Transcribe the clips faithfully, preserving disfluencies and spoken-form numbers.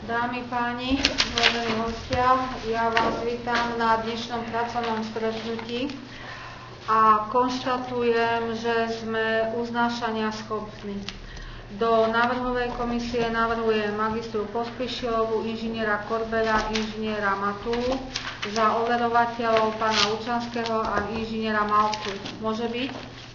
Dámy, páni, vážení hostia, ja vás vítam na dnešnom pracovnom stretnutí a konštatujem, že sme uznášania schopní. Do návrhovej komisie navrhujem magistru Pospíšilovú, inžiniera Korbela, inžiniera Matulu, za overovateľov pána Lučanského a inžiniera Malku. Môže byť?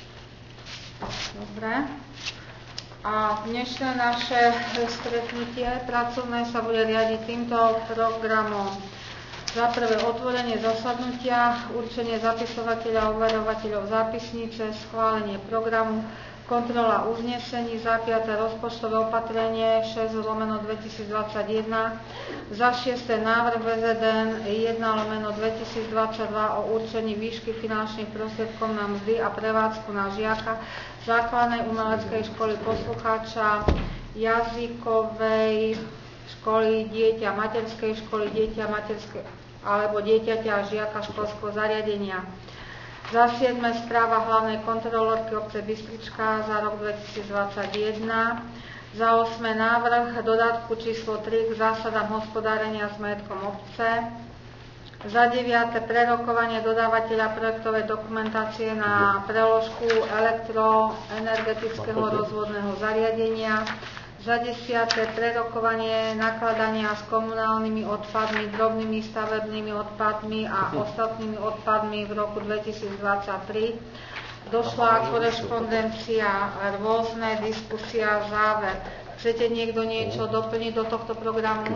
Dobre. A dnešné naše stretnutie pracovné sa bude riadiť týmto programom. Za prvé otvorenie zasadnutia, určenie zapisovateľa a overovateľov zápisnice, schválenie programu, kontrola uznesení, za piate rozpočtové opatrenie šesť lomeno dvetisícdvadsaťjeden, za šieste návrh vé zet en jeden lomeno dvetisícdvadsaťdva o určení výšky finančných prostriedkov na mzdy a prevádzku na žiaka základnej umeleckej školy poslucháča, jazykovej školy dieťa, materskej školy dieťa, materskej alebo dieťaťa a žiaka školského zariadenia. Za siedme správa hlavnej kontrolórky obce Bystrička za rok dvetisícdvadsaťjeden. Za osme návrh dodatku číslo tri k zásadám hospodárenia s majetkom obce. Za deviate prerokovanie dodávateľa projektovej dokumentácie na preložku elektroenergetického rozvodného zariadenia. Za desiate prerokovanie nakladania s komunálnymi odpadmi, drobnými stavebnými odpadmi a ostatnými odpadmi v roku dvetisícdvadsaťtri. Došla korešpondencia, rôzne diskusia, záver. Chcete niekto niečo doplniť do tohto programu?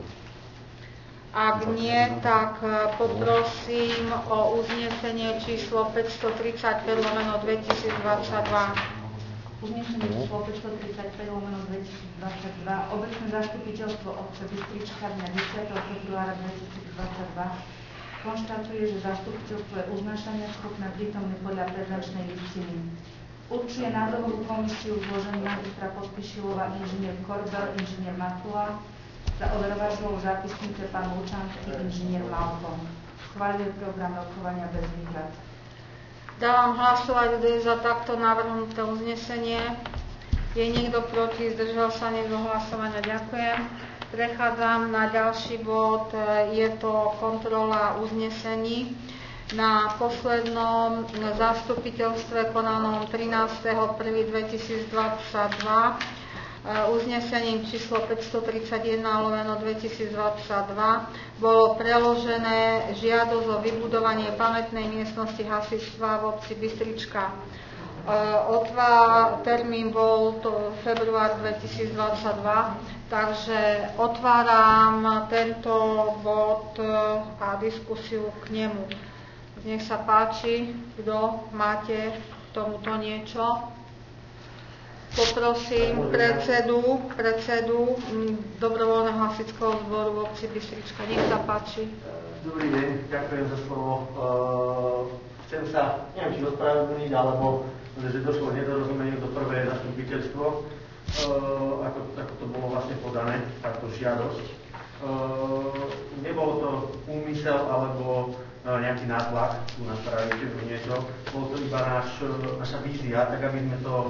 Ak nie, tak poprosím o uznesenie číslo päťstotridsaťpäť lomeno dvetisícdvadsaťdva. Uznesenie číslo päťstotridsaťpäť lomeno dvetisícdvadsaťdva. Obecné zastupiteľstvo obce Bystrička dňa desiateho februára dvetisícdvadsaťdva konštatuje, že zastupiteľstvo je uznášania schopné prítomné podľa prezenčnej listiny. Určuje návrhovú komisiu zloženú magistra Pospíšilova, inžinier Korbel, inžinier Matula, za overovateľov zápisnice pán Lučanský, inžinier Malko. Schváľuje program rokovania bez výhrad. Dávam hlasovať, kto je za takto navrhnuté uznesenie. Je niekto proti? Zdržal sa niekto hlasovania? Ďakujem. Prechádzam na ďalší bod. Je to kontrola uznesení. Na poslednom zastupiteľstve konanom trinásteho prvého dvetisícdvadsaťdva uznesením číslo päťstotridsaťjeden lomeno dvetisícdvadsaťdva bolo preložené žiadosť o vybudovanie pamätnej miestnosti hasičstva v obci Bystrička. Otva termín bol to február dvetisícdvadsaťdva, takže otváram tento bod a diskusiu k nemu. Nech sa páči, kto máte k tomuto niečo. Poprosím predsedu, predsedu dobrovoľného hasičského zboru v obci Bystrička. Nech sa páči. Dobrý deň, ďakujem za slovo. Chcem sa, neviem, či ospravedlniť, alebo že došlo k nedorozumeniu do prvé zastupiteľstvo, ako, ako to bolo vlastne podané, táto žiadosť. Nebolo to úmysel alebo nejaký nátlak tu napraviť niečo. Bolo to iba náš, naša vízia, tak aby sme to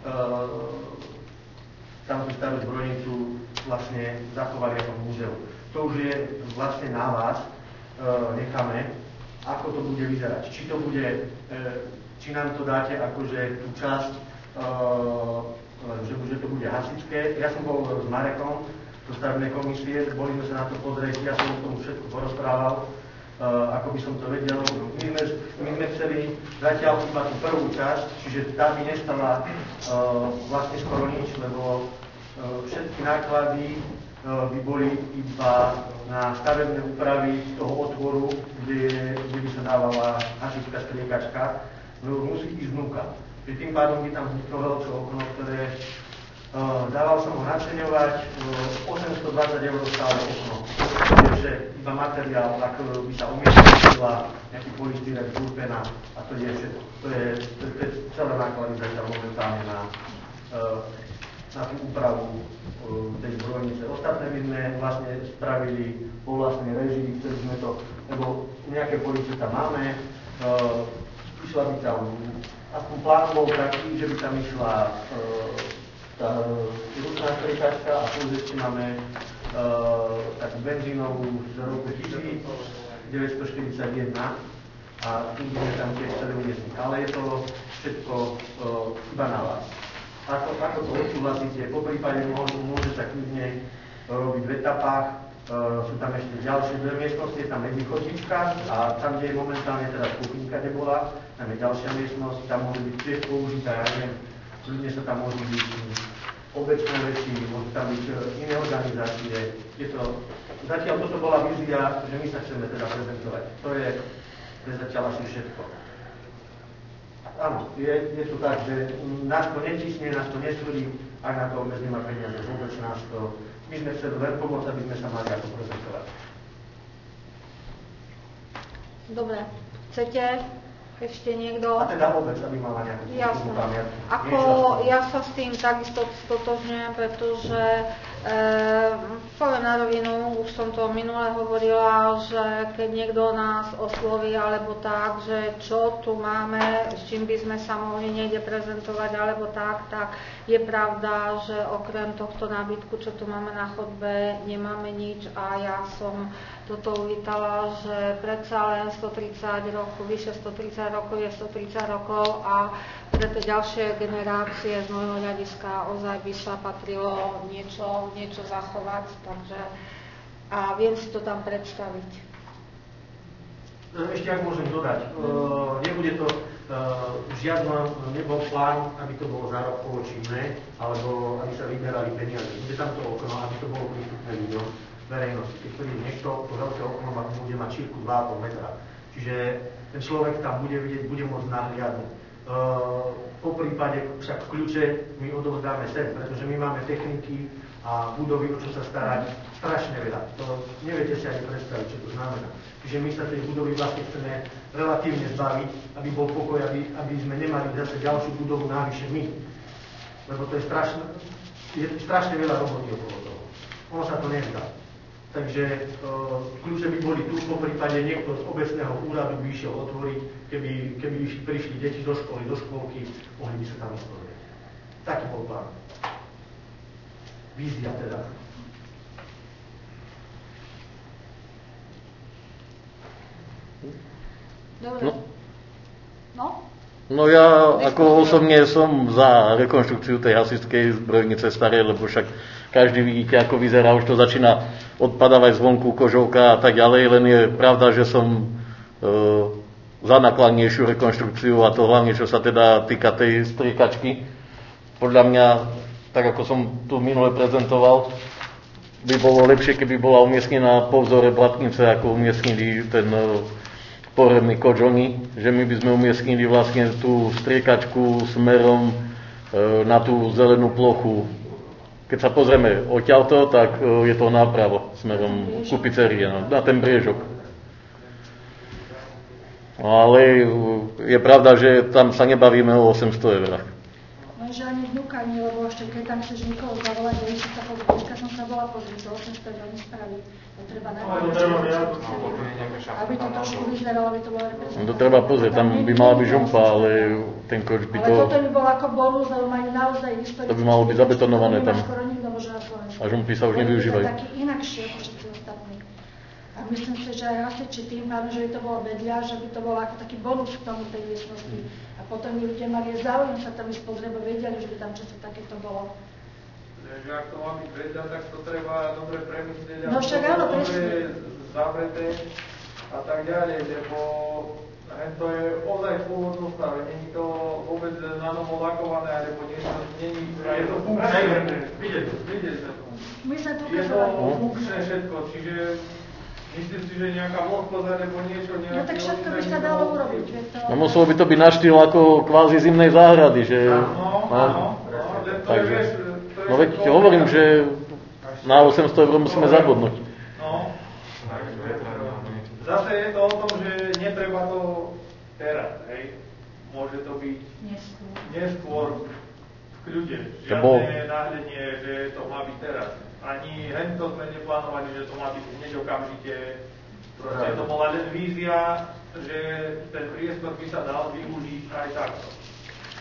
tamtú starú zbrojnicu vlastne zachovali ako múzeu. To už je vlastne na vás, necháme, ako to bude vyzerať. Či to bude, či nám to dáte akože tú časť, že, že to bude hasičské. Ja som bol s Marekom do stavebnej komisie, boli sme sa na to pozrieť, ja som o tom všetko porozprával, Uh, ako by som to vedel. My sme, my sme chceli zatiaľ iba tú prvú časť, čiže tá by nestala uh, vlastne skoro nič, lebo uh, všetky náklady uh, by boli iba na stavebné úpravy toho otvoru, kde, kde by sa dávala hasičská striekačka, lebo musí ísť vnúka. Tým pádom by tam vzniklo veľké okno, ktoré uh, dával som ho naceňovať, uh, osemstodvadsať eur stále okno. Takže iba materiál, ako by sa umiestnila, nejaký polystyrén, zúpená a to je všetko. To je, to, to je celé náklady zatiaľ momentálne na, na tú úpravu tej zbrojnice. Ostatné by sme vlastne spravili po vlastnej režii, chceli sme to, lebo nejaké policie tam máme, išla by tam, aspoň plán bol taký, že by tam išla tá ručná striekačka a plus ešte máme takú benzínovú z roku devätnásťstoštyridsaťjeden a tu budeme tam tiež celý umiestniť. Ale je to všetko uh, iba na vás. Ako, ako to odsúhlasíte, po prípade môže, môže sa kľudne robiť v etapách. Uh, sú tam ešte ďalšie dve miestnosti, je tam medzichodnička a tam, kde je momentálne teda kuchynka, kde bola, tam je ďalšia miestnosť, tam môže byť tiež použitá, ja neviem, ľudne sa tam môžu byť obecné veci, môžu tam byť iné organizácie. Je to, zatiaľ toto bola vízia, že my sa chceme teda prezentovať. To je, to je zatiaľ asi všetko. Áno, je, je to tak, že nás to netisne, nás to nesúdi, ak na to vôbec nemá peniaze, vôbec nás to... My sme chceli len pomôcť, aby sme sa mali ako prezentovať. Dobre, chcete ešte niekto? A teda obec, aby mala nejakú pamiatku. Ako ja sa s tým takisto stotožňujem, pretože e, poviem na rovinu, už som to minule hovorila, že keď niekto nás osloví alebo tak, že čo tu máme, s čím by sme sa mohli niekde prezentovať alebo tak, tak je pravda, že okrem tohto nábytku, čo tu máme na chodbe, nemáme nič a ja som toto uvítala, že predsa len stotridsať rokov, vyše stotridsať rokov je stotridsať rokov a pre tie ďalšie generácie z môjho hľadiska ozaj by sa patrilo niečo, niečo zachovať, takže a viem si to tam predstaviť. Ešte ak môžem dodať, uh, nebude to uh, žiadno, nebol plán, aby to bolo zárobkovo činné, alebo aby sa vyberali peniaze. Bude tam to okno, aby to bolo prístupné ľuďom, verejnosti. Keď chodí niekto, to veľké okno bude mať šírku dva a pol metra. Čiže ten človek tam bude vidieť, bude môcť nahliadnúť. Uh, po prípade však kľúče my odovzdáme sem, pretože my máme techniky a budovy, o čo sa starať, strašne veľa. To neviete si ani predstaviť, čo to znamená. Čiže my sa tej budovy vlastne chceme relatívne zbaviť, aby bol pokoj, aby, aby sme nemali zase ďalšiu budovu návyše my. Lebo to je strašne, je strašne veľa roboty okolo toho. Ono sa to nezdá. Takže e, kľúče by boli tu, po prípade niekto z obecného úradu by išiel otvoriť, keby, keby prišli deti do školy, do škôlky, mohli by sa tam otvoriť. Taký bol plán. Vízia teda. Dobre. No. No? No ja ako osobne som za rekonštrukciu tej hasičskej zbrojnice starej, lebo však každý vidíte, ako vyzerá, už to začína odpadávať zvonku, kožovka a tak ďalej, len je pravda, že som e, za nakladnejšiu rekonštrukciu a to hlavne, čo sa teda týka tej striekačky. Podľa mňa, tak ako som tu minule prezentoval, by bolo lepšie, keby bola umiestnená po vzore Blatnice, ako umiestnili ten e, poredný kočoni, že my by sme umiestnili vlastne tú striekačku smerom e, na tú zelenú plochu. Keď sa pozrieme odtiaľto, tak je to napravo, smerom ku pizzerii, na ten briežok. No, ale je pravda, že tam sa nebavíme o osemsto eurách. Lenže ani vnúkanie, lebo ešte keď tam chceš nikoho zavolať, že ešte sa pozrieť, dneska som sa bola pozrieť, to osemsto eur nespraví. To treba najprv, aby to trošku vyzeralo, aby to bolo reprezentačné. No to treba pozrieť, tam by mala byť žumpa, ale ten koč by to... Ale toto by bolo ako bonus, lebo majú naozaj historické... To by malo byť zabetonované tam. Skoro nikto môže na Slovensku. A žumpy sa už nevyužívajú. Taký inakšie ako všetci ostatní. A myslím si, že aj hasiči tým pádom, že by to bolo vedľa, že by to bolo ako taký bonus k tomu tej miestnosti. A potom by ľudia mali záujem sa tam ísť pozrieť, vedeli, že by tam čosi takéto bolo. Že ak to má byť vedľa, tak to treba dobre premyslieť a no však áno, dobre zavreté a tak ďalej, lebo to je ozaj v pôvodnom stave, není to vôbec na novo lakované, alebo niečo, není, a je to funkčné, vidieť, vidieť sa to. My sa tu je to funkčné všetko, čiže myslím si, že nejaká vlhkosť alebo niečo, nejaký... No tak všetko by sa dalo urobiť, že to... No muselo by to byť na štýl ako kvázi zimnej záhrady, že... Áno, áno, takže... No veď hovorím, že na osemsto eur musíme zabudnúť. No, zase je to o tom, že netreba to teraz, hej. Môže to byť neskôr, neskôr v kľude. Žiadne náhľadenie, že to má byť teraz. Ani hento sme neplánovali, že to má byť hneď okamžite. Proste to bola len vízia, že ten priestor by sa dal využiť aj takto. A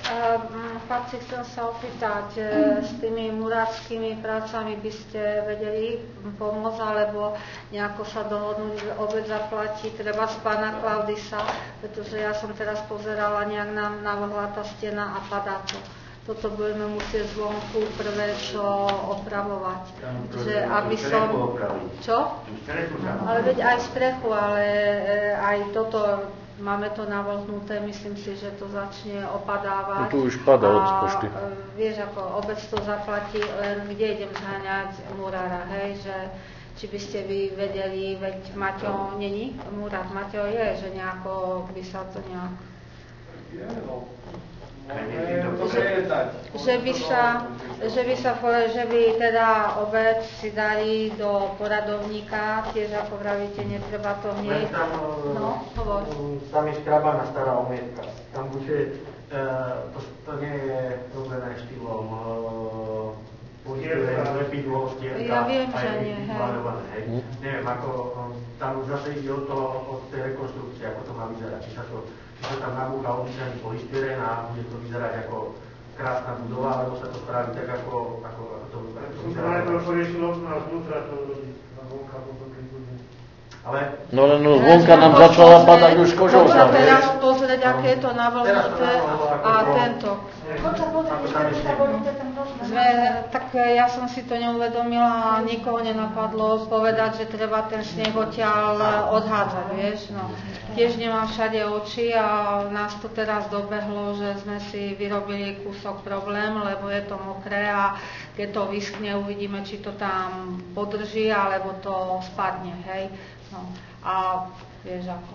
Chlapci, chcem sa opýtať, s tými muráckými prácami by ste vedeli pomôcť, alebo nejako sa dohodnúť, že obec zaplatí, treba z pána Klaudisa, pretože ja som teraz pozerala, nejak nám navrhla tá stena a padá to. Toto budeme musieť zvonku prvé čo opravovať. Že aby som... Čo? Ale veď aj strechu, ale aj toto... Máme to navrhnuté, myslím si, že to začne opadávať. No tu už padá od pošty. A vieš, ako obec to zaplatí, len kde idem zháňať murára, hej, že či by ste vy vedeli, veď Maťo není, murár Maťo je, že nejako by sa to nejak... Je, no. Že, že by sa, že by sa, že by teda obec si dali do poradovníka, tiež ako vravíte, netreba to hneď. Tam, no, hovor. Tam je škrabaná stará omietka. Tam bude, to, to nie je robené štýlom pohybe, lepidlo, stierka. Ja viem, že nie, hej. Neviem, ako, tam zase ide o to, od tej rekonštrukcie, ako to má vyzerať. Či sa to Či sa tam nabúcha obyčajný polystyrén a bude to vyzerať ako krásna budova, alebo sa to spraví tak, ako, ako, ako to vyzerá. Som sa najprv poriešil okno a zvnútra to urobiť. A vonka potom, keď bude. Ale... No len no, zvonka nám začala padať už kožovka. Poďme teraz pozrieť, aké je to navrhnuté a tento. Poď sa pozrieť, že sa bojíte ten rozmer. Sme, tak ja som si to neuvedomila a nikoho nenapadlo povedať, že treba ten sneh odtiaľ odhádzať, vieš, no. Tiež nemám všade oči a nás to teraz dobehlo, že sme si vyrobili kúsok problém, lebo je to mokré a keď to vyschne, uvidíme, či to tam podrží, alebo to spadne, hej. No. A vieš ako.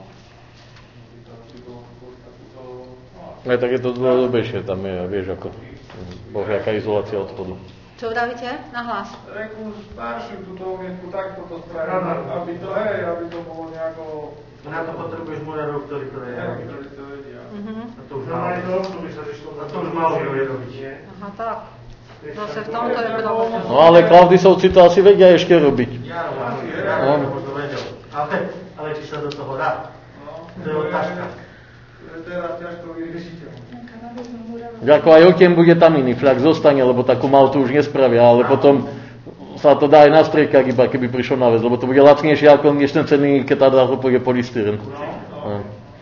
Aj tak je to dlhodobejšie, tam je, vieš ako, bohľaká izolácia odchodu. Čo vravíte? Nahlas. Reku staršiu túto omietku, takto to spraviť, aby to, hej, aby to bolo nejako... Na to potrebuješ murárov, ktorí to vedia. Ktorí to vedia. Uh-huh. A to už No malo, aj to okno by sa zišlo. a to už malo vie robiť. Aha, tak. Zase v tomto je problém. No ale Klaudisovci to asi vedia ešte robiť. Ja, ja, ja, ja možno vedel. Ale, ale či sa do toho dá? No, To je otázka. To je teraz ťažko vyriešiteľné. Ako aj okien bude tam iný flak zostane, lebo takú maltu už nespravia, ale potom sa to dá aj na striekách, iba keby prišiel na vec, lebo to bude lacnejšie ako než ten cenný, keď tá dá to bude polystyren. No.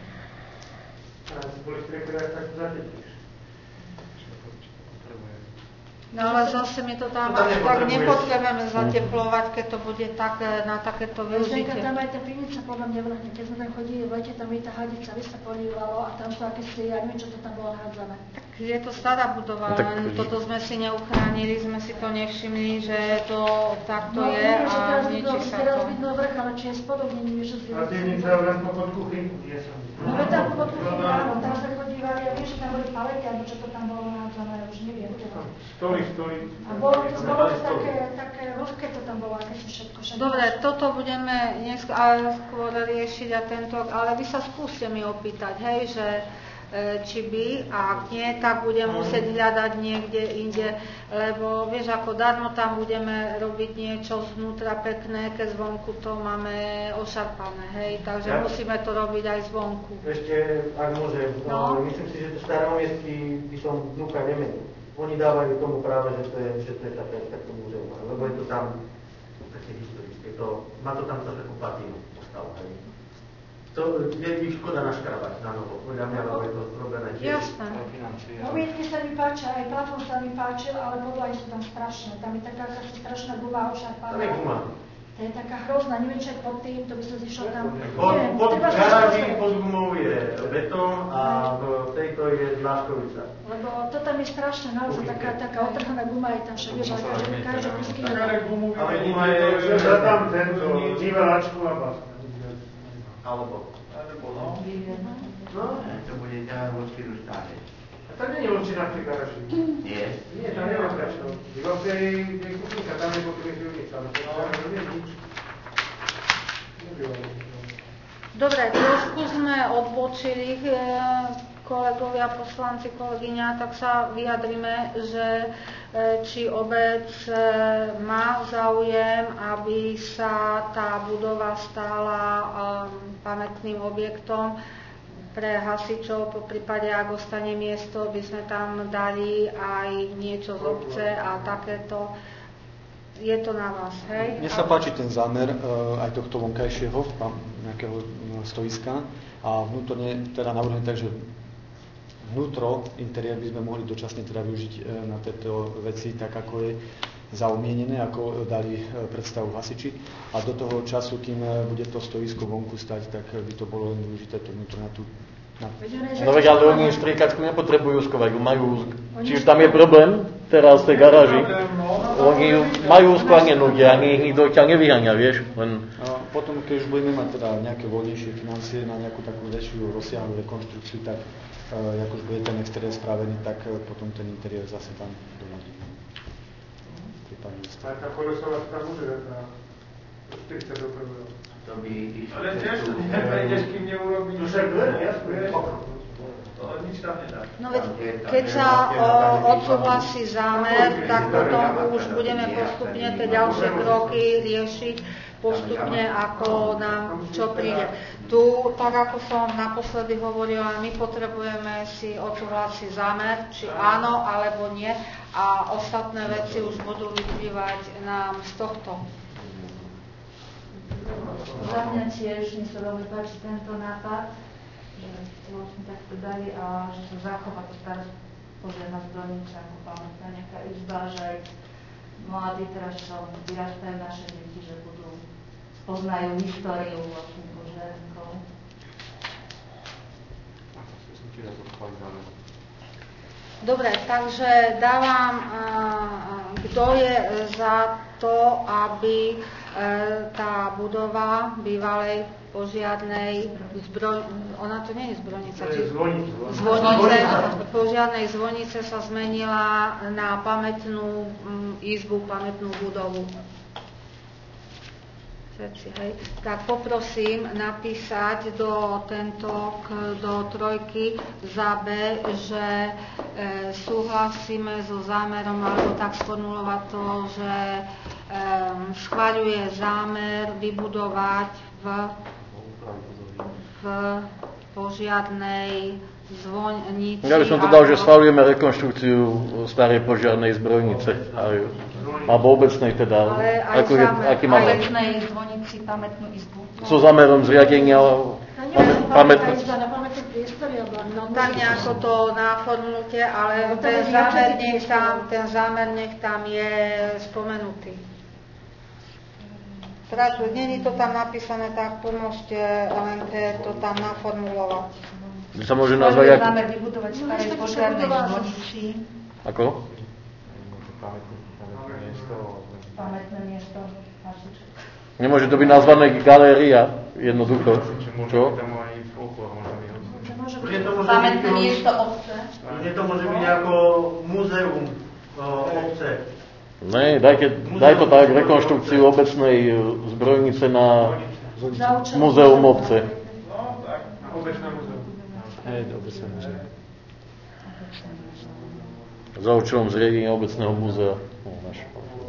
No ale zase my to tam až tak nepotrebujeme zateplovať, keď to bude tak, na takéto využitie. Tam aj tá pivnica podľa mňa vrhne. Keď sme tam chodili v lete, tam je tá hadica, vy sa polívalo a tam sú akési, ja neviem, čo to tam bolo hádzané. Tak je to stará budova, No, tak- len toto sme si neuchránili, sme si to nevšimli, že to takto No, je neviem, že a teraz vidno, ničí sa teraz to. vidno vrch, ale či je spodobne, neviem, že z A pivnica je len pod kuchynku, nie som. No veď tam pod kuchynku, áno, tam sa chodívali, a vieš, že tam boli palety, alebo čo to tam bolo nahádzané, už neviem. Stoly, stoly. A bolo to, bolo to také, také vlhké, to tam bolo, aké si všetko. všetko. Dobre, toto budeme dnes ale skôr riešiť a tento, ale vy sa skúste mi opýtať, hej, že e, či by, a ak nie, tak budem musieť hľadať niekde inde, lebo vieš, ako darmo tam budeme robiť niečo zvnútra pekné, keď zvonku to máme ošarpané, hej, takže Ja? musíme to robiť aj zvonku. Ešte, ak môžem, No. no. myslím si, že tie staré omietky by som vnúka nemenil. Oni dávajú tomu práve, že to je, že to je také, také múzeum, lebo je to tam také historické. To, má to tam to takú patínu postavu. To je ich škoda naškrabať na novo, podľa mňa, lebo je to zrobené tiež. Jasné. Omietky sa mi páčia, aj plafón sa mi páčil, ale podlahy sú tam strašné. Tam je taká akási strašná guba ošarpaná. Tam je guma. To je taká hrozná, neviem, čo je pod tým, to by sa zišlo tam. Pod, Neviem, pod treba sa garáži, pozrieť. pod gumou je betón a v tejto je dláškovica. Lebo to tam je strašné, naozaj taká, taká otrhaná guma je tam však, vieš, ale každý, každý kusky Tak nemá. ale gumu Ale vymeníme, guma je- to Že sa tam tento, diváčku a basta. Alebo. Alebo no. No, To bude ťahať vo štyru stále. A tam nie je určená v tej garáži. Nie? Nie, tam nie je určená. Iba v tej, tej kuchynka, tam je potom je pivnica, ale to tam nie je nič. Nebylo. Dobre, trošku sme odbočili, e, kolegovia, poslanci, kolegyňa, tak sa vyjadrime, že e, či obec e, má záujem, aby sa tá budova stala e, pamätným objektom. pre hasičov, po prípade, ak ostane miesto, by sme tam dali aj niečo z obce a takéto. Je to na vás, hej? Mne sa páči ten zámer aj tohto vonkajšieho, nejakého stoiska a vnútorne teda navrhujem tak, že vnútro, interiér by sme mohli dočasne teda využiť na tieto veci tak, ako je zaumienené, ako dali predstavu hasiči. A do toho času, kým bude to stoisko vonku stať, tak by to bolo len využité to vnútro na tú... Na... No veď, ale oni striekačku nepotrebujú úskovať, majú... Čiže tam je problém teraz v tej garáži. Oni majú úzko a nenúdia, ani ich nikto ťa nevyhania, vieš. Len... A potom, keď už budeme mať teda nejaké voľnejšie financie na nejakú takú väčšiu rozsiahlu rekonštrukciu, tak uh, ako už bude ten exteriér spravený, tak uh, potom ten interiér zase tam doladí. Aj tá kolesová tam môže dať na štyridsať dopredu. To by išlo. Ale tiež to neprejdeš, kým neurobíš. To však len, jasne. To nič tam nedá. No veď, keď sa o, odsúhlasí zámer, tak potom už budeme postupne tie ďalšie kroky riešiť postupne, ako nám čo príde. Tu, tak ako som naposledy hovorila, my potrebujeme si odsúhlasiť zámer, či áno alebo nie, a ostatné veci už budú vyplývať nám z tohto. Za mňa tiež mi sa veľmi páči tento nápad, že vlastne takto dali a že sa zachová to stará požiadna zbrojnička, ako pamätná nejaká izba, že aj mladí teraz, čo vyrastajú naše deti, že budú spoznajú históriu vlastne požiadnkov. Dobre, takže dávam, kto je za to, aby tá budova bývalej požiadnej zbroj... Ona to nie je zbrojnica, či... Zvonice. Požiadnej zvonice sa zmenila na pamätnú izbu, pamätnú budovu. Všetci, hej. Tak poprosím napísať do tento, do trojky za B, že e, súhlasíme so zámerom, alebo tak sformulovať to, že e, schvaľuje zámer vybudovať v, v požiadnej zvonici. Ja by som to dal, že schvaľujeme rekonštrukciu starej požiarnej zbrojnice. Alebo obecnej teda. Ale aj ako je, aký máme? Obecnej zvonici, pamätnú izbu. So zámerom zriadenia pamätných. No tak nejako to naformulujte, ale ten zámer, nech tam, ten zámer nech tam je spomenutý. Teraz, není to tam napísané, tak pomôžte len to tam naformulovať. Sa môže nazvať... Jak... Zámer vybudovať starej požiarnej zvonici. Ako? Pamätné miesto. Nemôže to byť nazvané galéria, jednoducho. Čo? Pamätné miesto obce. Nie to môže byť ako múzeum obce. Ne, dajte, daj to tak, rekonštrukciu obecnej zbrojnice na múzeum obce. No, tak, obecné múzeum. Hej, obecné múzeum. Za účelom zriadenia obecného múzea. No, naš.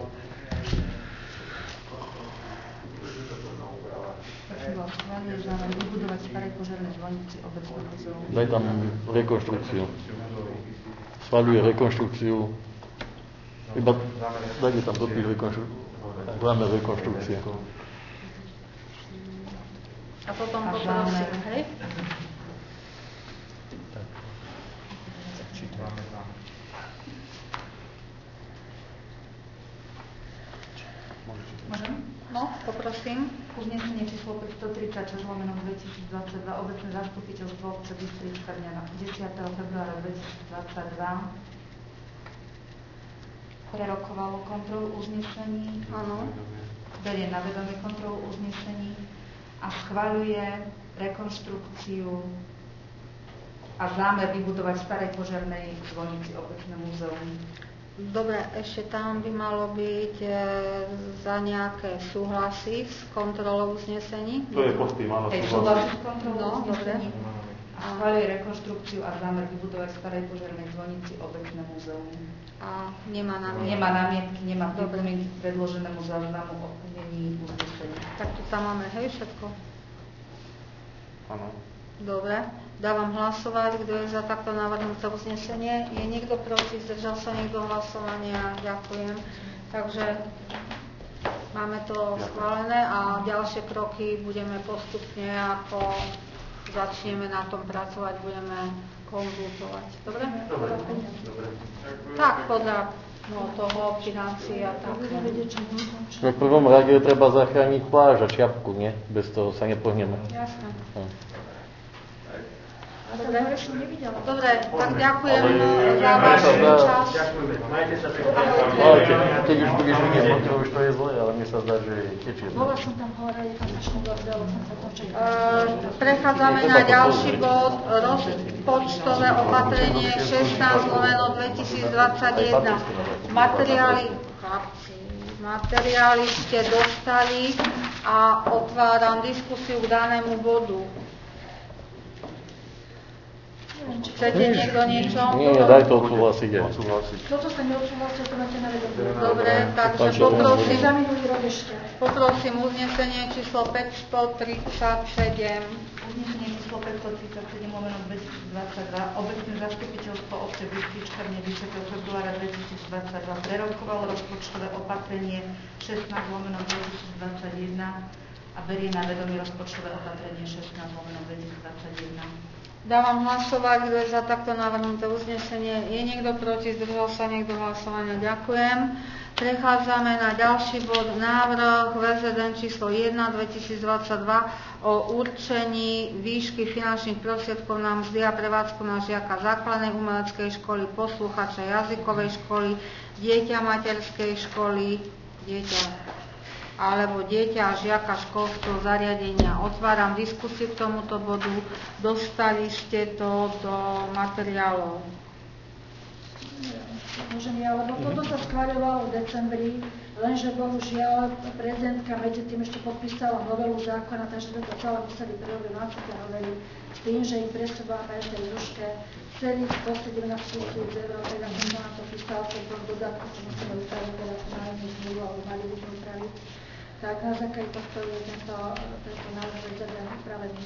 Vybudovať starej požiarnej zvonici obecného múzeum. Daj tam rekonštrukciu. Schvaľuje rekonštrukciu. Iba dajte tam dopíš rekonštrukciu. Zámer rekonštrukcie. A potom poprosím, hej? Môžem? No, poprosím. Uznesenie číslo päťstotridsaťšesť lomeno dvetisícdvadsaťdva obecné zastupiteľstvo obce Bystrička dňa desiateho februára dvetisícdvadsaťdva prerokovalo kontrolu uznesení, Áno. berie na vedomie kontrolu uznesení a schvaľuje rekonštrukciu a zámer vybudovať starej požiarnej zvonici obecné múzeum. Dobre, ešte tam by malo byť e, za nejaké súhlasy s kontrolou uznesení. To je pod tým, áno. Hej, súhlasí s kontrolou No, uznesení a schvaľuje rekonštrukciu a zámer vybudovať starej požiarnej zvonici obecné múzeum. A nemá námietky. Nemá námietky, nemá pripomienky k predloženému záznamu o plnení uznesenia. Tak tu tam máme, hej, všetko? Áno. Dobre. Dávam hlasovať, kto je za takto navrhnuté uznesenie. Je niekto proti? Zdržal sa niekto hlasovania? Ďakujem. Takže máme to schválené a ďalšie kroky budeme postupne, ako začneme na tom pracovať, budeme konzultovať. Dobre? Dobre. Dobre. Tak, podľa no, toho financií a tak. V prvom rade treba zachrániť pláž a čiapku, nie? Bez toho sa nepohneme. Jasné. Hm. Dobre, Dobre tak ďakujem za váš čas. Ďakujeme. Majte sa pekne. Ahojte. Keď už budeš vidieť, to už to je zle, ale mne sa zdá, že tečie. Bola som tam hore, je tam strašne bordel, som sa to čakala. Uh, prechádzame na ďalší bod, rozpočtové opatrenie šestnásť lomeno dvetisícdvadsaťjeden. Materiály, chlapci, materiály ste dostali a otváram diskusiu k danému bodu. Chcete niekto niečo? Nie, daj to odsúhlasiť. Toto sa neodsúhlasil, to máte na vedomie. Dobre, takže poprosím, Za minulý rok ešte. poprosím uznesenie číslo päťstotridsaťsedem. Uznesenie číslo päťstotridsaťsedem lomeno dvetisícdvadsaťdva obecné zastupiteľstvo obce Bystrička dne desiateho februára dvetisícdvadsaťdva prerokovalo rozpočtové opatrenie šestnásť lomeno dvetisícdvadsaťjeden a berie na vedomie rozpočtové opatrenie šestnásť lomeno dvetisícdvadsaťjeden. Dávam hlasovať, kto je za takto navrhnuté uznesenie. Je niekto proti? Zdržal sa niekto hlasovania? Ďakujem. Prechádzame na ďalší bod. Návrh vé zet en číslo jeden dvetisícdvadsaťdva o určení výšky finančných prostriedkov na mzdy a prevádzku na žiaka základnej umeleckej školy, posluchača jazykovej školy, dieťa materskej školy, dieťa alebo dieťa a žiaka školského zariadenia. Otváram diskusiu k tomuto bodu. Dostali ste to do materiálov. Môžem ja, lebo toto sa schváľovalo v decembri, lenže bohužiaľ prezidentka medzi tým ešte podpísala novelu zákona, takže to celé museli prerobiť na novely s tým, že im presúvame v tej Zuške celých stosedemnásť tisíc eur, teda som na to písala, keď tom dodatku si musíme upraviť, teda to nájomnú zmluvu, alebo mali by sme upraviť. Tak na základe tohto je tento, tento návrh zadaný upravený.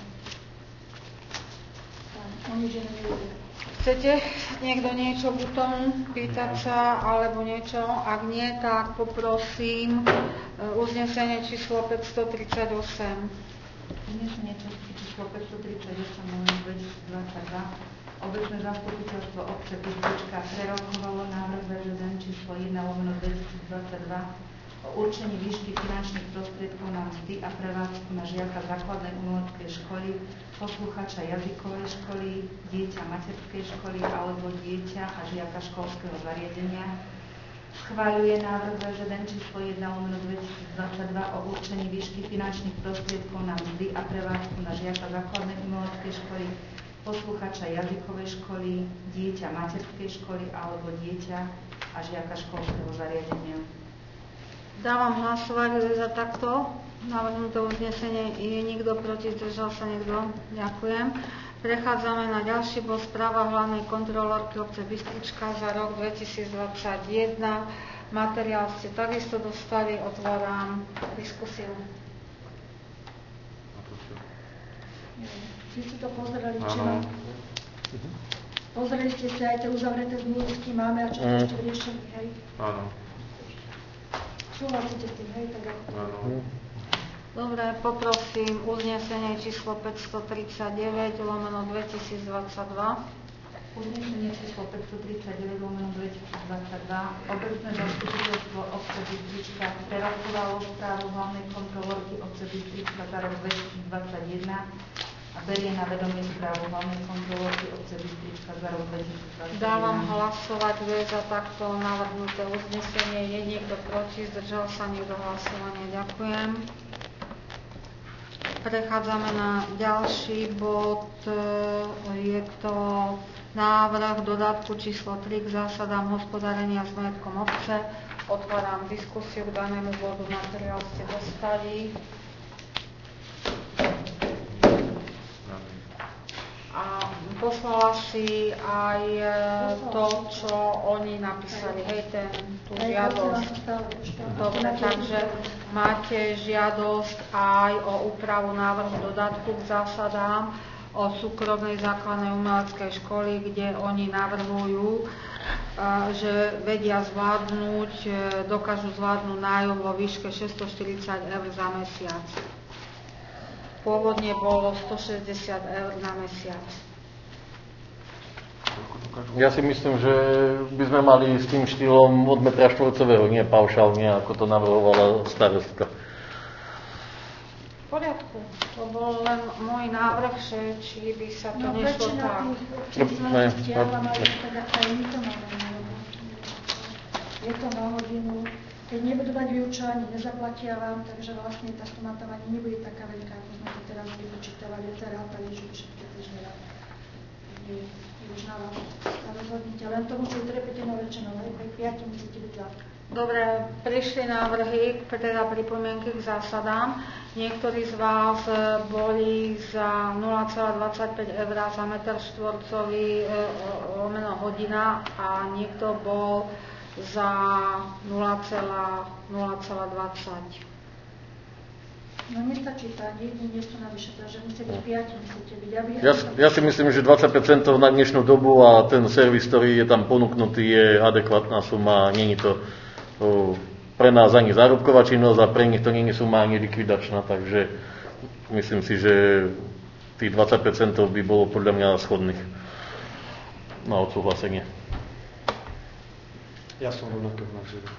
O nič iné nejde. Chcete niekto niečo k tomu pýtať sa, alebo niečo? Ak nie, tak poprosím uznesenie číslo päťstotridsaťosem. Uznesenie číslo päťstotridsaťosem lomeno dvetisícdvadsaťdva obecné zastupiteľstvo obce Bystrička prerokovalo návrh vé zet en číslo jeden lomeno dvetisícdvadsaťdva o určení výšky finančných prostriedkov na mzdy a prevádzku na žiaka základnej umeleckej školy, posluchača jazykovej školy, dieťa materskej školy alebo dieťa a žiaka školského zariadenia. Schváľuje návrh vé zet en číslo jeden lomeno dvetisícdvadsaťdva o určení výšky finančných prostriedkov na mzdy a prevádzku na žiaka základnej umeleckej školy, posluchača jazykovej školy, dieťa materskej školy alebo dieťa a žiaka školského zariadenia. Dávam hlasovať za takto navrhnuté uznesenie. Je niekto proti? Zdržal sa niekto? Ďakujem. Prechádzame na ďalší bod. Správa hlavnej kontrolórky obce Bystrička za rok dvetisícdvadsaťjeden. Materiál ste takisto dostali. Otváram diskusiu. Vy ste to pozerali včera. Pozreli ste si aj tie uzavreté zmluvy, s kým máme a čo ste ešte vyriešili, hej? Áno. Súhlasíte s tým, hej? Tak ako to je. Dobre, poprosím uznesenie číslo päťstotridsaťdeväť lomeno dvetisícdvadsaťdva. Uznesenie číslo päťstotridsaťdeväť lomeno dvetisícdvadsaťdva obecné zastupiteľstvo obce Bystrička prerokovalo správu hlavnej kontrolórky obce Bystrička za rok dvetisícdvadsaťjeden a berie na vedomie správu hlavnej kontrolórky obce Bystrička za rok dvetisícdvadsaťjeden. Dávam hlasovať za takto navrhnuté uznesenie. Je niekto proti? Zdržal sa niekto hlasovania? Ďakujem. Prechádzame na ďalší bod. Je to návrh dodatku číslo tri k zásadám hospodárenia s majetkom obce. Otváram diskusiu k danému bodu. Materiál ste dostali. A poslala si aj to, čo oni napísali, hej, ten, tú žiadosť. Dobre, takže máte žiadosť aj o úpravu návrhu dodatku k zásadám od súkromnej základnej umeleckej školy, kde oni navrhujú, že vedia zvládnuť, dokážu zvládnuť nájom vo výške šesťstoštyridsať eur za mesiac. Pôvodne bolo stošesťdesiat eur na mesiac. Ja si myslím, že by sme mali s tým štýlom od metra štvorcového, nie paušálne, ako to navrhovala starostka. V poriadku. To bol len môj návrh, že či by sa to no, nešlo tak. No väčšina tých stiahla majú tak, ako aj my to máme. Je to na hodinu. Keď nebudú mať vyučovanie, nezaplatia vám, takže vlastne tá suma tam ani nebude taká veľká, ako sme to teraz vypočítavali, rátali, že všetky týždne rád. Už na vás sa rozhodnite, len tomu, čo utrepete na väčšinou, aj pri piati musíte byť za. Dobre, prišli návrhy, teda pripomienky k zásadám. Niektorí z vás boli za nula celá dvadsaťpäť eur za meter štvorcový lomeno hodina a niekto bol za nula celá dvadsať. No nestačí to, ani jedni nie sú navyše, takže musí byť piati, musíte byť. Ja, ja, ja si myslím, že dvadsať centov na dnešnú dobu a ten servis, ktorý je tam ponúknutý, je adekvátna suma. Není to o, pre nás ani zárobková činnosť a pre nich to není suma ani likvidačná, takže myslím si, že tých dvadsaťpäť centov by bolo podľa mňa schodných na odsúhlasenie. Ja som rovnakého názoru.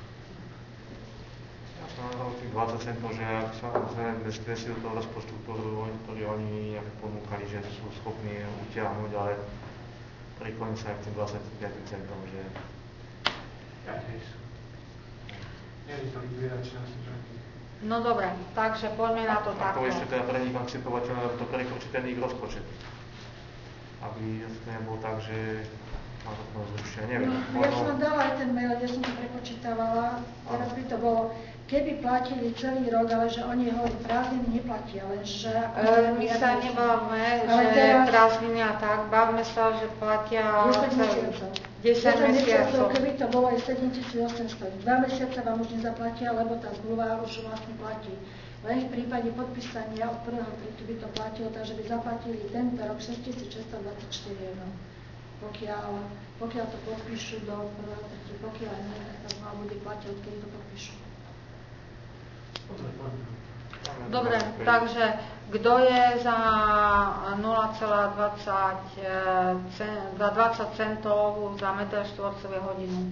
Tých dvadsať centov, že ak samozrejme bez kresy do toho rozpočtu, ktorý oni ponúkali, že sú schopní utiahnuť, ale prikloním sa aj k tým dvadsaťpäť centom, že... Ja tiež. Nie je to likvidačná situácia. No dobre, takže poďme na to takto. A to ešte teda pre nich akceptovateľné, to prekročí ten ich rozpočet. Aby to nebolo tak, že... má to potom zrušia, neviem. No, ja som vám dala aj ten mail, kde som to prepočítavala, teraz by to bolo... Keby platili celý rok, ale že oni ho prázdniny neplatia, lenže... E, my sa nebavme, že teraz, prázdniny a tak, bavme sa, že platia... desať mesiacov. desať mesiacov. Keby to bolo aj sedemtisícosemsto. Dva mesiace vám už nezaplatia, lebo tá zmluva už vlastne platí. Len v prípade podpísania od prvého prítu by to platilo, takže by zaplatili tento rok šesťtisícšesťstodvadsaťštyri eur. Pokiaľ, pokiaľ to podpíšu do prvého prítu, pokiaľ nie, tak tá zmluva bude platiť, odkedy to podpíšu. Dobre, takže kto je za nula celá dvadsať centov za meter štvorcový hodinu?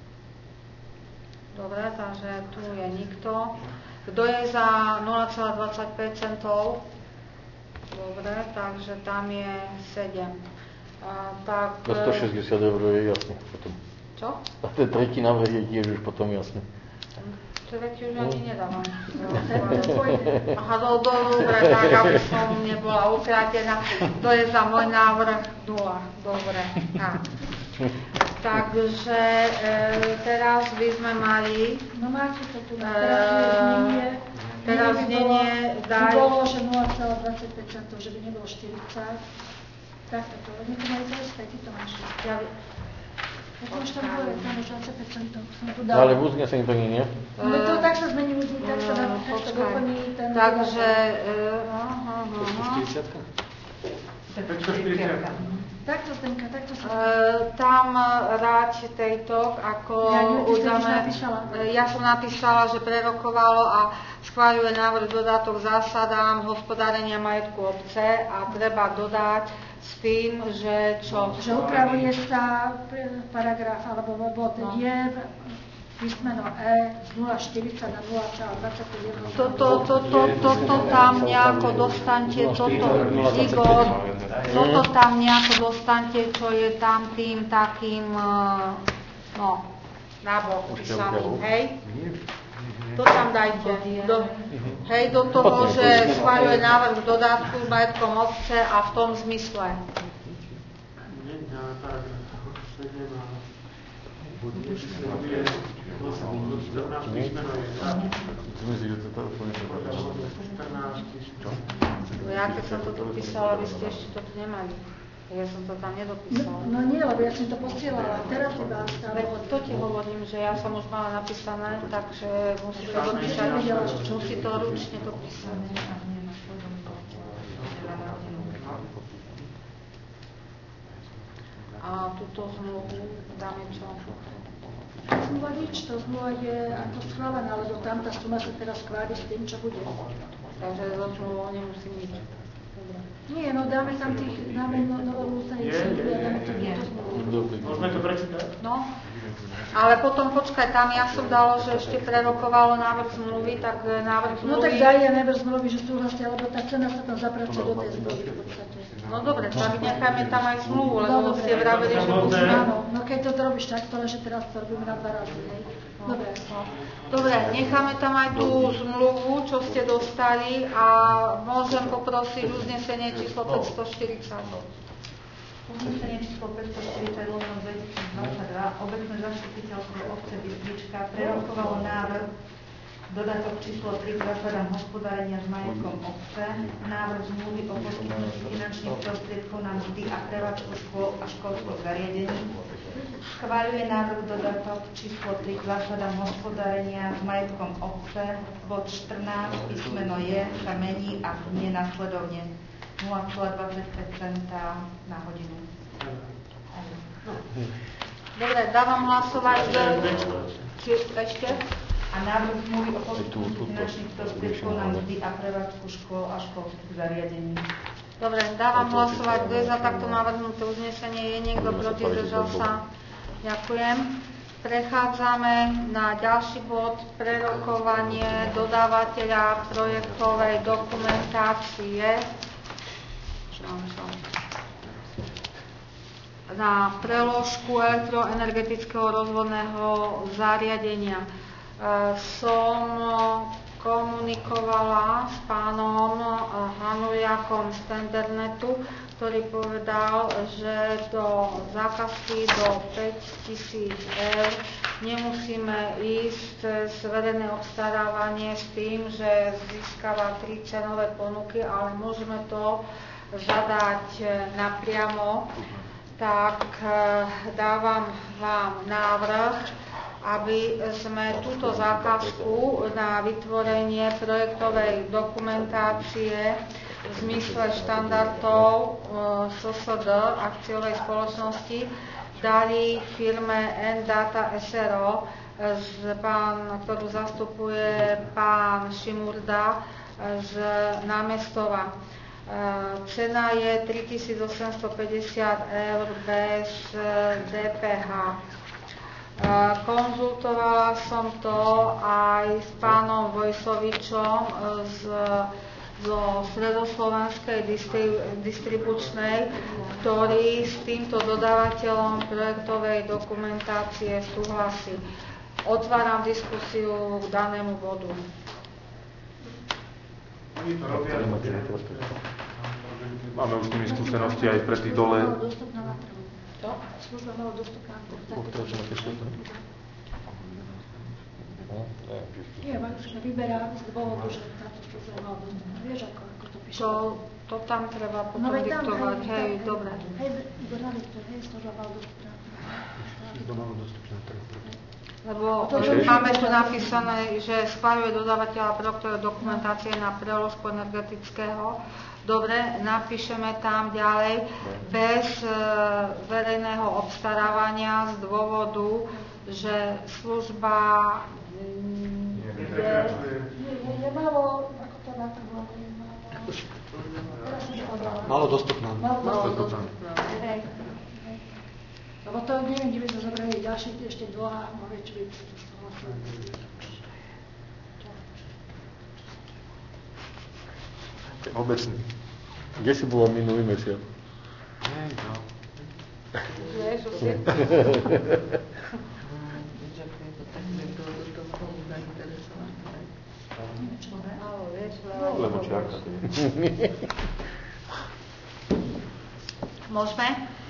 Dobre, takže tu je nikto. Kto je za nula celá dvadsaťpäť centov? Dobre, takže tam je sedem. A, tak, Do stošesťdesiat eur je jasný potom. Čo? A ten tretí návrh je tiež už potom jasný. Tretí už ani nedávam. Aha, do, do, dobre, tak aby som nebola ukradená. To je za môj návrh nula. Dobre, tak. Takže e, teraz by sme mali... No máte to tu, teraz je znenie. Teraz znenie daj... By bolo, že nula celá dvadsaťpäť centov, že by nebolo štyridsať. Tak, to oni to majú zaistať, ty to máš. Ja, ja to už tam bolo, tam už dvadsaťpäť centov som tu dala. Ale v uznesení to nie, nie? No to tak sa zmení uznesení, tak sa, uh, tak sa doplní ten... Takže... Uh, päťstoštyridsať? päťstoštyridsať. Takto, Zdenka, takto sa... Uh, tam ráť tejto, ako ja, udáme... Ja som napísala, že prerokovalo a schváľuje návrh dodatok zásadám hospodárenia majetku obce a treba dodať s tým, že čo? Že upravuje sa paragraf alebo bod no. je písmeno E z nula celá štyridsať na nula celá dvadsaťpäť eur. Toto, toto, toto tam nejako dostanete, toto, Igor, toto tam nejako dostanete, čo je tam tým takým, no, nábok písaným, hej? To tam dajte. Do, hej, do toho, že schváľuje návrh dodatku majetkom obce a v tom zmysle. Ja keď som toto písala, vy ste ešte toto nemali. Ja som to tam nedopísala. No, no nie, lebo ja som to posielala. Teraz iba stále. To ti hovorím, že ja som už mala napísané, takže musí to dopísať, musí to ručne dopísať. A túto zmluvu dáme čo? Zmluva nič, to zmluva je ako schválená, lebo tam tá suma sa teraz schváli s tým, čo bude. Takže so zmluvou nemusím nič. Nie, no dáme tam tých, dáme no, novú ustaničnú a dáme to túto zmluvu. Môžeme to prečítať? No, ale potom počkaj, tam ja som dalo, že ešte prerokovalo návrh zmluvy, tak návrh zmluvy... No tak daj ja návrh zmluvy, že súhlasia, lebo tá cena sa tam zapracuje do tej zmluvy v podstate. No dobre, tak necháme tam aj zmluvu, lebo no, ste vravili, že musíme... Áno, no keď to robíš takto, ale že teraz to robíme na dva razy, hej. Dobre. Dobre, necháme tam aj tú zmluvu, čo ste dostali a môžem poprosiť uznesenie číslo päťstoštyridsať. Uznesenie číslo päťstoštyridsať lomeno dvetisícdvadsaťdva obecné zastupiteľstvo obce Bystrička prerokovalo návrh dodatok číslo tri k zásadám hospodárenia s majetkom obce, návrh zmluvy o poskytnutí finančných prostriedkov na mzdy a prevádzku škôl a školských zariadení. Schváľuje návrh dodatok číslo tri k zásadám hospodárenia s majetkom obce, bod štrnásť, písmeno je, sa mení a znie nasledovne nula celá dvadsaťpäť centa na hodinu. Dobre, dávam hlasovať, že... Ešte? A návrh zmluvy o poskytnutí finančných prostriedkov na mzdy a prevádzku škôl a školských zariadení. Dobre, dávam hlasovať, kto je za takto navrhnuté uznesenie, je niekto proti, zdržal sa? Ďakujem. Prechádzame na ďalší bod, prerokovanie dodávateľa projektovej dokumentácie na preložku elektroenergetického rozvodného zariadenia. Som komunikovala s pánom Hanuliakom z Tendernetu, ktorý povedal, že do zákazky do päťtisíc eur nemusíme ísť cez verejné obstarávanie s tým, že získava tri cenové ponuky, ale môžeme to zadať napriamo. Tak dávam vám návrh, aby sme túto zákazku na vytvorenie projektovej dokumentácie v zmysle štandardov es es dé akciovej spoločnosti dali firme N-Data es er o, pán, ktorú zastupuje pán Šimurda z Námestova. Cena je tritisícosemstopäťdesiat eur bez dé pé há. Konzultovala som to aj s pánom Vojsovičom z, zo Stredoslovenskej distribučnej, ktorý s týmto dodávateľom projektovej dokumentácie súhlasí. Otváram diskusiu k danému bodu. Máme už s nimi skúsenosti aj pre tých dole. To? Služba mala dostupná. Nie, Maruška vyberá z dôvodu, že táto služba mala dostupná. Vieš, ako, ako to píše? To, to tam treba potom no, diktovať, hej, hej, dobre. Hej, Igor na Viktor, hej, služba mala dostupná. Služba mala dostupná. Lebo máme tu napísané, že schváľuje dodávateľa projektovej dokumentácie na preložku energetického. Dobre, napíšeme tam ďalej, bez e, verejného obstarávania z dôvodu, že služba mm, je... Je málo, ako to na to bolo, málo dostupná. Málo dostupná. Lebo to neviem, kde by sme zobrali ďalšie ešte dva, môže či by už pohlasili. Obecný. Kde si bola minulý mesiac? Hej, no. Vieš, už je. Lebo čiarka. Môžeme?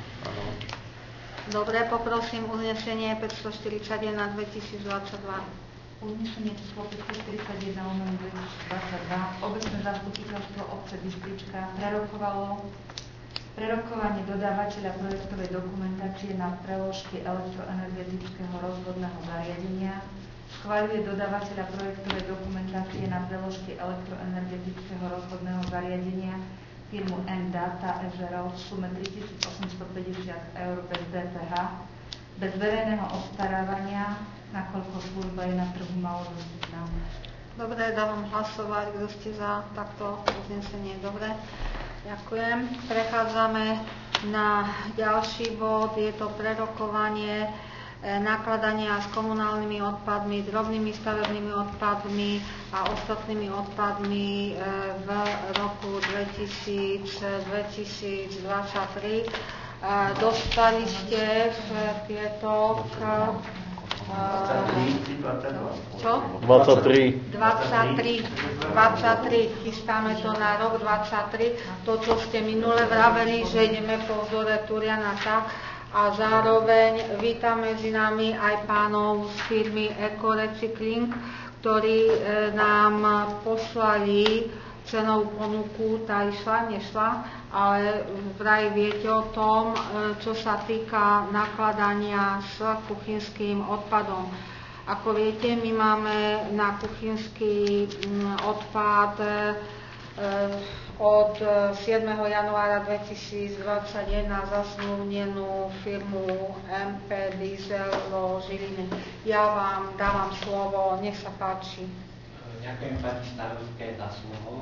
Dobre, poprosím uznesenie päťstoštyridsaťjeden dvetisícdvadsaťdva. Uznesenie číslo päťstoštyridsaťjeden lomeno dvetisícdvadsaťdva obecné zastupiteľstvo obce Bystrička prerokovalo prerokovanie dodávateľa projektovej dokumentácie na preložky elektroenergetického rozvodného zariadenia. Schváľuje dodávateľa projektovej dokumentácie na preložky elektroenergetického rozvodného zariadenia firmu N-Data Ežerov v sume tritisícosemstopäťdesiat eur bez dé pé há, bez verejného obstarávania, nakoľko služba je na trhu malo význam. Dobre, dávam hlasovať, kto ste za takto uznesenie. Dobre, ďakujem. Prechádzame na ďalší bod, je to prerokovanie nakladania s komunálnymi odpadmi, drobnými stavebnými odpadmi a ostatnými odpadmi v roku dvetisícdvadsaťtri. Dostali ste tieto k... Čo? dvadsaťtri. dvadsaťtri. dvadsaťtri. Chystáme to na rok dvadsaťtri. To, čo ste minule vraveli, že ideme po vzore Turiana tak, a zároveň vítam medzi nami aj pánov z firmy Ecorecycling, ktorí nám poslali cenovú ponuku, tá išla, nešla, ale vraj viete o tom, čo sa týka nakladania s kuchynským odpadom. Ako viete, my máme na kuchynský odpad od siedmeho januára dvetisícdvadsaťjeden zasmluvnenú firmu em pé Diesel vo Žiline. Ja vám dávam slovo, nech sa páči. Ďakujem pani starostke za slovo.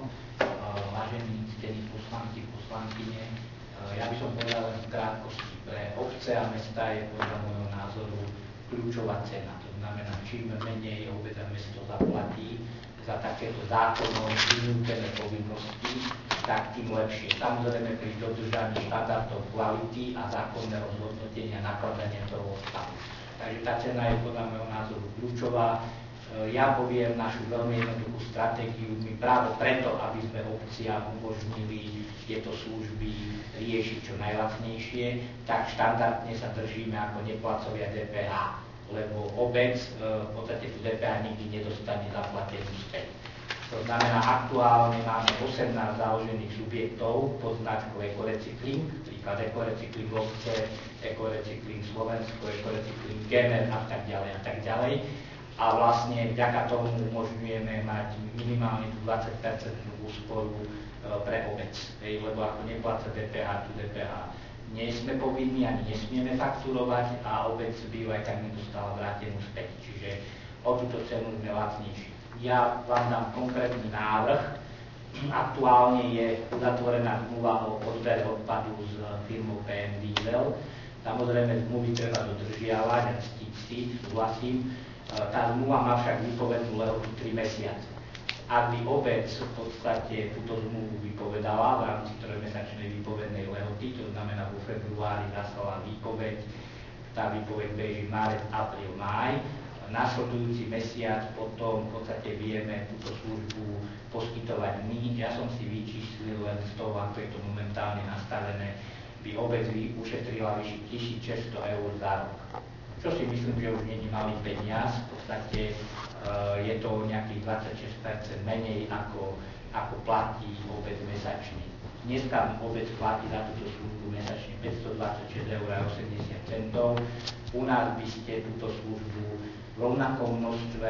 Vážení ctení poslanci, poslankyne, ja by som povedal len v krátkosti. Pre obce a mesta je podľa môjho názoru kľúčová cena. To znamená, čím menej obec a mesto zaplatí za takéto zákonom vynútené povinnosti, tak tým lepšie. Samozrejme pri dodržaní štandardov kvality a zákonného zhodnotenia nakladania toho odpadu. Takže tá cena je podľa môjho názoru kľúčová. Ja poviem našu veľmi jednoduchú stratégiu. My práve preto, aby sme obciam umožnili tieto služby riešiť čo najlacnejšie, tak štandardne sa držíme ako neplacovia dé pé há. Lebo obec v podstate tú dé pé há nikdy nedostane zaplatenú späť. To znamená, aktuálne máme osemnásť založených subjektov pod značkou Ecorecycling, príklad Ecorecycling obce, Ecorecycling Slovensko, Ecorecycling Gemer a tak ďalej a tak ďalej. A vlastne vďaka tomu umožňujeme mať minimálne tú dvadsať percent úsporu pre obec. Hej, lebo ako nepláca dé pé há, tú dé pé há nie sme povinní, ani nesmieme fakturovať a obec by aj tak nedostala vrátenú späť. Čiže o túto cenu sme lacnejší. Ja vám dám konkrétny návrh. Aktuálne je uzatvorená zmluva o odbere odpadu s firmou pé em Diesel. Samozrejme zmluvy treba dodržiavať a ctiť si, súhlasím. Tá zmluva má však výpovednú lehotu tri mesiace. Ak by obec v podstate túto zmluvu vypovedala v rámci trojmesačnej výpovednej lehoty, to znamená vo februári zaslala výpoveď, tá výpoveď beží marec, apríl, máj, následujúci mesiac potom v podstate vieme túto službu poskytovať my. Ja som si vyčíslil len z toho, ako je to momentálne nastavené, by obec ušetrila vyššie tisícšesťsto eur za rok. Čo si myslím, že už nie je malý peniaz, v podstate uh, je to nejakých dvadsaťšesť percent menej ako, ako platí obec mesačne. Dneska obec platí za túto službu mesačne päťstodvadsaťšesť eur a osemdesiat centov. U nás by ste túto službu v rovnakom množstve,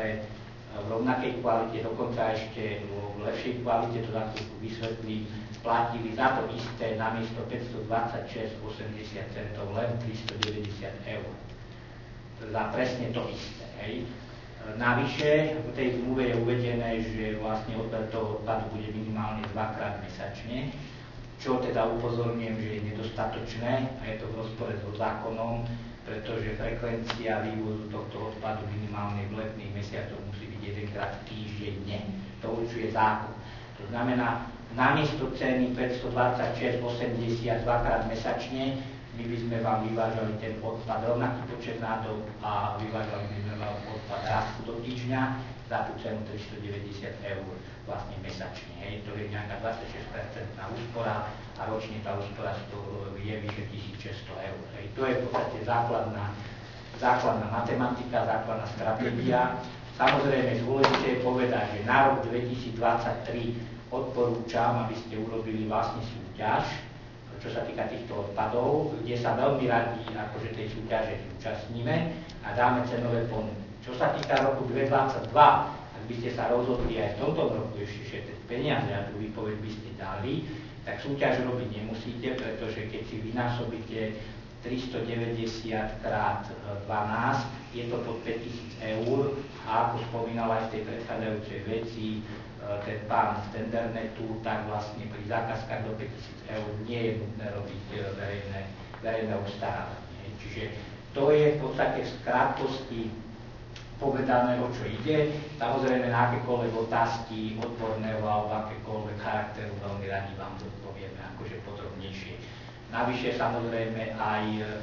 v rovnakej kvalite, dokonca ešte v lepšej kvalite, to za chvíľku vysvetlím, platili za to isté namiesto päťstodvadsaťšesť osemdesiat centov len tristodeväťdesiat eur. Za presne to isté. Hej. Navyše v tej zmluve je uvedené, že vlastne odber toho odpadu bude minimálne dvakrát mesačne, čo teda upozorňujem, že je nedostatočné a je to v rozpore so zákonom, pretože frekvencia vývozu tohto odpadu minimálne v letných mesiacoch musí byť jedenkrát týždenne. To určuje zákon. To znamená, namiesto ceny päťstodvadsaťšesť osemdesiat dvakrát mesačne my by sme vám vyvážali ten odpad rovnaký počet nádob a vyvážali by sme vám odpad raz do týždňa za tú cenu tristodeväťdesiat eur vlastne mesačne. Hej. To je nejaká dvadsaťšesť percent úspora a ročne tá úspora je vyše tisícšesťsto eur. Hej. To je v podstate základná, základná matematika, základná stratégia. Samozrejme dôležité je povedať, že na rok dvetisícdvadsaťtri odporúčam, aby ste urobili vlastne súťaž, čo sa týka týchto odpadov, kde sa veľmi radi akože tej súťaže zúčastníme a dáme cenové ponuky. Čo sa týka roku dvetisícdvadsaťdva, ak by ste sa rozhodli aj v tomto roku že peniaze a tú výpoveď by ste dali, tak súťaž robiť nemusíte, pretože keď si vynásobíte tristodeväťdesiat krát dvanásť, je to pod päťtisíc eur a ako spomínal aj v tej predchádzajúcej veci ten pán z Tendernetu, tak vlastne pri zákazkách do päťtisíc eur nie je nutné robiť verejné, verejné obstarávanie. Čiže to je v podstate v krátkosti povedané, o čo ide. Samozrejme na akékoľvek otázky odborného alebo akékoľvek charakteru veľmi radi vám zodpovieme akože podrobnejšie. Navyše samozrejme aj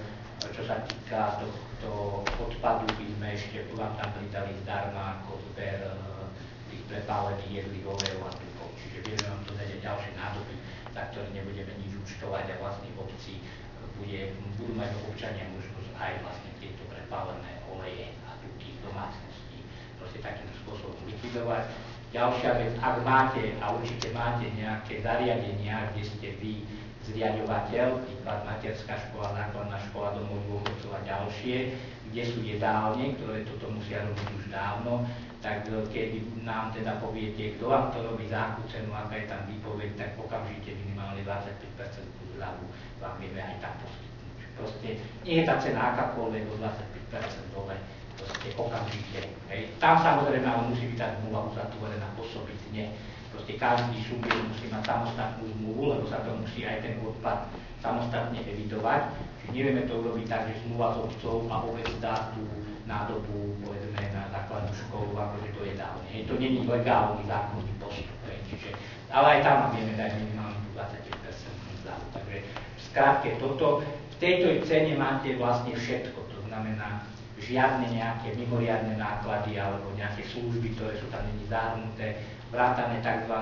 čo sa týka tohto odpadu, by sme ešte vám tam pridali zdarma ako zber tých prepálených jedlých olejov a tukov. Čiže vieme vám to dať aj ďalšie nádoby, za ktoré nebudeme nič účtovať a vlastne v obci bude, budú mať občania možnosť aj vlastne tieto prepálené oleje a tuky v domácnosti proste takýmto spôsobom likvidovať. Ďalšia vec, ak máte, a určite máte nejaké zariadenia, kde ste vy zriaďovateľ, príklad materská škola, základná škola, domov dôchodcov a ďalšie, kde sú jedálne, ktoré toto musia robiť už dávno, tak keď nám teda poviete, kto vám to robí, za akú cenu, aká je tam výpoveď, tak okamžite minimálne dvadsaťpäť percent zľavu vám vieme aj tam poskytnúť. Proste nie je tá cena akákoľvek o dvadsaťpäť percent dole, proste okamžite. Hej. Tam samozrejme ale musí byť tá zmluva uzatvorená osobitne. Proste každý subjekt musí mať samostatnú zmluvu, lebo sa to musí aj ten odpad samostatne evidovať. Čiže nevieme to urobiť tak, že zmluva s obcov a obec dá tú nádobu, povedzme, na základnú školu, akože to je dávne. Hej, to nie je legálny zákonný postup. Hej. Čiže, ale aj tam vieme dať minimálne dvadsaťpäť percent zľavu. Takže v skratke toto, v tejto cene máte vlastne všetko. To znamená žiadne nejaké mimoriadne náklady alebo nejaké služby, ktoré sú tam není zahrnuté, vrátane tzv.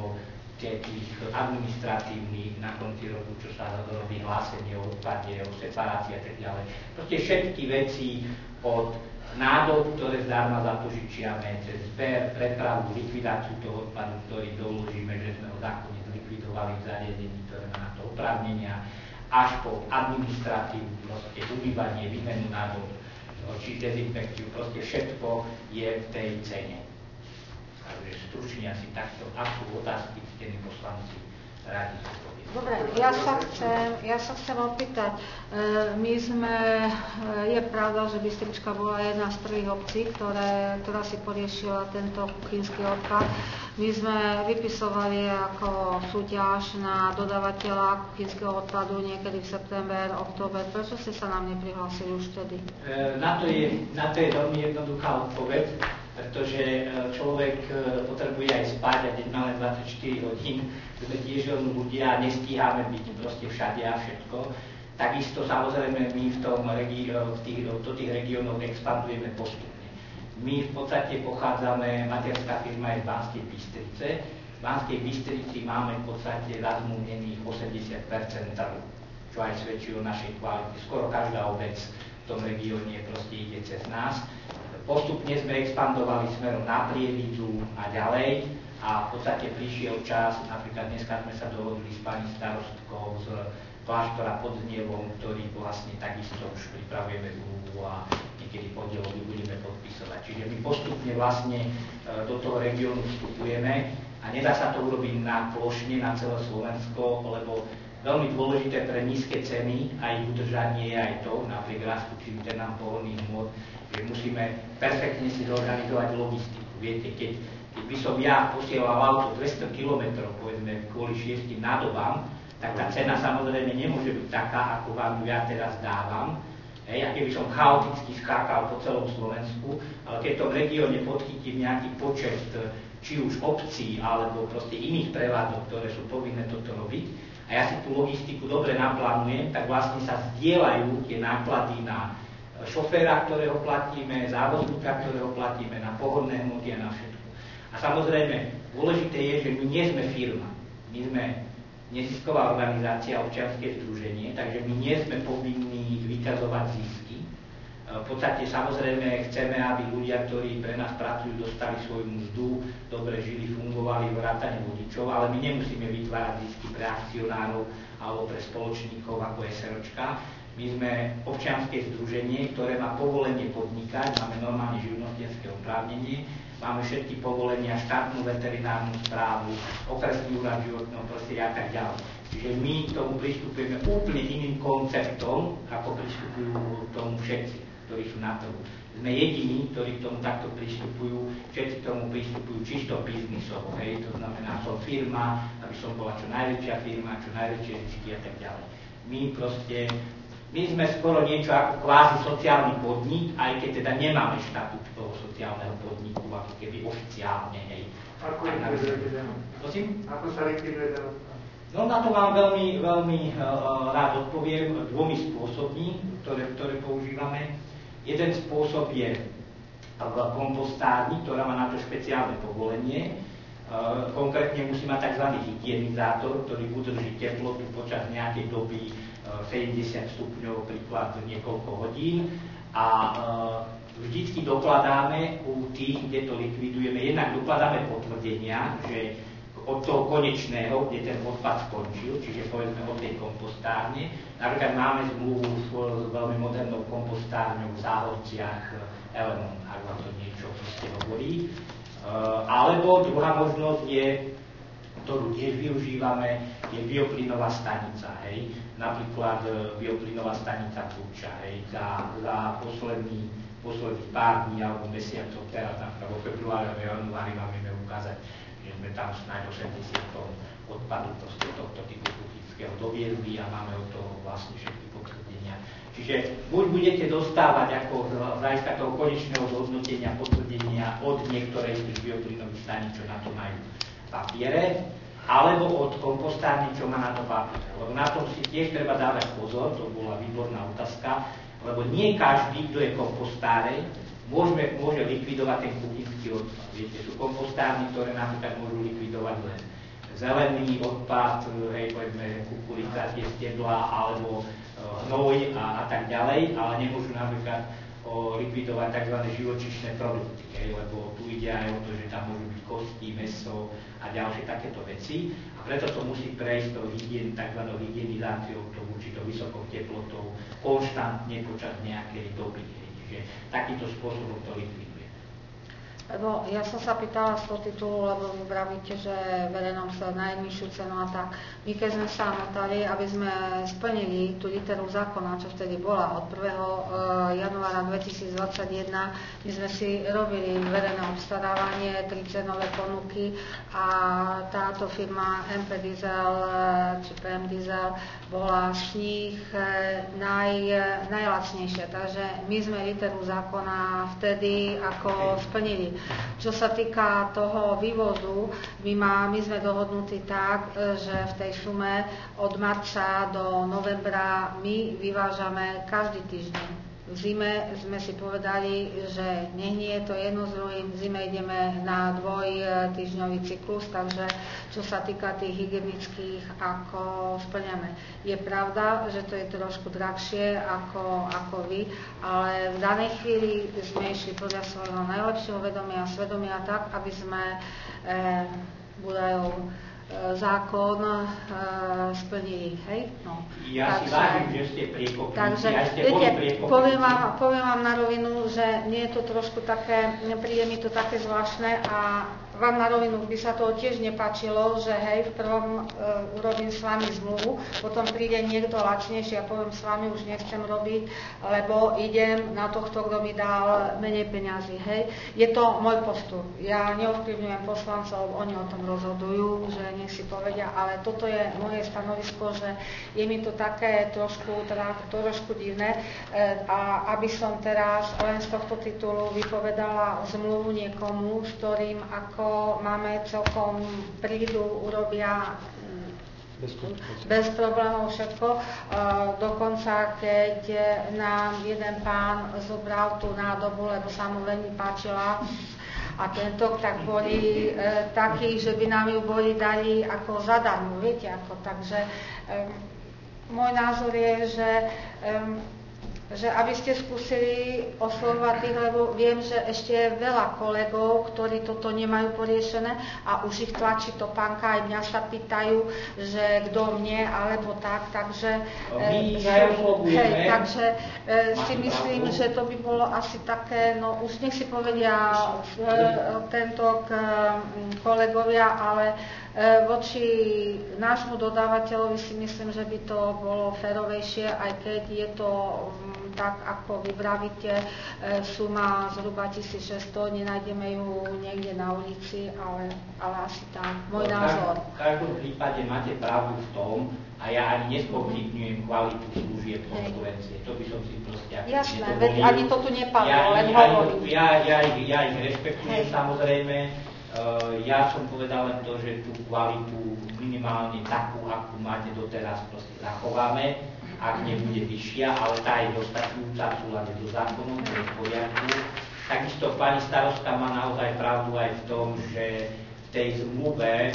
Tých administratívnych na konci roku, čo sa robí hlásenie o odpade, o separácii a tak ďalej. Proste všetky veci od nádob, ktoré zdarma zapožičiame, cez zber, prepravu, likvidáciu toho odpadu, ktorý doložíme, že sme ho zákonne zlikvidovali v zariadení, ktoré má na to oprávnenia, až po administratívu, proste umývanie, výmenu nádob, či dezinfekciu, proste všetko je v tej cene. Takže stručne asi takto, ak sú otázky, ctení poslanci, rádi zodpoviem. Dobre, ja sa chcem, ja sa chcem opýtať, my sme, je pravda, že Bystrička bola jedna z prvých obcí, ktoré, ktorá si poriešila tento kuchynský odpad. My sme vypisovali ako súťaž na dodávateľa kuchynského odpadu niekedy v september, október. Prečo ste sa nám neprihlásili už vtedy? Na to je, na to je veľmi jednoduchá odpoveď, pretože človek potrebuje aj spať a deň máme dvadsaťštyri hodín, sme tiež ľudia a nestíhame byť proste všade a všetko. Takisto samozrejme my v, tom regi- v tých, do tých regiónov expandujeme postupne. My v podstate pochádzame, materská firma je z Banskej Bystrice. V Banskej Bystrici máme v podstate zazmluvnených osemdesiat percent trhu, čo aj svedčí o našej kvalite. Skoro každá obec v tom regióne proste ide cez nás. Postupne sme expandovali smerom na Prievidzu a ďalej a v podstate prišiel čas, napríklad dneska sme sa dohodli s pani starostkou z kláštora pod Znievom, ktorý vlastne takisto už pripravujeme zmluvu a niekedy podielový budeme podpisovať. Čiže my postupne vlastne do toho regiónu vstupujeme a nedá sa to urobiť na plošne, na celé Slovensko, lebo veľmi dôležité pre nízke ceny a ich udržanie je aj to, napriek rastu cenám pohonných hmôt, že musíme perfektne si zorganizovať logistiku. Viete, keď, keď by som ja posielal auto dvesto kilometrov, povedzme, kvôli šiestim nádobám, tak tá cena samozrejme nemôže byť taká, ako vám ju ja teraz dávam. Hej, a keby som chaoticky skákal po celom Slovensku, ale keď v tom regióne podchytím nejaký počet, či už obcí, alebo proste iných prevádzok, ktoré sú povinné toto robiť, a ja si tú logistiku dobre naplánujem, tak vlastne sa zdieľajú tie náklady na šoféra, ktorého platíme, závozníka, ktorého platíme, na pohodné hmoty a na všetko. A samozrejme, dôležité je, že my nie sme firma. My sme nezisková organizácia, občianske združenie, takže my nie sme povinní vykazovať zisky. V podstate samozrejme chceme, aby ľudia, ktorí pre nás pracujú, dostali svoju mzdu, dobre žili, fungovali, vrátane vodičov, ale my nemusíme vytvárať zisky pre akcionárov alebo pre spoločníkov ako SROčka. My sme občianske združenie, ktoré má povolenie podnikať, máme normálne živnostenské oprávnenie máme všetky povolenia, štátnu veterinárnu správu, okresný úrad životného prostredia a tak ďalej. Čiže my k tomu pristupujeme úplne iným konceptom, ako pristupujú k tomu všetci, ktorí sú na trhu. Sme jediní, ktorí k tomu takto pristupujú, všetci k tomu pristupujú čisto biznisovo, hej, to znamená, som firma, aby som bola čo najväčšia firma, čo najväčšie zisky a tak ďalej. My proste, my sme skoro niečo ako kvázi sociálny podnik, aj keď teda nemáme štatút toho sociálneho podniku, ako keby oficiálne, hej. Ako likvidujete den? Prosím? Ako sa likviduje den? No na to vám veľmi, veľmi uh, rád odpoviem dvomi spôsobmi, ktoré, ktoré používame. Jeden spôsob je v kompostárni, ktorá má na to špeciálne povolenie. Uh, konkrétne musí mať tzv. Hygienizátor, ktorý udrží teplotu počas nejakej doby uh, sedemdesiat stupňov, príklad niekoľko hodín. A uh, vždycky dokladáme u tých, kde to likvidujeme, jednak dokladáme potvrdenia, že od toho konečného, kde ten odpad skončil, čiže povedzme od tej kompostárne. Napríklad máme zmluvu s veľmi modernou kompostárňou v Záhorciach, Elenon, ak vám to niečo proste hovorí. Alebo druhá možnosť je, ktorú tiež využívame, je bioplynová stanica, hej. Napríklad bioplynová stanica Púča, hej. Za, za posledný, posledných pár dní alebo mesiacov, teraz napríklad vo februári a januári vám vieme ukázať, že sme tam snáď osemdesiat tón odpadu proste tohto typu kuchyňského doviezli a máme od toho vlastne všetky potvrdenia. Čiže buď budete dostávať ako z hľadiska toho konečného zhodnotenia potvrdenia od niektorej z tých bioplynových staníc, čo na to majú papiere, alebo od kompostárny, čo má na to papiere. Lebo na tom si tiež treba dávať pozor, to bola výborná otázka, lebo nie každý, kto je kompostáre, Môžeme, môže likvidovať ten kuchynský odpad. Viete, sú kompostárny, ktoré napríklad môžu likvidovať len zelený odpad, hej, povedzme kukurica, tie stedlá, alebo e, hnoj a, a tak ďalej, ale nemôžu napríklad o, likvidovať tzv. Živočíšne produkty, hej, lebo tu ide aj o to, že tam môžu byť kosti, mäso a ďalšie takéto veci. A preto to musí prejsť tou hygien, tzv. Hygienizáciou, tou určitou vysokou teplotou, konštantne počas nejakej doby. Takýmto spôsobom to likviduje. Lebo ja som sa pýtala z toho titulu, lebo vy vravíte, že verejnom sa najnižšiu cenu a tak. My keď sme sa motali, aby sme splnili tú literu zákona, čo vtedy bola od prvého januára dvetisícdvadsaťjeden, my sme si robili verejné obstarávanie, tri cenové ponuky a táto firma em pé Diesel či pé em Diesel bola z nich naj, najlacnejšia. Takže my sme literu zákona vtedy ako splnili. Čo sa týka toho vývozu, my, má, my sme dohodnutí tak, že v tej sume od marca do novembra my vyvážame každý týždeň. V zime sme si povedali, že nech nie je to jedno s druhým, v zime ideme na dvojtýždňový cyklus, takže čo sa týka tých hygienických, ako splňame. Je pravda, že to je trošku drahšie ako, ako vy, ale v danej chvíli sme išli podľa svojho najlepšieho vedomia a svedomia tak, aby sme eh, budajov zákon e, splnili, hej? No. Ja takže, si vážim, že ste priekopníci, takže, ja ste viete, priekopníci. Poviem vám, poviem vám na rovinu, že nie je to trošku také, príde mi to také zvláštne a vám na rovinu by sa toho tiež nepáčilo, že hej, v prvom e, urobím s vami zmluvu, potom príde niekto lacnejší a poviem s vami už nechcem robiť, lebo idem na tohto, kto mi dal menej peňazí, hej. Je to môj postup. Ja neovplyvňujem poslancov, oni o tom rozhodujú, že nech si povedia, ale toto je moje stanovisko, že je mi to také trošku, teda trošku divné e, a aby som teraz len z tohto titulu vypovedala zmluvu niekomu, s ktorým ako máme celkom, prídu, urobia bez, bez problémov všetko. E, dokonca, keď nám jeden pán zobral tú nádobu, lebo sa mu veľmi páčila a tento, tak boli e, takí, že by nám ju boli dali ako zadarmo, viete, ako, takže e, môj názor je, že e, že aby ste skúsili oslovovať tých, lebo viem, že ešte je veľa kolegov, ktorí toto nemajú poriešené a už ich tlačí topánka, aj mňa sa pýtajú, že kto mne, alebo tak, takže, My e, oslovujeme. hej, takže e, si myslím, pravdu. Že to by bolo asi také, no už nech si povedia e, tento k, kolegovia, ale e, voči nášmu dodávateľovi si myslím, že by to bolo férovejšie, aj keď je to tak, ako vy vravíte, e, suma zhruba tisícšesťsto, nenájdeme ju niekde na ulici, ale, ale asi tak, môj no, názor. V každom prípade máte pravdu v tom, a ja ani nespochybňujem kvalitu služieb konkurencie. To by som si proste... Jasné, veď ani to tu nepadlo, ja, len ja, hovorím. Ja, ja, ja, ja ich rešpektujem, hej. Samozrejme. Uh, ja som povedal len to, že tú kvalitu minimálne takú, akú máte doteraz, proste zachováme. Ak nebude vyššia, ale tá je dostačujúca v súlade so zákonom, to je v poriadku. Takisto pani starostka má naozaj pravdu aj v tom, že v tej zmluve e,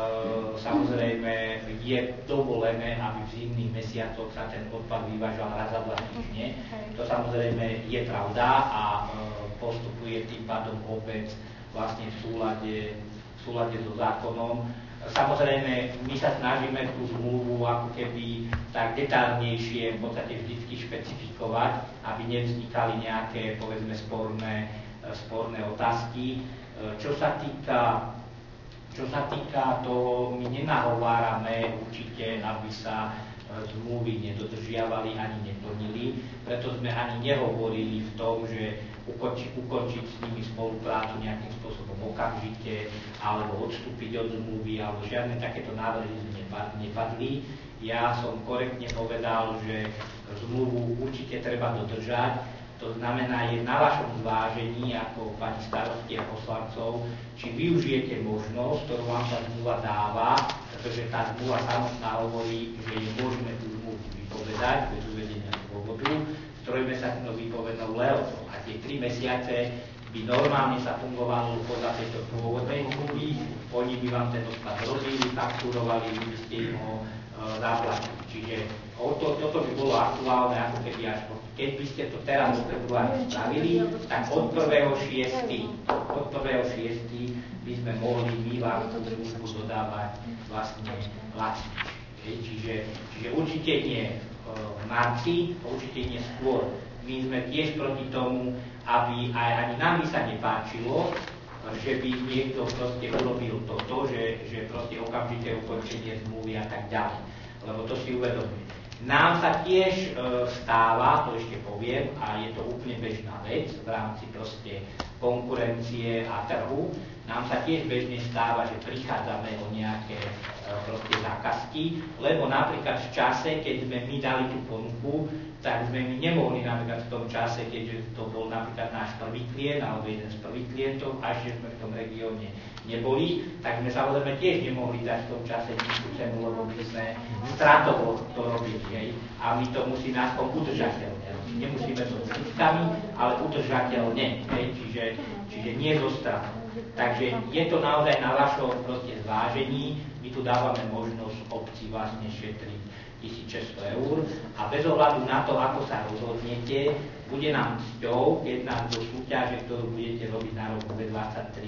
samozrejme je dovolené, aby v zimných mesiacoch sa ten odpad vyvážal raz za dva týždne. To samozrejme je pravda a e, postupuje tým pádom obec vlastne v súlade, v súlade so zákonom. Samozrejme, my sa snažíme tú zmluvu ako keby tak detálnejšie v podstate vždycky špecifikovať, aby nevznikali nejaké, povedzme, sporné, sporné otázky. Čo sa týka, čo sa týka toho, my nenahovárame určite, aby sa zmluvy nedodržiavali ani neplnili, preto sme ani nehovorili v tom, že ukončiť, ukončiť s nimi spoluprácu nejakým spôsobom okamžite, alebo odstúpiť od zmluvy, alebo žiadne takéto návrhy nepadli. Ja som korektne povedal, že zmluvu určite treba dodržať. To znamená, je na vašom zvážení ako pani starostky a poslancov, či využijete možnosť, ktorú vám tá zmluva dáva, pretože tá zmluva samotná hovorí, že je možné tú zmluvu vypovedať bez uvedenia dôvodu. Strojme sa tým výpovednou lehotou. A tie tri mesiace by normálne sa fungovalo podľa tejto pôvodnej zmluvy, oni by vám ten odpad robili, fakturovali, vy by ste im ho e, zaplatili. Čiže o to, toto by bolo aktuálne, ako keby až po, keď by ste to teraz v februári spravili, tak od prvého šiesteho od prvého šiesteho by sme mohli my vám tú službu dodávať vlastne lacnejšie. Čiže, čiže určite nie v marci, určite nie skôr. My sme tiež proti tomu, aby aj ani nám by sa nepáčilo, že by niekto proste urobil toto, že, že proste okamžité ukončenie zmluvy a tak ďalej. Lebo to si uvedomuje. Nám sa tiež e, stáva, to ešte poviem, a je to úplne bežná vec v rámci proste konkurencie a trhu, nám sa tiež bežne stáva, že prichádzame o nejaké e, proste zákazky, lebo napríklad v čase, keď sme my dali tú ponuku, tak sme my nemohli napríklad v tom čase, keďže to bol napríklad náš prvý klient alebo jeden z prvých klientov a ešte sme v tom regióne neboli, tak sme samozrejme tiež nemohli dať v tom čase nižšiu cenu, lebo by sme stratovo to robili, hej. A my to musíme aspoň udržateľne. Nemusíme to s ziskami, ale udržateľne, hej. Čiže, čiže nie zo stratou. Takže je to naozaj na vašom proste zvážení. My tu dávame možnosť obci vlastne šetriť tisícšesťsto eur a bez ohľadu na to, ako sa rozhodnete, bude nám cťou, keď nám do súťaže, ktorú budete robiť na rok dvetisícdvadsaťtri,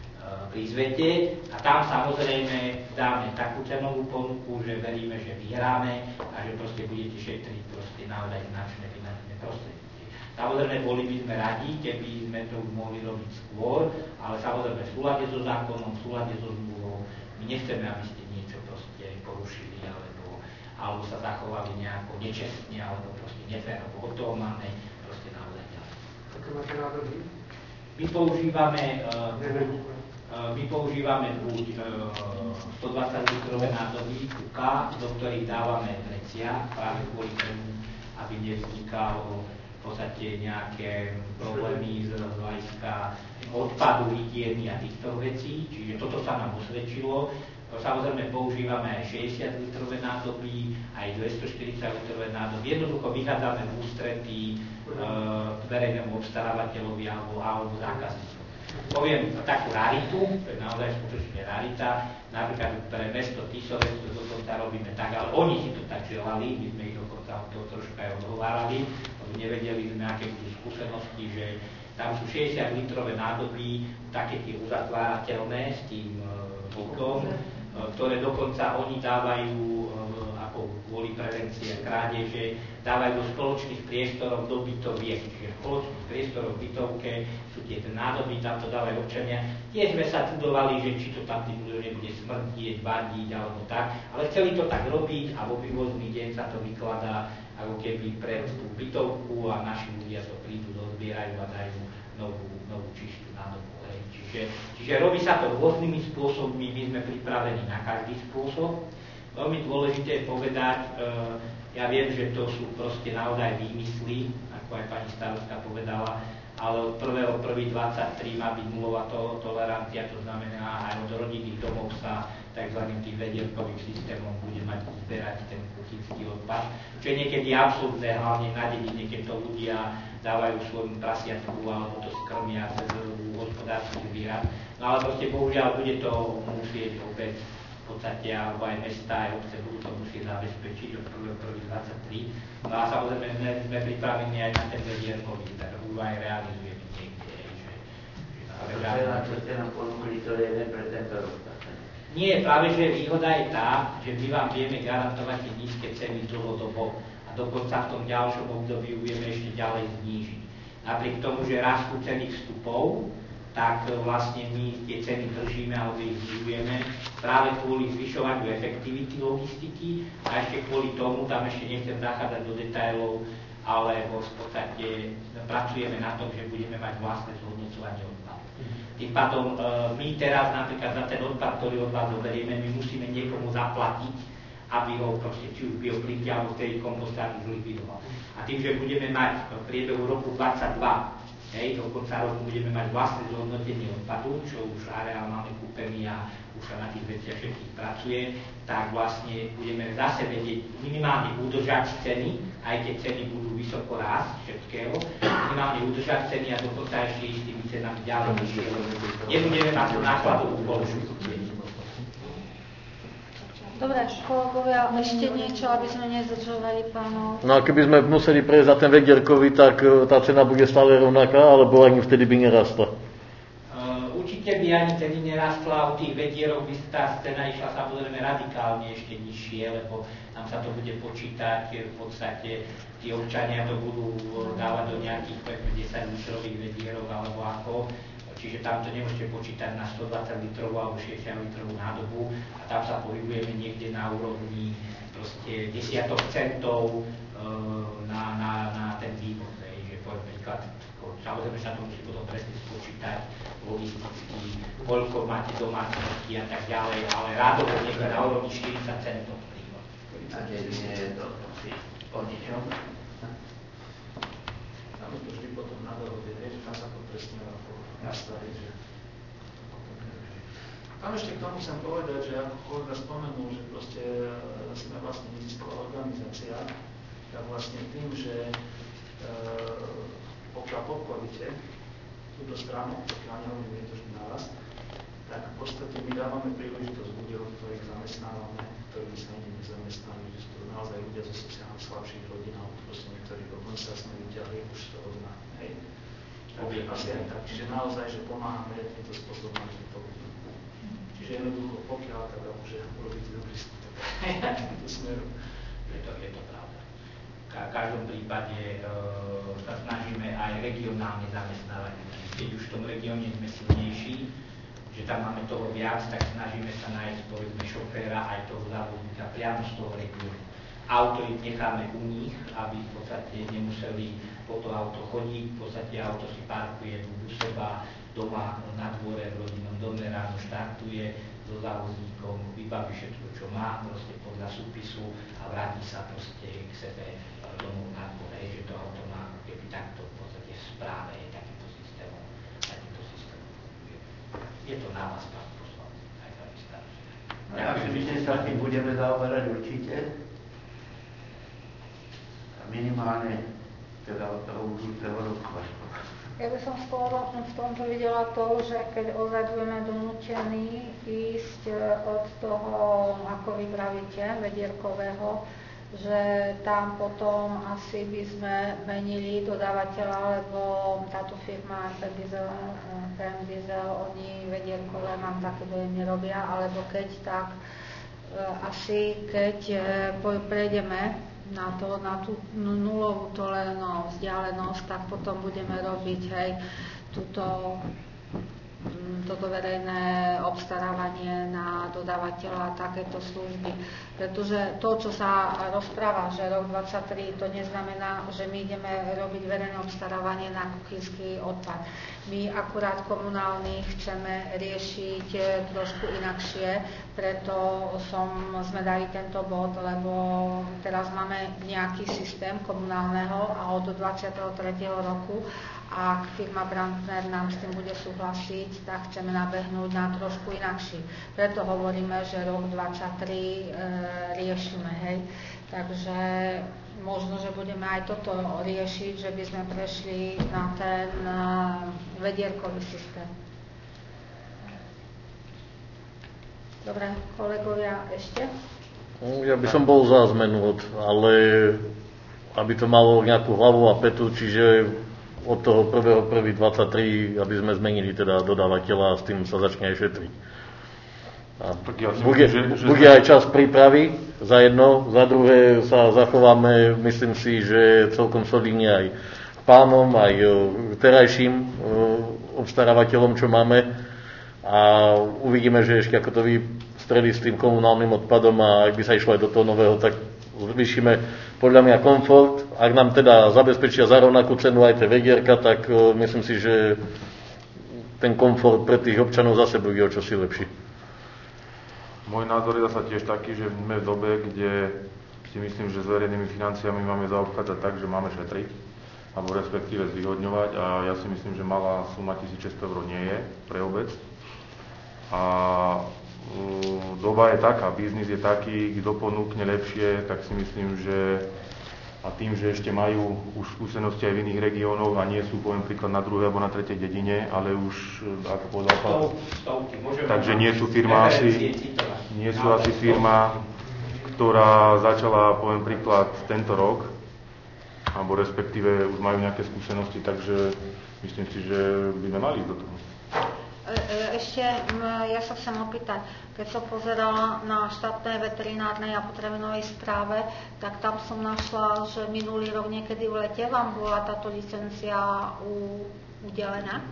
prizvete a tam samozrejme dáme takú cenovú ponuku, že veríme, že vyhráme a že proste budete šetriť proste naozaj značné finančné prostriedky. Samozrejme boli by sme radi, keby sme to už mohli robiť skôr, ale samozrejme v súlade so zákonom, v súlade so zmluvou. My nechceme, aby ste niečo proste porušili alebo, alebo sa zachovali nejako nečestne alebo proste neférovo. Od toho máme proste naozaj ďalej. Aké máte nádoby? My používame uh, My používame buď stodvadsať litrové nádoby Q K, do ktorých dávame vrecia, práve kvôli tomu, aby nevznikalo v podstate nejaké problémy z hľadiska odpadu, hygieny a týchto vecí. Čiže toto sa nám osvedčilo. Samozrejme používame aj šesťdesiat litrové nádoby, aj dvestoštyridsať litrové nádoby. Jednoducho vychádzame v ústretí e, verejnému obstarávateľovi alebo, alebo zákazníkom. Poviem takú raritu, to je naozaj skutočne rarita, napríklad pre mesto Tisovec to dokonca robíme tak, ale oni si to tak želali, my sme ich dokonca od toho troška aj odhovárali, lebo nevedeli sme, aké budú skúsenosti, že tam sú šesťdesiat litrové nádoby, také tie uzatvárateľné s tým bokom, ktoré dokonca oni dávajú ako kvôli prevencie krádeže, dávajú do spoločných priestorov do bytoviek, čiže v spoločných priestoroch v bytovke sú tie nádoby, tam to dávajú občania. Tiež sme sa čudovali, že či to tam tým ľuďom nebude smrdieť, vadiť alebo tak, ale chceli to tak robiť a vo vývozný deň sa to vykladá ako keby pred tú bytovku a naši ľudia to prídu, dozbierajú a dajú novú, novú čistú nádobu. Čiže, čiže robí sa to rôznymi spôsobmi, my sme pripravení na každý spôsob. Veľmi dôležité je povedať, e, ja viem, že to sú proste naozaj výmysly, ako aj pani starostka povedala, ale od prvého prvého dvadsaťtri má byť nulová to, tolerancia, to znamená aj od rodinných domov sa tzv. Tým vedierkovým systémom bude mať zberať ten kuchynský odpad, čo je niekedy absurdné, hlavne na dedine, keď to ľudia dávajú svojmu prasiatku alebo to skrmia cez hospodárskych zvierat. No ale proste bohužiaľ bude to musieť opäť v podstate, alebo aj mesta, aj obce budú to musieť zabezpečiť od prvého prvého dvadsaťtri. No a samozrejme sme, sme pripravení aj na ten vedierkový, tak už aj realizujeme niekde. Že, že na čo ste nám ponúkli, to je pre tento rok. Nie, práve že výhoda je tá, že my vám vieme garantovať tie nízke ceny dlhodobo a dokonca v tom ďalšom období vieme ešte ďalej znížiť. Napriek tomu, že rastú ceny vstupov, tak vlastne my tie ceny držíme alebo ich znižujeme práve kvôli zvyšovaniu efektivity logistiky a ešte kvôli tomu, tam ešte nechcem zachádzať do detailov, ale v podstate pracujeme na tom, že budeme mať vlastné zhodnocovanie odpadu. Tým pádom my teraz napríklad za ten odpad, ktorý od vás zoberieme, my musíme niekomu zaplatiť, aby ho proste či už bioplynky alebo vtedy kompostár zlikvidoval. A tým, že budeme mať v priebehu roku dvadsaťdva, hej, do konca roku budeme mať vlastné zhodnotenie odpadu, čo už areál máme kúpený a už sa na tých veciach všetkých pracuje, tak vlastne budeme zase vedieť minimálne udržať ceny, aj keď ceny budú vysoko rásť všetkého, minimálne udržať ceny a dokonca ešte ísť tými cenami ďalej. Nebudeme mať tú nákladovú položku. Dobre, kolegovia, ešte niečo, aby sme nezdržovali pánov. No a keby sme museli prejsť za ten vedierkový, tak tá cena bude stále rovnaká, alebo ani vtedy by nerastla? Uh, určite by ani tedy nerastla, u tých vedierok by tá cena išla samozrejme radikálne ešte nižšie, lebo tam sa to bude počítať, v podstate tí občania to budú dávať do nejakých desať litrových vedierok alebo ako. Čiže tam to nemôžete počítať na stodvadsať litrovú alebo šesťdesiat litrovú nádobu a tam sa pohybujeme niekde na úrovni proste desiatok centov e, na, na, na ten vývoz. Že poviem príklad, samozrejme sa to musí potom presne spočítať logisticky, koľko máte domácnosti a tak ďalej, ale rádovo niekde na úrovni štyridsať centov prívoz. A dedine je to o ničom? Tam to vždy potom na dohode, že tam sa to presne nastaviť, že tam ešte k tomu chcem povedať, že ako kolega spomenul, že proste sme vlastne nezisková organizácia, tak vlastne tým, že e, pokiaľ podporíte túto stranu, pokiaľ nehovorím, je to vždy na vás, tak v podstate my dávame príležitosť ľuďom, ktorých zamestnávame, ktorí sa inde nezamestnali, že sú to naozaj ľudia zo sociálne slabších rodín, alebo proste niektorí dokonca sme vyťahli už z toho dna, hej. Takže asi aj tak. Čiže naozaj, že pomáhame týmto spôsobom na týmto ľuďom. Čiže jednoducho, pokiaľ teda môže urobiť dobrý skutok v tomto smeru. Je to, je to pravda. V každom prípade e, sa snažíme aj regionálne zamestnávať. Keď už v tom regióne sme silnejší, že tam máme toho viac, tak snažíme sa nájsť povedzme šoféra aj toho závodníka priamo z toho regiónu. Auto im necháme u nich, aby v podstate nemuseli po to auto chodiť, v podstate auto si parkuje u seba, doma na dvore v rodinnom dome, ráno štartuje so závodníkom, vybaví všetko, čo má, proste podľa súpisu a vráti sa proste k sebe domov na dvore, že to auto má keby takto v podstate v správe je takýmto systémom, takýmto systémom funguje. Je to na vás, pán poslanec, aj pani starostka. Ja si myslím, že sa tým budeme zaoberať určite. Minimálne teda od toho budúceho roku. Ja by som skôr v tomto videla to, že keď ozaj budeme donútení ísť od toho, ako vy pravíte, vedierkového, že tam potom asi by sme menili dodávateľa, lebo táto firma pé em Diesel, pé em Diesel, oni vedierkové nám také dojem nerobia, alebo keď tak, asi keď prejdeme na, to, na tú nulovú tolerančnú vzdialenosť, tak potom budeme robiť hej, túto, toto verejné obstarávanie na dodávateľa takéto služby. Pretože to, čo sa rozpráva, že rok dvadsaťtri, to neznamená, že my ideme robiť verejné obstarávanie na kuchynský odpad. My akurát komunálny chceme riešiť trošku inakšie, preto som, sme dali tento bod, lebo teraz máme nejaký systém komunálneho a od dvadsiateho tretieho roku, ak firma Brandner nám s tým bude súhlasiť, tak chceme nabehnúť na trošku inakší. Preto hovoríme, že rok dvadsaťtri e, riešime, hej. Takže možno, že budeme aj toto riešiť, že by sme prešli na ten uh, vedierkový systém. Dobre, kolegovia, ešte? Ja by som bol za zmenu, ale aby to malo nejakú hlavu a petu, čiže od toho prvého prvého dvadsaťtri, aby sme zmenili teda dodávateľa a s tým sa začne aj šetriť. A ja bude, myslím, že, že bude aj čas prípravy za jedno, za druhé sa zachováme, myslím si, že celkom solidne aj k pánom, aj k terajším obstarávateľom, čo máme, a uvidíme, že ešte ako to vystrelí s tým komunálnym odpadom, a ak by sa išlo aj do toho nového, tak zvýšime podľa mňa komfort. Ak nám teda zabezpečia za rovnakú cenu aj tie vedierka, tak myslím si, že ten komfort pre tých občanov zase bude o čosi lepší. Môj názor je zasa tiež taký, že sme v dobe, kde si myslím, že s verejnými financiami máme zaobchádzať tak, že máme šetriť, alebo respektíve zvýhodňovať, a ja si myslím, že malá suma tisícšesťsto eur nie je pre obec. A uh, doba je taká, biznis je taký, kto ponúkne lepšie, tak si myslím, že a tým, že ešte majú už skúsenosti aj v iných regiónoch a nie sú, poviem príklad, na druhej alebo na tretej dedine, ale už, ako povedal pán, takže nie sú firma asi, nie sú asi firma, ktorá začala, poviem príklad, tento rok, alebo respektíve už majú nejaké skúsenosti, takže myslím si, že by sme mali ísť do toho. Ešte ja sa chcem opýtať, keď som pozerala na štátnej veterinárnej a potravinovej správe, tak tam som našla, že minulý rok niekedy v lete vám bola táto licencia udelená?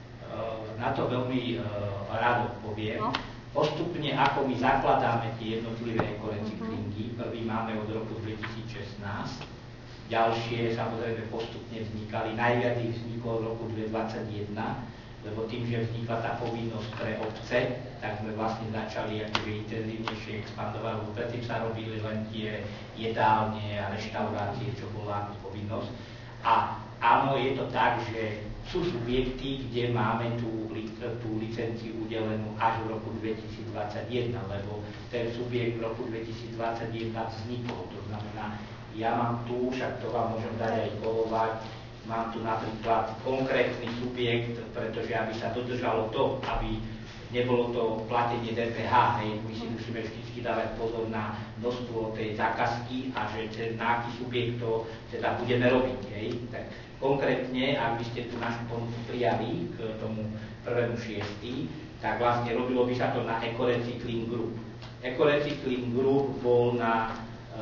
Na to veľmi rád odpoviem. No. Postupne, ako my zakladáme tie jednotlivé ekorecyklingy, prvý máme od roku dvetisícšestnásť, ďalšie samozrejme postupne vznikali, najviac ich vzniklo v roku dvetisícdvadsaťjeden, lebo tým, že vznikla tá povinnosť pre obce, tak sme vlastne začali akože intenzívnejšie expandovať, lebo predtým sa robili len tie jedálne a reštaurácie, čo bola povinnosť. A áno, je to tak, že sú subjekty, kde máme tú, tú licenciu udelenú až v roku dvetisícdvadsaťjeden, lebo ten subjekt v roku dvetisícdvadsaťjeden vznikol. To znamená, ja mám tu, však to vám môžem dať aj kolovať, mám tu napríklad konkrétny subjekt, pretože aby sa dodržalo to, aby nebolo to platenie dé pé há, hej, my si musíme vždy dávať pozor na množstvo tej zákazky a že ten náky subjekt to teda budeme robiť, hej. Tak konkrétne, ak by ste tu našu ponuku prijali k tomu prvému šiestý, tak vlastne robilo by sa to na Ecorecycling Group. Ecorecycling Group bol na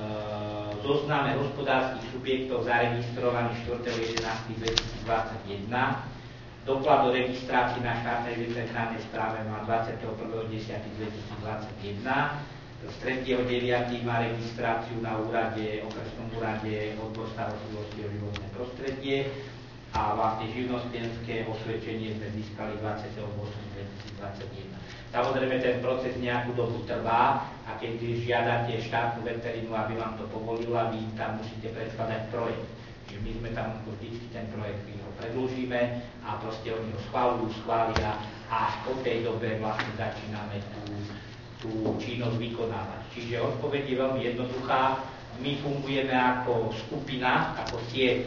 zozname hospodárskych subjektov zaregistrovaný štvrtého jedenásteho dvetisícdvadsaťjeden. Doklad o registrácii na štátnej veterinárnej správe má dvadsiateho prvého desiateho dvetisícdvadsaťjeden. Z tretieho deviateho má registráciu na úrade, okresnom úrade odbor starostlivosti o životné prostredie a vlastne živnostenské osvedčenie sme získali dvadsiateho ôsmeho dvetisícdvadsaťjeden. Samozrejme, ten proces nejakú dobu trvá a keď žiadate štátnu veterínu, aby vám to povolila, vy tam musíte predkladať projekt. Čiže my sme tam vždycky ten projekt, my ho predĺžime a proste oni ho schválujú, schvália a až po tej dobe vlastne začíname tú, tú činnosť vykonávať. Čiže odpoveď je veľmi jednoduchá. My fungujeme ako skupina, ako sieť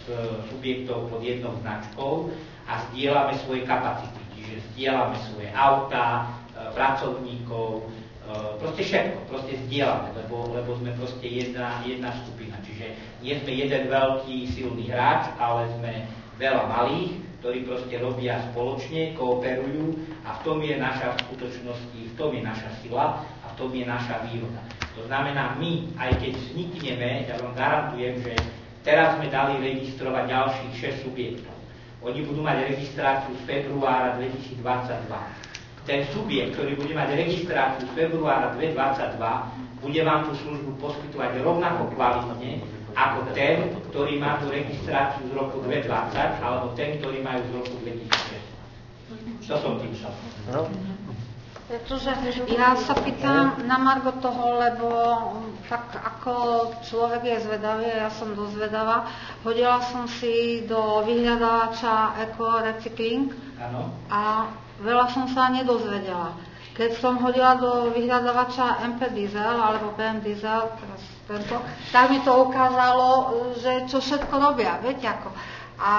subjektov pod jednou značkou a zdieľame svoje kapacity. Čiže zdieľame svoje autá, pracovníkov, proste všetko, proste zdieľame, lebo, lebo sme proste jedna, jedna skupina. Čiže nie sme jeden veľký silný hráč, ale sme veľa malých, ktorí proste robia spoločne, kooperujú a v tom je naša v skutočnosti, v tom je naša sila a v tom je naša výhoda. To znamená, my, aj keď vznikneme, ja vám garantujem, že teraz sme dali registrovať ďalších šesť subjektov. Oni budú mať registráciu z februára dvetisícdvadsaťdva. Ten subjekt, ktorý bude mať registráciu z februára dvetisícdvadsaťdva, bude vám tú službu poskytovať rovnako kvalitne, ako ten, ktorý má tú registráciu z roku dvetisícdvadsať, alebo ten, ktorý majú z roku dvetisícšesť. Čo som tým šal? No. Pretože ja sa pýtam na margo toho, lebo tak ako človek je zvedavý, ja som dosť zvedavá, hodila som si do vyhľadávača Eco Recycling a veľa som sa nedozvedela. Keď som hodila do vyhľadávača em pé Diesel alebo pé em Diesel, teraz tento, tak mi to ukázalo, že čo všetko robia, viete ako. A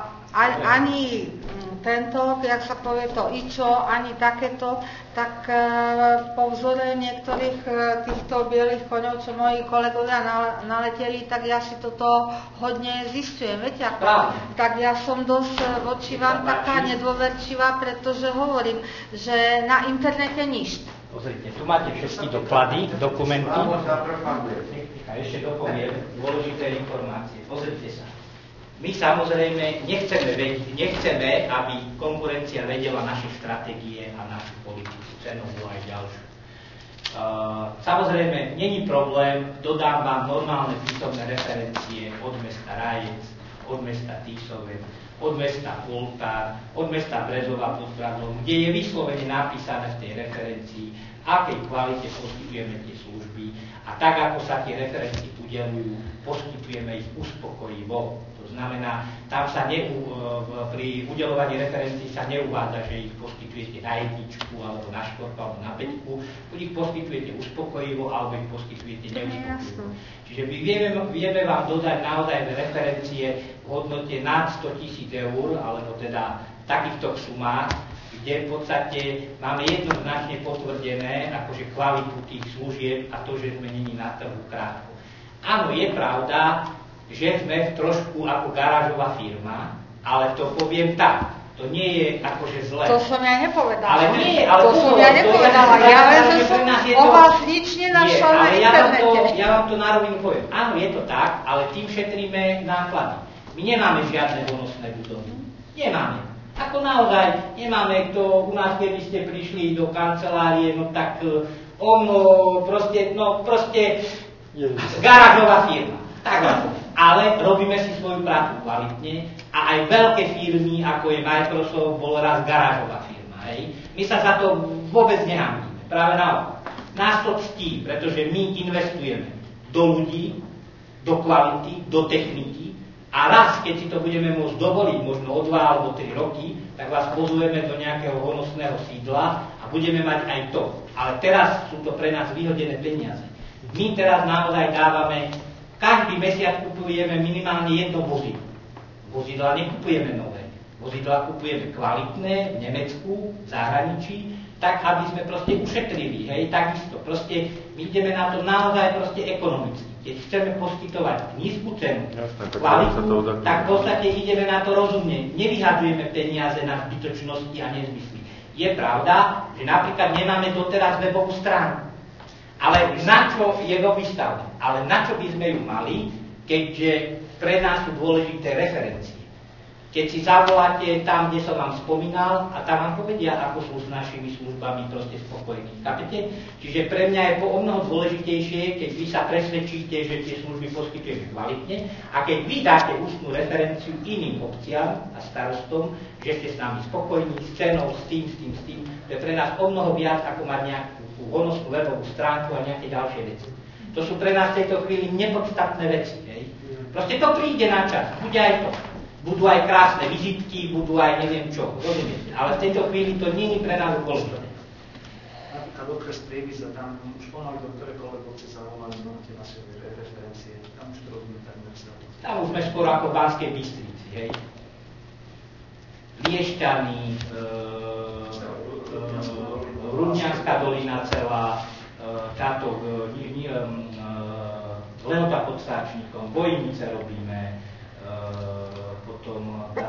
ani tento, jak sa povie to ičo, ani takéto, tak po vzore niektorých týchto bielých koňov, čo moji kolegovia naleteli, tak ja si toto hodne zistujem, viete ako. Tak ja som dosť voči vám taká nedôverčivá, pretože hovorím, že na internete nič. Pozrite, tu máte všetky doklady, dokumenty. A ešte dopoviem dôležité informácie. Pozrite sa. My samozrejme nechceme, nechceme, aby konkurencia vedela naše stratégie a našu politiku, cenovú aj ďalšiu. Uh, samozrejme, není problém, dodám vám normálne písomné referencie od mesta Rajec, od mesta Tisovec, od mesta Poltár, od mesta Brezova pod Bradom, kde je vyslovene napísané v tej referencii, akej kvalite poskytujeme tie služby a tak, ako sa tie referencie udelujú, poskytujeme ich uspokojivo. To znamená, tam sa ne, pri udeľovaní referencií sa neuvádza, že ich poskytujete na jedničku, alebo na štvorku, alebo na päťku. Buď ich poskytujete uspokojivo, alebo ich poskytujete neuspokojivo. Čiže my vieme, vieme vám dodať naozaj referencie v hodnote nad sto tisíc eur, alebo teda v takýchto sumách, kde v podstate máme jednoznačne potvrdené akože kvalitu tých služieb a to, že sme není na trhu krátko. Áno, je pravda, že sme v trošku ako garážová firma, ale to poviem tak. To nie je akože zle. To som ja nepovedala. Ale nie, ale to som ja nepovedala. Ja viem, že som o vás nič nenašla na internete. Ja vám, to, ja vám to na rovinu poviem. Áno, je to tak, ale tým šetríme náklady. My nemáme žiadne honosné budovy. Nemáme. Ako naozaj nemáme, kto u nás, keby ste prišli do kancelárie, no tak on proste, no proste garážová firma. Tak vám poviem. Ale robíme si svoju prácu kvalitne a aj veľké firmy, ako je Microsoft, bol raz garážová firma. Hej. My sa za to vôbec nehanbíme. Práve naopak. Nás to ctí, pretože my investujeme do ľudí, do kvality, do techniky a raz, keď si to budeme môcť dovoliť, možno o dva alebo tri roky, tak vás pozujeme do nejakého honosného sídla a budeme mať aj to. Ale teraz sú to pre nás vyhodené peniaze. My teraz naozaj dávame, každý mesiac kupujeme minimálne jedno vozidlo. Vozidla nekupujeme nové. Vozidla kupujeme kvalitné v Nemecku, v zahraničí, tak aby sme proste ušetrili, hej, takisto. Proste my ideme na to naozaj proste ekonomicky. Keď chceme poskytovať nízku cenu, kvalitu, tak v podstate ideme na to rozumne. Nevyhadujeme peniaze na zbytočnosti a nezmysly. Je pravda, že napríklad nemáme doteraz webovú stránku. Ale na čo je vo výstavbe? Ale na čo by sme ju mali, keďže pre nás sú dôležité referencie? Keď si zavoláte tam, kde som vám spomínal, a tam vám povedia, ako sú s našimi službami proste spokojní. Chápete? Čiže pre mňa je po omnoho dôležitejšie, keď vy sa presvedčíte, že tie služby poskytujeme kvalitne a keď vy dáte ústnu referenciu iným obciam a starostom, že ste s nami spokojní, s cenou, s tým, s tým, s tým, to je pre nás omnoho viac, ako mať nejakú honosnú webovú stránku a nejaké ďalšie veci. To sú pre nás v tejto chvíli nepodstatné veci. Hej? Proste to príde na čas, bude aj to. Budú aj krásne vizitky, budú aj neviem čo, rozumiete. Ale v tejto chvíli to nie je pre nás dôležité. A napríklad okres Prievidza, tam už pomaly do ktorékoľvek obce zavolali, máte naše referencie, tam už to robíme takmer celé. Tam už sme skoro ako v Banskej Bystrici, hej. Liešťany, e, e, Rudňanská dolina celá, e, táto e, e, Lehota pod Stáčnikom, Vojnice robíme, e, potom tam...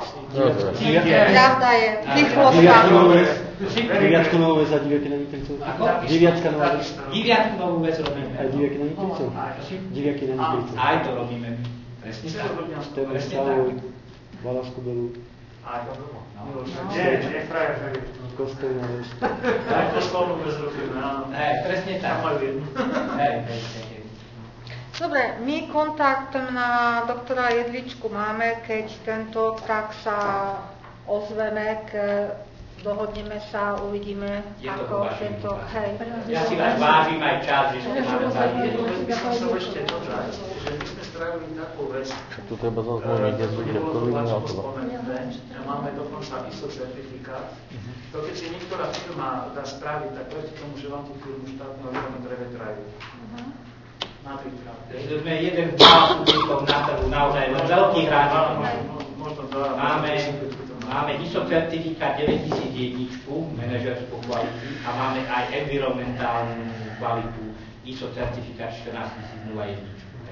Pravda je, Vychloska. Diviacku Novú Ves a Diviaky na Nitricov. Ako? Diviacka Nová Ves. Diviacku Novú Ves robíme. Aj Diviaky na Nitricov. Diviaky na Nitricov. Aj to robíme. Presne tak. Tebe Stavu, Valašku Belu. Aj to doma. Nie, nie, frajer, že Kostolnú Ves. Aj Kostolnú Ves robíme, áno. Hej, presne tak. Tam majú jednu. Hej, hej, hej. Dobre, my kontakt na doktora Jedličku máme, keď tento, tak sa ozveme, k, dohodneme sa, uvidíme, Je to ako vážim, tento, hej. Ja si vás vážim aj čas, že ste máme záujem. Ja som chcel ešte dodať, že my sme spravili takú vec, Tu treba zazvoniť, kde bude korunu a to. máme dokonca í es o certifikát. To keď si niektorá firma dá spraviť, tak verte tomu, že vám tú firmu štátneho výrobného revetrajú. Napríklad. Takže sme jeden z mála subjektov na trhu, naozaj len veľký hráč. Máme, máme í es o certifikát deväťtisícjeden, manažerskú kvalitu, a máme aj environmentálnu kvalitu í es o certifikát štrnásťtisícjeden.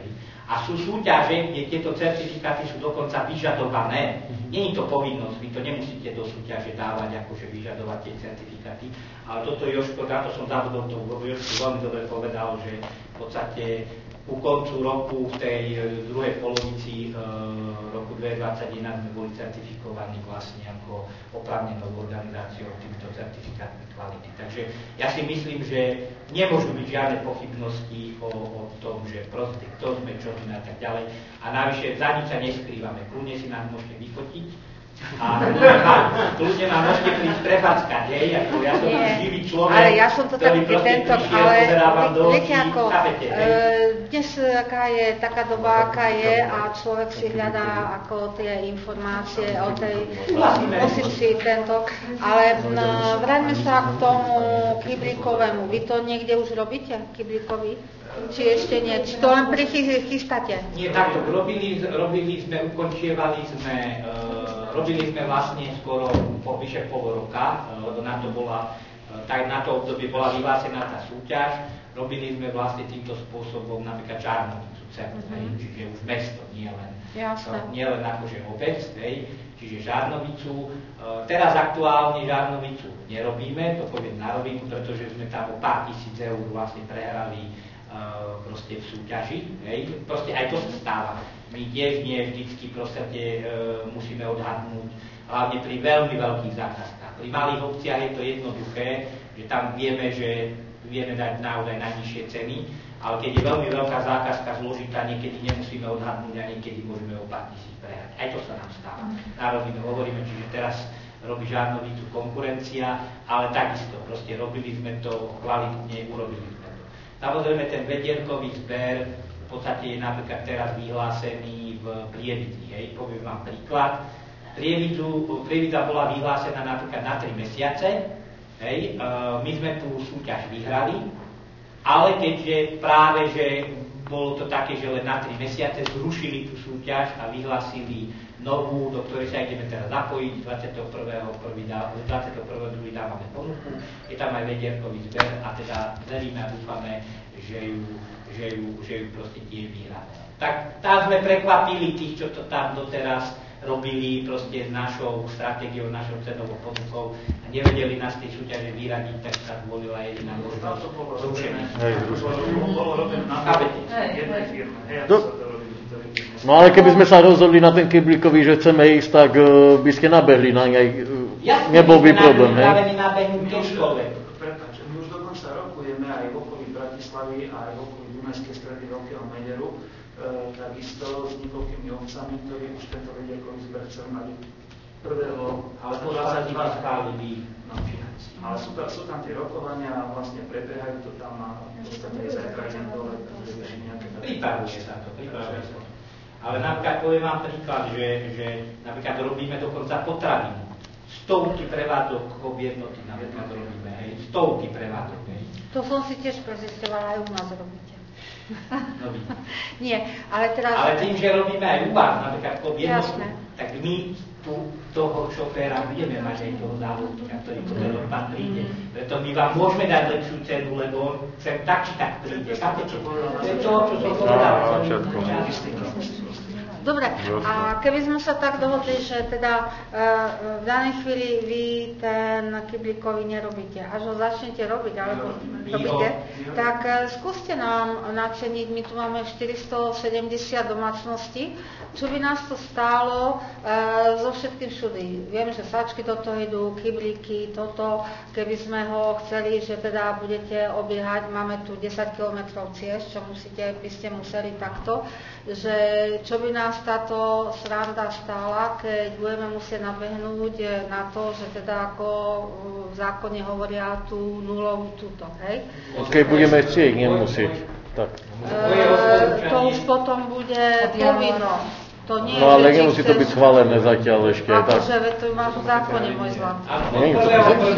A sú súťaže, kde tieto certifikáty sú dokonca vyžadované. Nie je to povinnosť, vy to nemusíte do súťaže dávať, akože vyžadovať tie certifikáty. Ale toto Jožko, na to som zabudol, to Jožko veľmi dobre povedal, že v podstate ku koncu roku, v tej druhej polovici e, roku dvetisícdvadsaťjeden sme boli certifikovaní vlastne ako oprávnenou organizáciou týmito certifikátmi kvality. Takže ja si myslím, že nemôžu byť žiadne pochybnosti o, o tom, že proste kto sme, čo sme a tak ďalej. A navyše za nič sa neskrývame. Kľudne si nás môžete vyfotiť a kľudne nám môžete prísť prefackať, hej, ako ja som Nie, živý človek, ale ja som to ktorý taký proste tento, prišiel, ale pozerávam do viete očí, ako, chápete, hej? e, dnes aká je taká doba, aká je a človek si hľadá ako tie informácie o tej pozícii tento, ale m, vráťme sa k tomu kyblíkovému. Vy to niekde už robíte, kyblíkový? Či ešte nie? Či to len prichystáte? Nie, takto. Robili, robili sme, ukončievali sme, uh, robili sme vlastne skoro po vyše pol roka, lebo uh, na to bola, uh, tak na to obdobie bola vyhlásená tá súťaž. Robili sme vlastne týmto spôsobom napríklad Žarnovicu, mm-hmm. čiže už mesto, nie len, uh, nie len akože obec, hej, čiže Žarnovicu. Uh, teraz aktuálne Žarnovicu nerobíme, to poviem na rovinu, pretože sme tam o pár tisíc eur vlastne prehrali proste v súťaži, hej. Proste aj to sa stáva. My tiež nie vždycky proste e, musíme odhadnúť, hlavne pri veľmi veľkých zákazkách. Pri malých obciach je to jednoduché, že tam vieme, že vieme dať naozaj najnižšie ceny, ale keď je veľmi veľká zákazka zložitá, niekedy nemusíme odhadnúť a niekedy môžeme o pár tisíc prehrať. Aj to sa nám stáva. Na rovinu hovoríme, čiže teraz robí Žarnovicu konkurencia, ale takisto proste robili sme to kvalitne, urobili sme. Samozrejme, ten vedierkový zber v podstate je napríklad teraz vyhlásený v Prievidzi. Hej. Poviem vám príklad. Prievidza bola vyhlásená napríklad na tri mesiace. Hej. My sme tú súťaž vyhrali, ale keďže práve, že bolo to také, že len na tri mesiace zrušili tú súťaž a vyhlásili novú, do ktorej sa ideme teraz zapojiť. dvadsiateho prvého druhého dávame ponuku, je tam aj vedierkový zber a teda veríme a dúfame, že ju, že ju, že ju proste tie vyhráme. Tak tam sme prekvapili tých, čo to tam doteraz robili proste s našou stratégiou, našou cenovou ponukou a nevedeli nás tej súťaže vyradiť, tak sa zvolila jediná možnosť zrušenia. Bolo robené na jednej firme. No ale keby sme sa rozhodli na ten kyblíkový, že chceme ísť, tak uh, by ste nabehli na nej. Uh, nebol by problém, hej? Prepáč, my už dokonca rokujeme aj v okolí Bratislavy a aj v okolí Dunajskej stredy Veľkého Mederu, e, takisto s niekoľkými obcami, ktorí už tento vedierkový zber chceli mať prvého ale dvadsaťdva schválili. No, ale sú, sú tam tie rokovania a vlastne prebiehajú to tam a v podstate aj zajtra idem dole, takže nejaké... Pripravuje sa to, pripravuje sa to. Ale napríklad poviem vám príklad, že, že napríklad robíme dokonca potravinu. Stovky prevádzok jednoty napríklad robíme, hej, stovky prevádzok. To som si tiež prezisťovala, aj u nás robíte. No, nie, ale teraz... Ale tým, že robíme aj u vás, napríklad pod jednotku, tak my tu toho šoféra budeme mať aj toho závodníka, ktorý bude odpad príde. Preto my vám môžeme dať lepšiu cenu, lebo on sem tak či tak príde. Chápete? To je to, čo som povedal. Dobre, a keby sme sa tak dohodli, že teda v danej chvíli vy ten kyblíkový nerobíte, až ho začnete robiť, alebo robíte, tak skúste nám načeniť, my tu máme štyristosedemdesiat domácností, čo by nás to stálo so všetkým všudy. Viem, že sačky do toho idú, kyblíky, toto, keby sme ho chceli, že teda budete obiehať, máme tu desať kilometrov ciest, čo musíte, by ste museli takto, že čo by nás táto sranda stála, keď budeme musieť nabehnúť na to, že teda ako v zákone hovoria tú nulovú túto, hej? Keď budeme chcieť, nemusieť. Tak. E, to už potom bude povinnosť. To nie, no ale nemusí to chceš... byť schválené zatiaľ ešte. Akože to máš v zákone, môj zlatý. Nie, už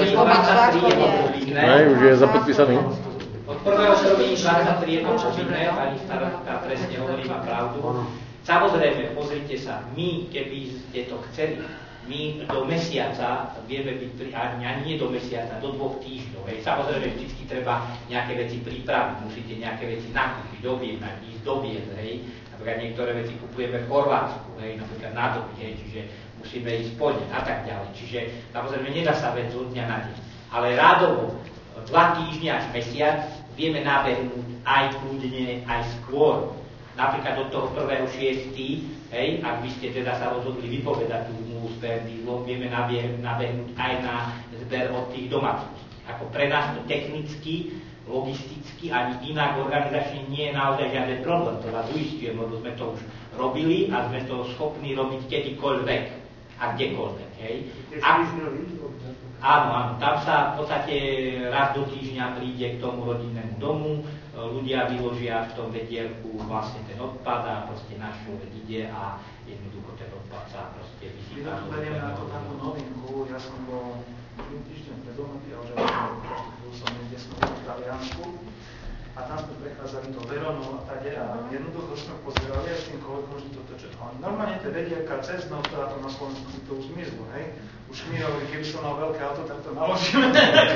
už je zapodpísaný. Od prvého první dvadsaťtri je to povinné, pani starostka presne hovorí, má pravdu. Samozrejme, pozrite sa, my, keby ste to chceli, my do mesiaca vieme byť, pri, ani nie do mesiaca, do dvoch týždňov. Hej. Samozrejme, vždy treba nejaké veci pripraviť, musíte nejaké veci nakúpiť, objednať, ísť do Viedne, hej. Napríklad niektoré veci kupujeme v Chorvátsku, hej, napríklad na doby, hej, čiže musíme ísť po ne a tak ďalej. Čiže samozrejme nedá sa vec zo dňa na deň. Ale rádovo dva týždne až mesiac vieme nabehnúť aj kľudne, aj skôr. Napríklad od toho prvého šiestého, hej, ak by ste teda sa rozhodli vypovedať tú zmluvu s Perdízlom, vieme nabehnúť aj na zber od tých domácností. Ako pre nás to technicky, logisticky, ani inak organizačne nie je naozaj žiaden problém. To vás uistujem, lebo sme to už robili a sme to schopní robiť kedykoľvek a kdekoľvek. Hej. A, áno, áno, tam sa v podstate raz do týždňa príde k tomu rodinnému domu, ľudia vyložia v tom vedielku vlastne ten odpad a proste náš človek ide a jednoducho ten odpad sa proste vysypá. Ja tu beriem na to takú novinku, ja som bol týždeň pred domoty, ale že každú chvíľu som niekde som v Taliansku a tam sme prechádzali to Veronou a tady a jednoducho sme pozerali aj s tým kolegom, že toto čo. Normálne tie vedielka cez noc, a to na Slovensku to už zmizlo, hej? Už mi hovorí, keby som mal veľké auto, tak to naložíme.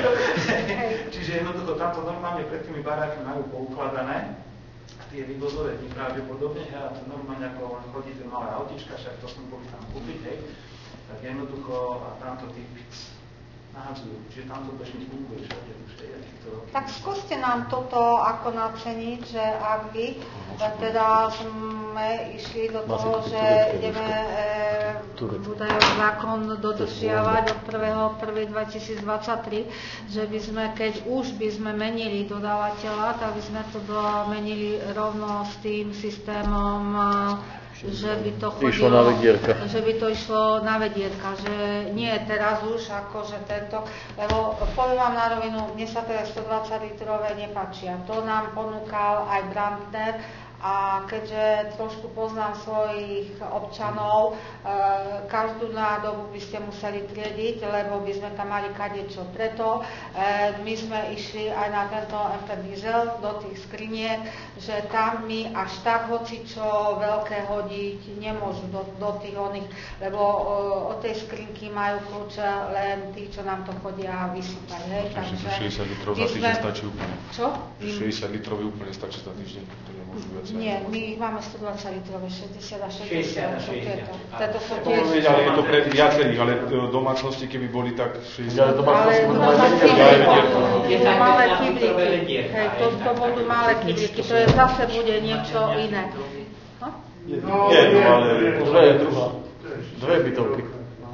Čiže jednoducho tamto normálne pred tými barákmi majú poukladané a tie vývozové dní pravdepodobne, a to normálne ako len chodí ten malé autička, však to sme boli tam kúpiť, hej, tak jednoducho a tamto tí pic nahadzujú, čiže tamto bežne funguje, všade už je to... Tak skúste nám toto ako naceniť, že ak by teda sme išli do toho, že ideme údajov zákon dodržiavať od prvého prvého dvetisícdvadsaťtri, že by sme, keď už by sme menili dodávateľa, tak by sme to menili rovno s tým systémom, že by to chodilo, na vedierka. že by to išlo na vedierka, že nie teraz už akože tento, lebo poviem vám na rovinu, mne sa teda stodvadsať litrové nepáčia. To nám ponúkal aj Brandner a keďže trošku poznám svojich občanov, e, každú nádobu by ste museli triediť, lebo by sme tam mali kadečo. Preto e, my sme išli aj na tento em pé diesel do tých skriniek, že tam mi až tak hocičo veľké hodiť nemôžu do, do tých oných, lebo e, od tej skrinky majú kľúče len tí, čo nám to chodia vysypať. Hej? Takže šesťdesiat litrov za týždeň stačí úplne. Čo? šesťdesiat litrov úplne stačí za týždeň. Nie, my ich máme stodvadsať litrové, šesťdesiat a šesťdesiat. Toto sú tiež... Ale je to pre viacerých, ale domácnosti, keby boli tak šesťdesiat... Ale domácnosti budú malé kyblíky. Hej, to budú malé kyblíky, to je zase bude niečo iné. Jedno, ale... Dve, druhá. Dve bytovky.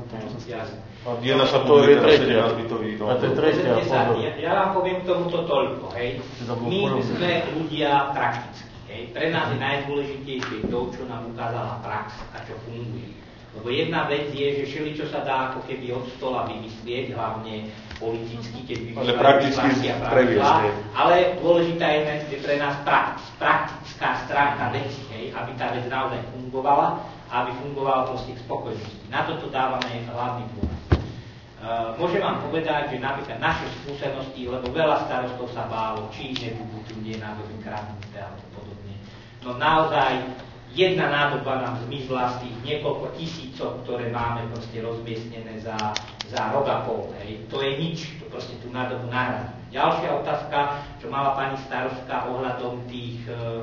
Jedna sa to je bude tretia. bytový. A to je tretia. Ja vám poviem tomuto toľko, hej. My sme ľudia prakticky. Hej. Pre nás je najdôležitejšie to, čo nám ukázala prax a čo funguje. Lebo jedna vec je, že všeli, čo sa dá ako keby od stola vymyslieť, hlavne politicky, keď vymyslieť... Ale prakticky previesť. Ale dôležitá je pre nás praktická stránka veci, hej, aby tá vec naozaj fungovala a aby fungovala proste k spokojnosti. Na toto dávame hlavný dôraz. môžem vám povedať, že napríklad naše skúsenosti, lebo veľa starostov sa bálo, či nebudú tu nie nádoby kradnuté alebo podobne. No naozaj jedna nádoba nám zmizla z tých niekoľko tisícov, ktoré máme proste rozmiestnené za, za rok a pol. Hej. To je nič, to proste tú nádobu nahradíme. Ďalšia otázka, čo mala pani starostka ohľadom tých,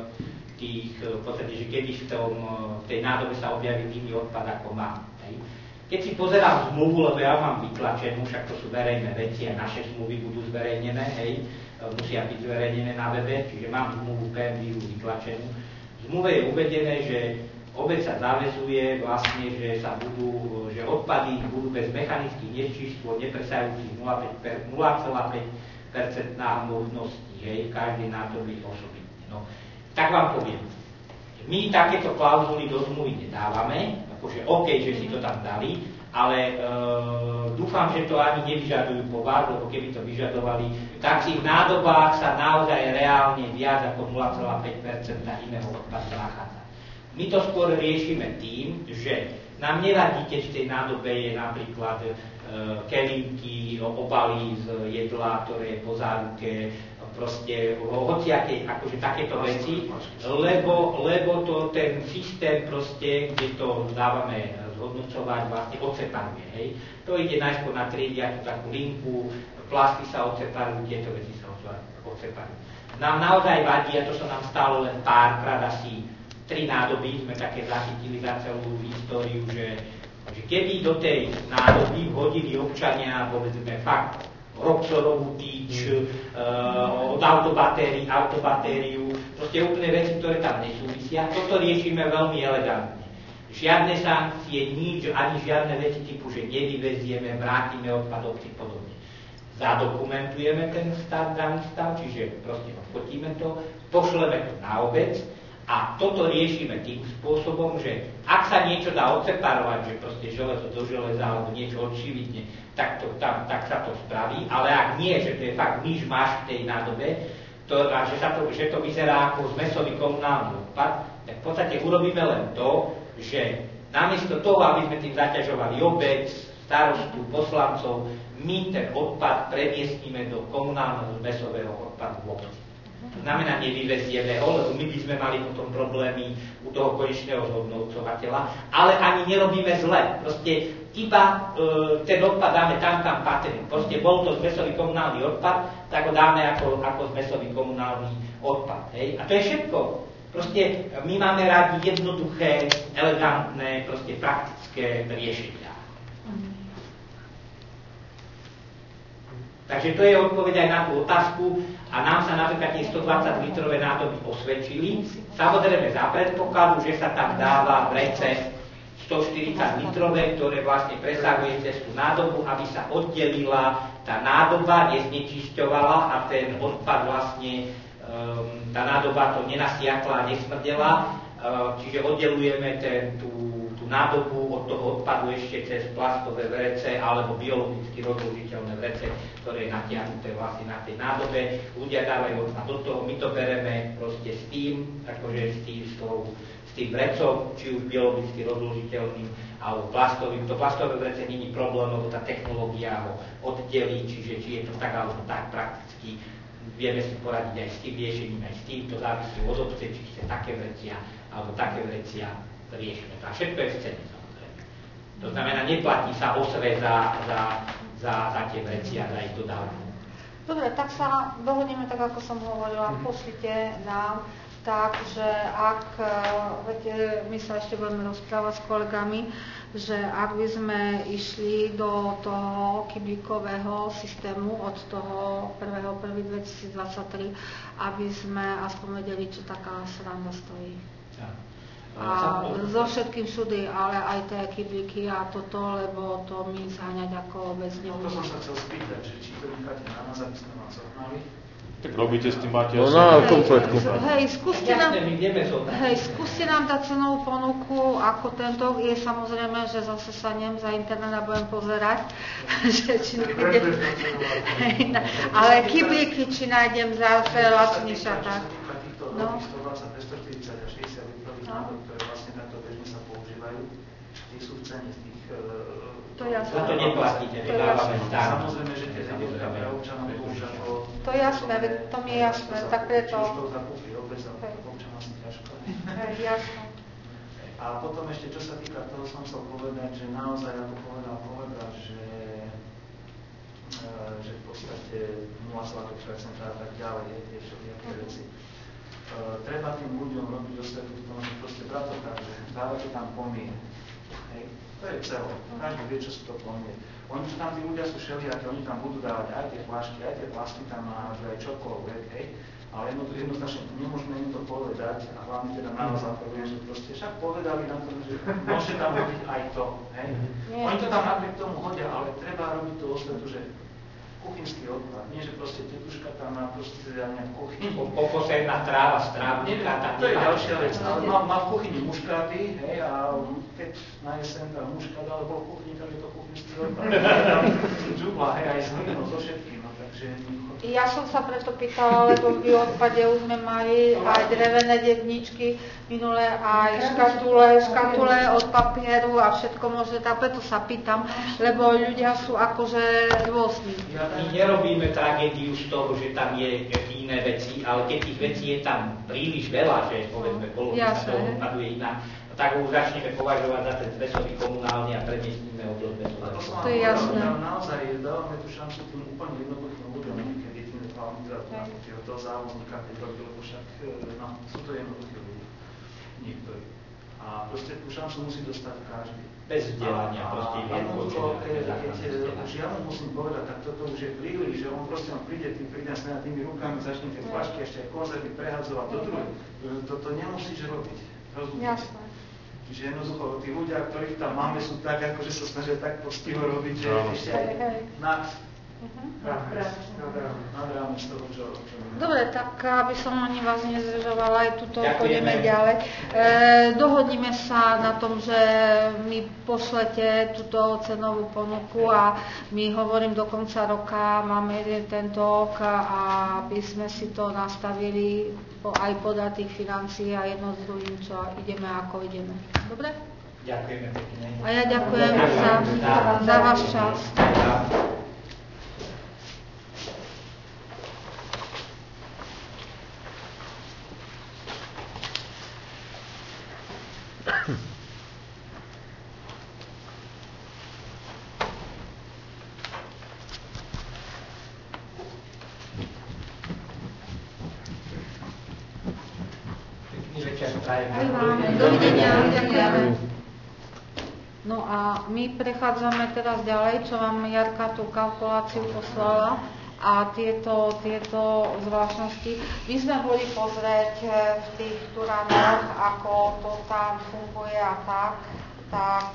tých v podstate, že kedy v, tom, v tej nádobe sa objaví iný odpad ako má. Hej. Keď si pozerám zmluvu, lebo ja mám vytlačenú, však to sú verejné veci a naše zmluvy budú zverejnené, hej, musia byť zverejnené na webe, čiže mám zmluvu pé em vé vytlačenú. V zmluve je uvedené, že obec sa zaväzuje vlastne, že sa budú, že odpady budú bez mechanických nečistôt nepresajúcich nula celá päť percenta hmotnosti, hej, každý nádoby osobitne. No, tak vám poviem, my takéto klauzuly do zmluvy nedávame, akože OK, že si to tam dali, ale e, dúfam, že to ani nevyžadujú po vás, lebo keby to vyžadovali, tak si v nádobách sa naozaj reálne viac ako nula celá päť percenta iného odpadu nachádza. My to skôr riešime tým, že nám nevadí, keď v tej nádobe je napríklad e, kelímky, obaly z jedla, ktoré je po záruke, proste hociaké, akože takéto veci, lebo, lebo to ten systém proste, kde to dávame zhodnocovať, vlastne odseparuje, hej. To ide najskôr na triedia tú takú linku, plasty sa odseparujú, tieto veci sa odseparujú. Nám naozaj vadí, a to sa nám stalo len párkrát, asi tri nádoby sme také zachytili za celú históriu, že, že keby do tej nádoby hodili občania, povedzme, fakt Roxorovú tyč, uh, od autobatérií, autobatériu, proste úplne veci, ktoré tam nesúvisia. Toto riešime veľmi elegantne. Žiadne sankcie, nič, ani žiadne veci typu, že nevyvezieme, vrátime odpad obci podobne. Zadokumentujeme ten stav, daný stav, čiže proste odfotíme to, pošleme to na obec a toto riešime tým spôsobom, že ak sa niečo dá odseparovať, že proste železo do železa alebo niečo odšividne, tak, to, tam, tak sa to spraví, ale ak nie, že to je fakt myš máš v tej nádobe, to, a že, sa to, že to vyzerá ako zmesový komunálny odpad, tak v podstate urobíme len to, že namiesto toho, aby sme tým zaťažovali obec, starostu, poslancov, my ten odpad premiestnime do komunálneho zmesového odpadu v obci. To znamená, nevyvezieme ho, lebo my by sme mali potom problémy u toho konečného zhodnocovateľa, ale ani nerobíme zle. Proste iba e, ten odpad dáme tam, kam patrí. Proste bol to zmesový komunálny odpad, tak ho dáme ako, ako zmesový komunálny odpad. Hej? A to je všetko. Proste my máme rádi jednoduché, elegantné, proste praktické riešenia. Takže to je odpoveď aj na tú otázku a nám sa napríklad tie stodvadsať litrové nádoby osvedčili. Samozrejme za predpokladu, že sa tam dáva vrece stoštyridsať litrové, ktoré vlastne presahuje cez tú nádobu, aby sa oddelila tá nádoba, neznečisťovala a ten odpad vlastne, um, tá nádoba to nenasiakla a nesmrdela, uh, čiže oddelujeme ten, tú nádobu od toho odpadu ešte cez plastové vrece alebo biologicky rozložiteľné vrece, ktoré je natiahnuté vlastne na tej nádobe. Ľudia dávajú odpad do toho, my to bereme proste s tým, akože s tým, s, tou, s tým vrecom, či už biologicky rozložiteľným alebo plastovým. To plastové vrece nie je problém, lebo tá technológia ho oddelí, čiže či je to tak alebo tak prakticky. Vieme si poradiť aj s tým riešením, aj s tým, to závisí od obce, či chce také vrecia alebo také vrecia. Riešime to. A všetko je v cene, samozrejme. To znamená, neplatí sa osve za, za, za, za tie veci a za ich dodávku. Dobre, tak sa dohodneme tak, ako som hovorila. Pošlite nám tak, že ak, viete, my sa ešte budeme rozprávať s kolegami, že ak by sme išli do toho kyblíkového systému od toho prvého prvého dvetisícdvadsaťtri, aby sme aspoň vedeli, čo taká sranda stojí. Ja. A so všetkým všudy, ale aj tie kyblíky a toto, lebo to my zháňať ako vôbec nebudeme. No to som sa chcel spýtať, že či to necháte na nás, aby sme vám zohnali? Tak robíte s tým, máte no, na kompletku. Hej, skúste nám, hej, skúste nám dať cenovú ponuku, ako tento je samozrejme, že zase sa nem za internet a budem pozerať, že či nájdem, ale kyblíky, či nájdem zase lacnejšia tak. No. stodvadsať, dvestoštyridsať a šesťdesiat litrových nádob, ktoré vlastne takto bežne sa používajú. tie sú v cene z tých... To jasné. To neplatíte, nedávame štát. Samozrejme, že tie zjednotka pre občanov už ako... To je jasné, to mi je jasné, tak preto... Či už to zakúpi obec, ale to občan asi ťažko. Jasné. A potom ešte, čo sa týka toho, som chcel povedať, že naozaj, ako povedal kolega, že, e, že v podstate nula celá päť percent a tak ďalej, je tie všelijaké veci. E, treba tým ľuďom robiť osvetu v tom, že proste bratovka, že dávate tam pomír. Hej, to je celé. Každý vie, čo sú to pomír. Oni, čo tam tí ľudia sú všelijaké, oni tam budú dávať aj tie flašky, aj tie plasty tam a aj čokoľvek, hej. Ale jednoznačne nemôžeme im to povedať a hlavne teda na vás apelujem, že proste však povedali na to, že môžete tam robiť aj to, hej. Oni to tam napriek tomu hodia, ale treba robiť tú osvetu, že kuchynský odpad, nie že proste tetuška tam má proste nejakú kuchyni. Pokosená tráva z trávnika, tam to je ďalšia vec, ale má, má v kuchyni muškáty, hej, a keď na jeseň tá muškáda, ale bol v kuchyni, tak je to kuchynský odpad. Tam džubla, hej, aj s hlinou, so všetkým, no takže... Ja som sa preto pýtala, lebo v odpade už sme mali aj drevené dedničky, minulé aj škatule, škatule od papieru a všetko možné, tak preto sa pýtam, lebo ľudia sú akože rôzni. My nerobíme tragédiu z toho, že tam je iné veci, ale keď tých vecí je tam príliš veľa, že povedzme polovica toho odpadu je iná, tak ho začneme považovať za ten stresový komunálny a premiestníme ho do zmesového. To je jasné. Naozaj dávame tú šancu tým úplne jednoduchým ľuďom, niekedy tým do závodníka, keď robí, lebo však no, sú to jednoduchí ľudia, niektorí. A proste tú šancu musí dostať každý. Bez vzdelania, proste iba jednoducho, keď, keď už ja mu musím povedať, tak toto už je príliš, že on proste on príde tým pridnesne a tými rukami začne tie flašky ešte aj konzervy prehadzovať do druhej. Toto nemusíš robiť, rozumieš? Jasné. Čiže jednoducho, tí ľudia, ktorých tam máme, sú tak, akože sa snažia tak poctivo robiť, že ešte aj nad nad rámec toho, čo... Dobre, tak aby som ani vás nezdržovala, aj tuto pôjdeme ďalej. E, dohodnime sa na tom, že mi pošlete túto cenovú ponuku a my hovorím do konca roka, máme jeden tento rok a aby sme si to nastavili aj podľa tých financií a jedno s druhým, čo ideme ako ideme. Dobre? Ďakujeme pekne. A ja ďakujem za, za váš čas. Dovidenia, ďakujeme. No a my prechádzame teraz ďalej, čo vám Jarka tú kalkuláciu poslala a tieto, tieto zvláštnosti. My sme boli pozrieť v tých turánoch, ako to tam funguje a tak, tak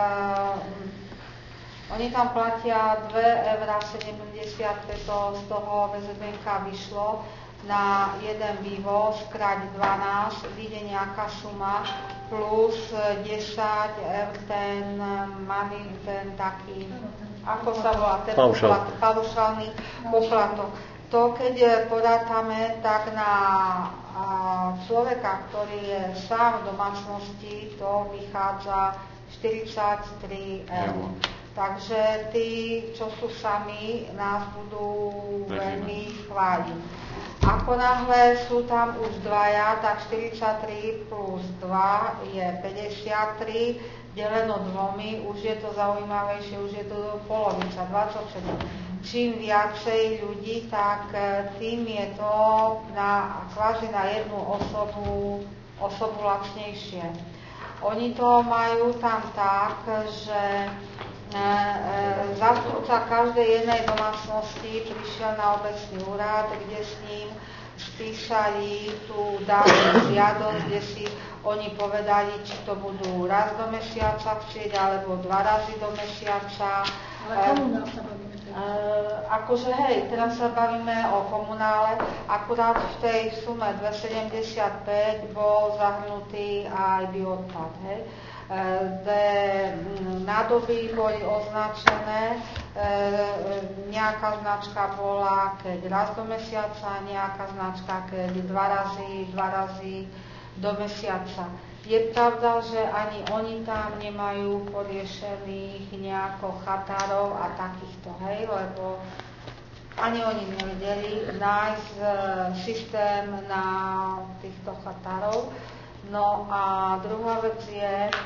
um, oni tam platia dva eurá sedemdesiatpäť, z toho vé zet enka vyšlo na jeden vývoz krát dvanásť, vyjde nejaká suma, plus desať eur ten money, ten taký, ako sa volá, ten paušálny poplatok. To, keď porátame, tak na človeka, ktorý je sám v domácnosti, to vychádza štyridsaťtri eur. Takže tí, čo sú sami, nás budú veľmi chváliť. Ako náhle sú tam už dvaja, tak štyridsaťtri plus dva je päťdesiattri, deleno dvomi, už je to zaujímavejšie, už je to polovica, dvadsaťsedem. Čím viacej ľudí, tak tým je to na, kvázi na jednu osobu, osobu lacnejšie. Oni to majú tam tak, že E, e, zástupca každej jednej domácnosti prišiel na obecný úrad, kde s ním spísali tú danú žiadosť, kde si oni povedali, či to budú raz do mesiaca chcieť, alebo dva razy do mesiaca. Ale komunál sa bavíme. E, akože hej, teraz sa bavíme o komunále, akurát v tej sume dvestosedemdesiatpäť bol zahrnutý aj bioodpad, hej. Kde nádoby boli označené, nejaká značka bola keď raz do mesiaca, nejaká značka keď dva razy, dva razy do mesiaca. Je pravda, že ani oni tam nemajú poriešených nejako chatárov a takýchto, hej, lebo ani oni nevedeli nájsť e, systém na týchto chatárov. No a druhá vec je, e,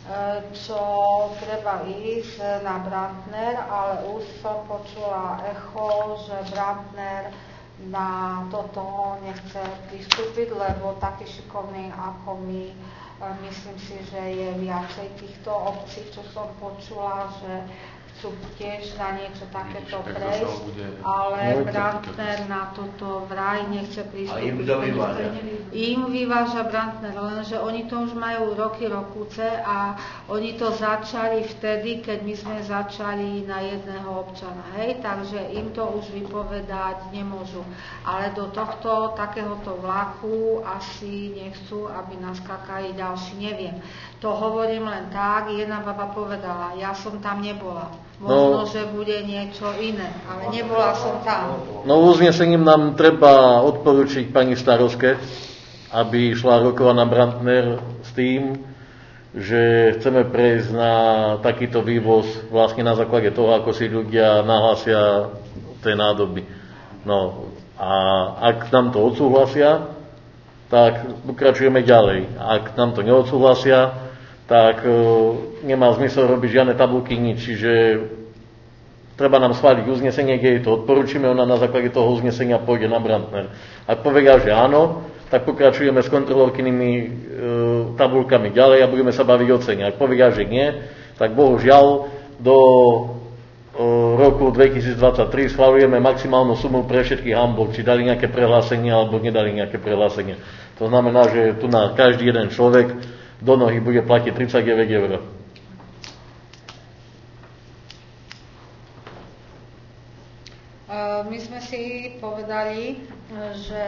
čo treba ísť na Brantner, ale už som počula echo, že Brantner na toto nechce pristúpiť, lebo taký šikovný ako my, myslím si, že je viacej týchto obcí, čo som počula, že chcú tiež na niečo takéto prejsť, ale Brantner na toto vraj nechce pristúpiť. A im to vyváža? Im vyváža Brantner, lenže oni to už majú roky, rokúce a oni to začali vtedy, keď my sme začali na jedného občana, hej, takže im to už vypovedať nemôžu. Ale do tohto takéhoto vlaku asi nechcú, aby naskakali ďalší, neviem. To hovorím len tak, jedna baba povedala, ja som tam nebola. Možno, no, že bude niečo iné, ale nebola som tam. No uznesením nám treba odporučiť pani starostke, aby šla rokovať na Brantner s tým, že chceme prejsť na takýto vývoz vlastne na základe toho, ako si ľudia nahlásia tej nádoby. No a ak nám to odsúhlasia, tak pokračujeme ďalej. Ak nám to neodsúhlasia, tak e, nemá zmysel robiť žiadne tabulky, nič. Čiže treba nám schváliť uznesenie, kde jej to odporúčime, ona na základe toho uznesenia pôjde na Brantner. Ak povedia, že áno, tak pokračujeme s kontrolorkynými e, tabulkami ďalej a budeme sa baviť o cene. Ak povedia, že nie, tak bohužiaľ do e, roku dvetisícdvadsaťtri schvaľujeme maximálnu sumu pre všetkých hambov, či dali nejaké prehlásenie alebo nedali nejaké prehlásenie. To znamená, že tu na každý jeden človek do nohy bude platiť tridsaťdeväť eur. My sme si povedali, že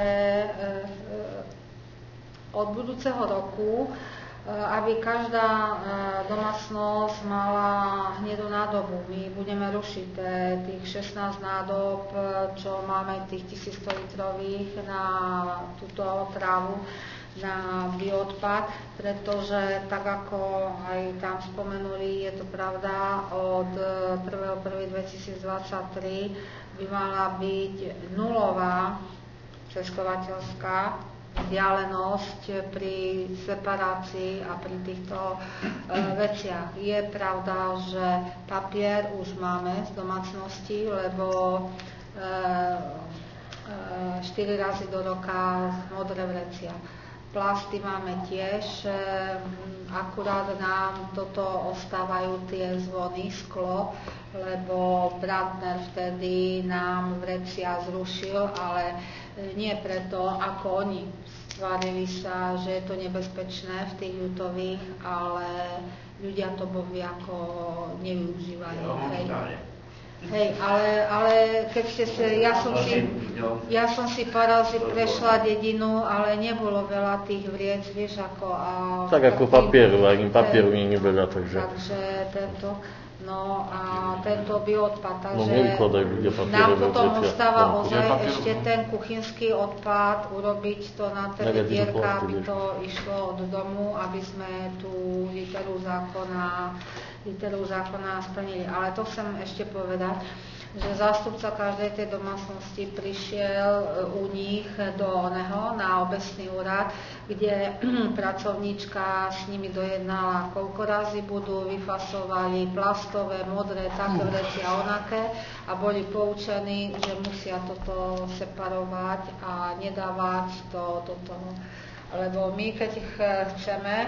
od budúceho roku, aby každá domácnosť mala hnedú nádobu. My budeme rušiť tých šestnásť nádob, čo máme tých tisícsto litrových na túto trávu, na bioodpad, pretože tak ako aj tam spomenuli, je to pravda, od prvého prvého dvetisícdvadsaťtri by mala byť nulová cestovateľská vzdialenosť pri separácii a pri týchto e, veciach. Je pravda, že papier už máme z domácnosti, lebo e, e, štyri razy do roka modré vrecia. Plasty máme tiež, akurát nám toto ostávajú tie zvony, sklo, lebo Brantner vtedy nám vrecia zrušil, ale nie preto, ako oni stvárili sa, že je to nebezpečné v tých jutových, ale ľudia to bohvie ako nevyužívali. Hej. Hej, ale, ale keď ste si, ja som si, ja som si parazy prešla dedinu, ale nebolo veľa tých vriec, vieš, ako... A tak ako papieru, aj im papieru nie je veľa, takže... Takže tento, no a tento bioodpad, takže no, ľudia nám potom ostáva ozaj ešte ten kuchynský odpad, urobiť to na té vé dierka, aby to išlo od domu, aby sme tú literu zákona literu zákona splnili. Ale to chcem ešte povedať, že zástupca každej tej domácnosti prišiel u nich do oného, na obecný úrad, kde pracovníčka s nimi dojednala, koľko razy budú, vyfasovali plastové, modré, také veci a onaké a boli poučení, že musia toto separovať a nedávať to do toho. Lebo my, keď ich chceme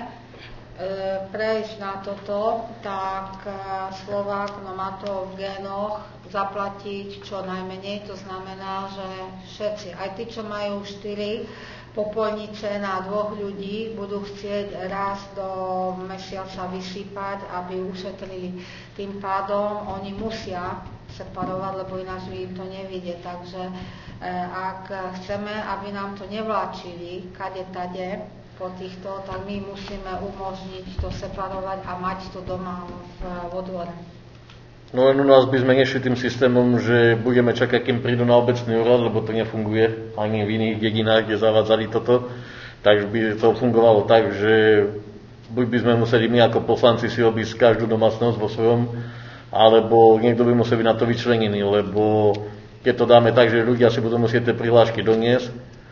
prejsť na toto, tak Slovák no má to v génoch zaplatiť čo najmenej, to znamená, že všetci, aj tí, čo majú štyri popolnice na dvoch ľudí, budú chcieť raz do mesiaca vysypať, aby ušetrili. Tým pádom oni musia separovať, lebo ináč im to nevidie. Takže ak chceme, aby nám to nevláčili kade tade po týchto, tak my musíme umožniť to separovať a mať to doma v odvore. No len u nás by sme nešli tým systémom, že budeme čakať, kým prídu na obecný úrad, lebo to nefunguje ani v iných dedinách, kde zavádzali toto. Takže by to fungovalo tak, že buď by sme museli my ako poslanci si obísť každú domácnosť vo svojom, alebo niekto by musel byť na to vyčlenený, lebo keď to dáme tak, že ľudia si budú musieť tie prihlášky doniesť,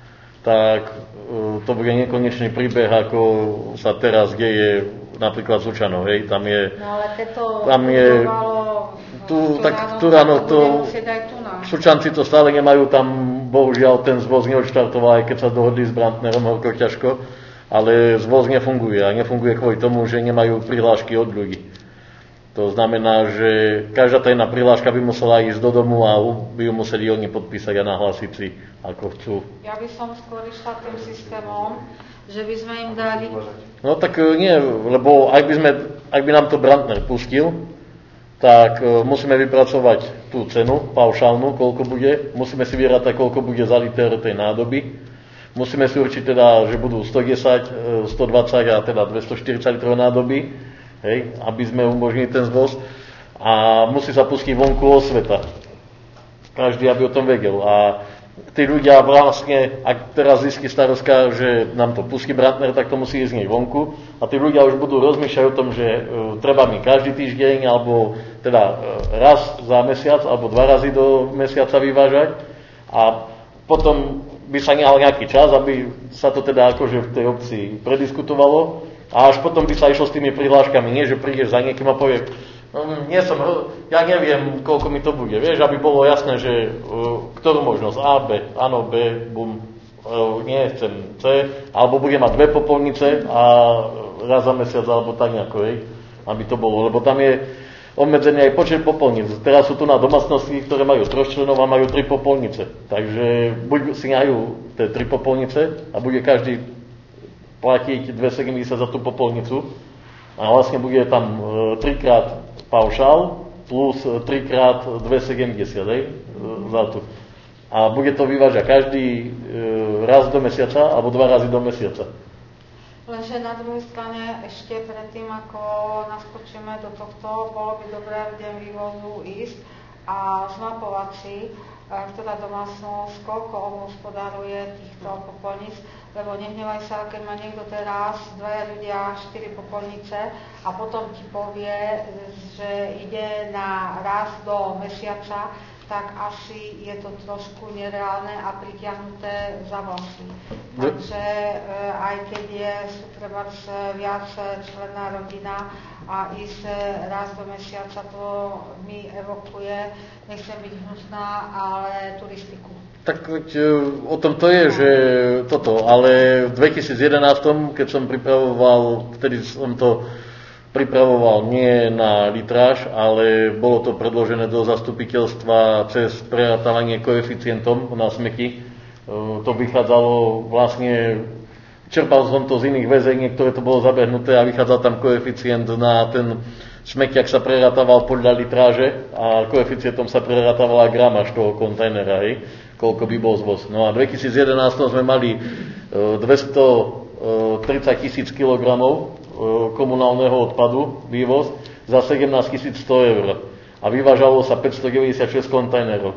tak to bude nekonečný príbeh, ako sa teraz deje napríklad z Lučanov, hej, tam je... No ale keď to tam je, tu, tak tu ráno to... Sučanci to stále nemajú, tam bohužiaľ ten zvoz neodštartoval, aj keď sa dohodli s Brantnerom, horko ťažko, ale zvoz nefunguje a nefunguje kvôli tomu, že nemajú prihlášky od ľudí. To znamená, že každá tá jedna prihláška by musela ísť do domu a by ju museli oni podpísať a nahlásiť si, ako chcú. Ja by som skôr išla tým systémom, že by sme im dali... No tak nie, lebo ak by, sme, ak by nám to Brantner pustil, tak musíme vypracovať tú cenu paušálnu, koľko bude, musíme si vyrátať, koľko bude za liter tej nádoby, musíme si určiť teda, že budú sto desať, sto dvadsať a teda dvestoštyridsať litrov nádoby, hej, aby sme umožnili ten zvoz a musí sa pustiť vonku osveta. Každý, aby o tom vedel. A tí ľudia vlastne, ak teraz zistí starostka, že nám to pustí Brantner, tak to musí ísť nej vonku a tí ľudia už budú rozmýšľať o tom, že uh, treba mi každý týždeň alebo teda uh, raz za mesiac alebo dva razy do mesiaca vyvážať a potom by sa nehal nejaký čas, aby sa to teda akože v tej obci prediskutovalo a až potom by sa išlo s tými prihláškami. Nie, že prídeš za niekým a povie, no, nie som, ja neviem, koľko mi to bude, vieš, aby bolo jasné, že uh, ktorú možnosť A, B, áno, B, bum, uh, nie, chcem C, alebo bude mať dve popolnice a raz za mesiac, alebo tak nejako, hej, aby to bolo, lebo tam je obmedzený aj počet popolnic. Teraz sú tu na domácnosti, ktoré majú troch členov a majú tri popolnice, takže buď si najú tie tri popolnice a bude každý platiť dvestosedemdesiat za tú popolnicu a vlastne bude tam e, trikrát paušál plus trikrát dvestosedemdesiat, hej, za tú. A bude to vyvážať každý e, raz do mesiaca alebo dva razy do mesiaca. Lenže na druhej strane ešte predtým, ako naskočíme do tohto, bolo by dobré v deň vývozu ísť a zmapovať si, ktorá domácnosť, koľko obhospodáruje týchto popolníc, lebo nehnevaj sa, keď má niekto teraz dve ľudia, štyri popolnice a potom ti povie, že ide na raz do mesiaca, tak asi je to trošku nereálne a pritiahnuté za vlasy. Takže e, aj keď je sú treba viac členná rodina a ísť raz do mesiaca, to mi evokuje, nechcem byť hnusná, ale turistiku. Tak o tom to je, že toto, ale v dvetisíc jedenásť, keď som pripravoval, vtedy som to pripravoval nie na litráž, ale bolo to predložené do zastupiteľstva cez prerátavanie koeficientom na smeti. To vychádzalo vlastne, čerpal som to z iných väzení, ktoré to bolo zabehnuté a vychádzal tam koeficient na ten smetiak sa prerátával podľa litráže a koeficientom sa prerátavala gramáž toho kontajnera, hej, koľko by bol zvoz. No a v dvetisíc jedenásť sme mali dvestotridsať tisíc kilogramov komunálneho odpadu, vývoz, za sedemnásťtisícsto eur. A vyvážalo sa päťstodeväťdesiatšesť kontajnerov.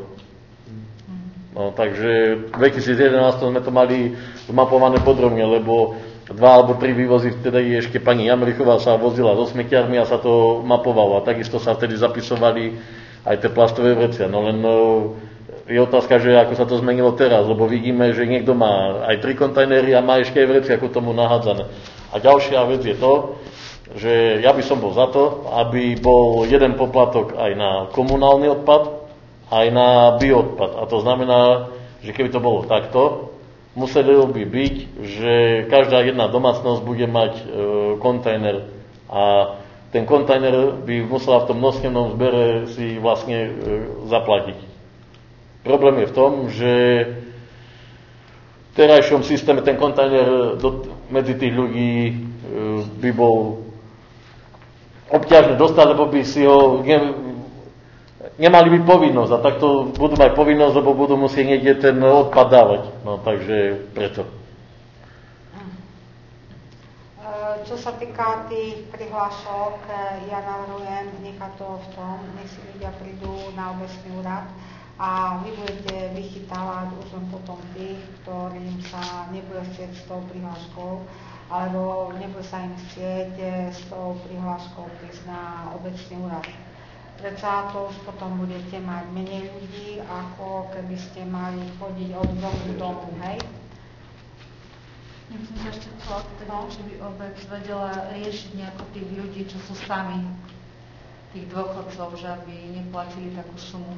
No, takže v dvetisíc jedenásť sme to mali zmapované podrobne, lebo dva alebo tri vývozy, vtedy ešte pani Jamrichová sa vozila so smetiarmi a sa to mapovalo. A takisto sa vtedy zapisovali aj tie plastové vrecia. No len no, je otázka, že ako sa to zmenilo teraz, lebo vidíme, že niekto má aj tri kontajnery a má ešte aj vreci, ako tomu nahádzané. A ďalšia vec je to, že ja by som bol za to, aby bol jeden poplatok aj na komunálny odpad, aj na bioodpad. A to znamená, že keby to bolo takto, muselo by byť, že každá jedna domácnosť bude mať e, kontajner a ten kontajner by musela v tom množstevnom zbere si vlastne e, zaplatiť. Problém je v tom, že v terajšom systéme ten kontajner do, medzi tých ľudí e, by bol obťažné dostať, lebo by si ho ne, nemali by povinnosť a takto budú mať povinnosť, lebo budú musieť niekde ten odpad dávať. No takže preto. Čo sa týka tých prihlášok, ja navrhujem nechať to v tom, nech si ľudia prídu na obecný úrad a vy budete vychytávať už len potom tých, ktorým sa nebude chcieť s tou prihláškou, alebo nebude sa im chcieť s tou prihláškou prísť na obecný úrad. Predsa to už potom budete mať menej ľudí, ako keby ste mali chodiť od domu k domu, hej? Ja som sa ešte chcela teda, či by obec vedela riešiť nejako tých ľudí, čo sú sami, tých dôchodcov, že aby neplatili takú sumu.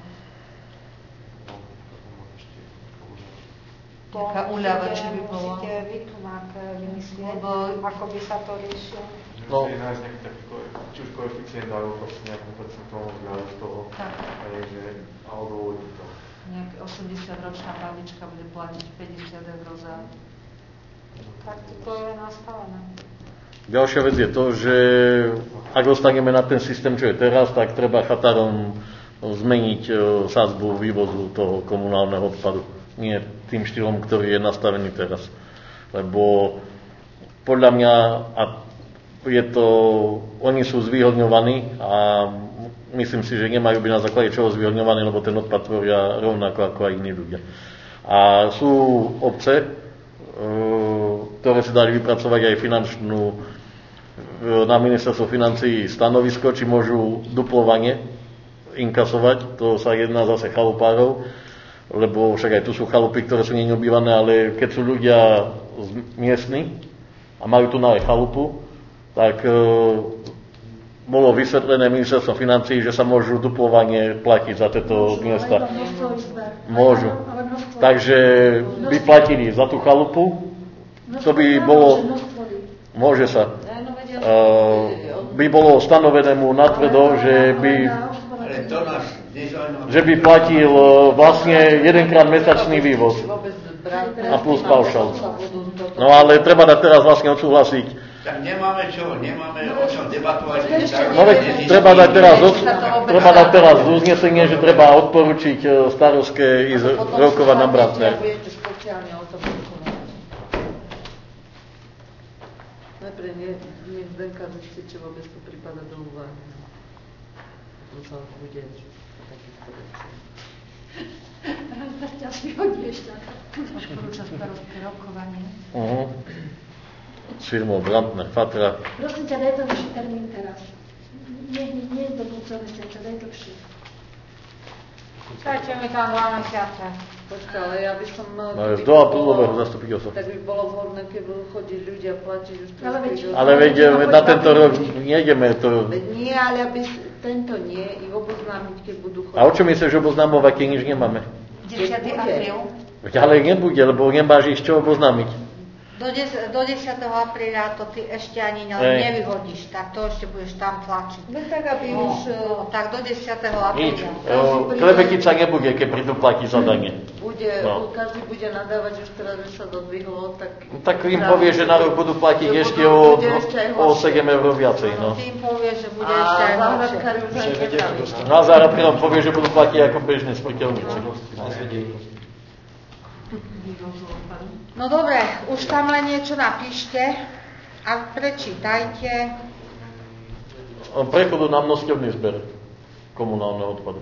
Taká úľava, či by bola. Musíte vy tu máte vymyslieť, ako by sa to riešilo. No. Musí nájsť nejaký taký, či už koeficient, alebo proste nejakú percentuálnu vzdialu z toho, že, alebo dovolí to. Nejaká osemdesiatročná babička bude platiť päťdesiat eur za... Tak to je nastavené. Ďalšia vec je to, že ak ostaneme na ten systém, čo je teraz, tak treba chatárom zmeniť sadzbu vývozu toho komunálneho odpadu. Nie tým štýlom, ktorý je nastavený teraz. Lebo podľa mňa, a je to, oni sú zvýhodňovaní a myslím si, že nemajú byť na základe čoho zvýhodňovaní, lebo ten odpad tvoria rovnako ako aj iní ľudia. A sú obce, ktoré si dali vypracovať aj finančnú na ministerstvo financií stanovisko, či môžu duplovanie inkasovať. To sa jedná zase chalupárov, lebo však aj tu sú chalupy, ktoré sú neobývané, ale keď sú ľudia miestni a majú tu na aj chalupu, tak e, bolo vysvetlené ministerstvom financií, že sa môžu duplovanie platiť za tieto miesta. Môžu. Takže by platili za tú chalupu, to by bolo, môže sa, uh, by bolo stanovené mu natvrdo, že by, že by platil uh, vlastne jedenkrát mesačný vývoz a plus paušal. No ale treba dať teraz vlastne odsúhlasiť. Tak nemáme čo, nemáme o čom debatovať. No veď treba dať teraz, od, treba dať teraz uznesenie, že treba odporučiť uh, starostke ísť rokovať na Brantner. Najprv nech Zdenka zistí, či vôbec to prípada do úvahy. To sa bude takisto veci. Raz tak ťa si hodí ešte. Odporúča starostké rokovanie. Uh-huh. S firmou Brantner, Fatra. Prosím ťa, daj to vyšší termín teraz. Nie, nie, nie do budúceho mesiaca, daj to vyšší. Dajte mi tam dva mesiace. Počkaj, ale ja by som... No, do aprílového zastupiteľstva. Tak by bolo vhodné, keď budú chodiť ľudia platiť už... Ale veď... Ale veď na tento rok nejdeme to... Veď nie, ale aby tento nie, ich oboznámiť, keď budú chodiť. A o čo myslíš oboznámovať, keď nič nemáme? desiateho apríla. Veď ale nebude, lebo nemáš ich čo oboznámiť. Do, des, do desiateho apríla to ty ešte ani ne, nevyhodíš, tak to ešte budeš tam tlačiť. No tak, aby no, už... No, tak do desiateho Nič. apríla. Klebetica nebude, keď prídu platiť za dane. Bude, no. Každý bude nadávať, že už teraz sa dodvihlo, tak... No, tak im povie, že na rok budú platiť že ešte o, o sedem eur viacej. No. Ty im povie, že bude a ešte aj horšie. No a záhradkárom povie, že budú platiť ako bežné smrteľníci. No dobre, už tam len niečo napíšte a prečítajte. Prechodu na množstevný zber komunálneho odpadu.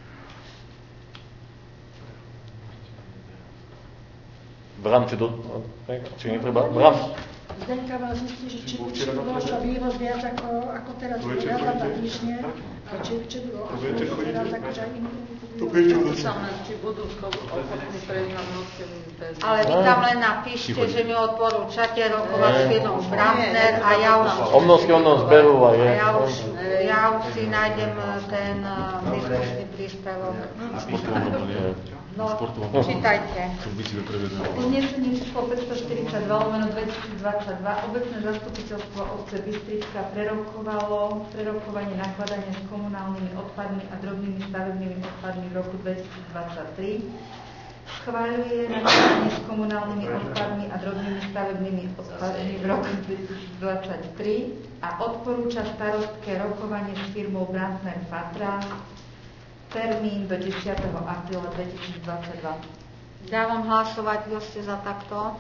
V rámci do... Či netreba? V rámci... Zdenka vás zistí, že či, či by bolo čo vývoz viac ako, ako teraz, viac za dva týždne, a či, či by bolo teraz akože aj iný. Či budú ochotní prejsť na množstevný zber. Ale vy tam len napíšte, že mi odporúčate rokovať s firmou Brantner a ja už... O množstevnom zberu a je. Ja už, ja už si nájdem ten diskučný príspevok. No, čítajte. Uznesenie číslo päťstoštyridsaťdva lomeno dvetisícdvadsaťdva obecné zastupiteľstvo obce Bystrica prerokovalo prerokovanie nakladania s komunálnymi odpadmi a drobnými stavebnými odpadmi v roku dvetisícdvadsaťtri. Schváľuje nakladanie s komunálnymi odpadmi a drobnými stavebnými odpadmi v roku dvetisícdvadsaťtri a odporúča starostke rokovanie s firmou Brantner Fatra. Termín do desiateho apríla dvetisícdvadsaťdva. Dávam hlasovať, kto ste za takto.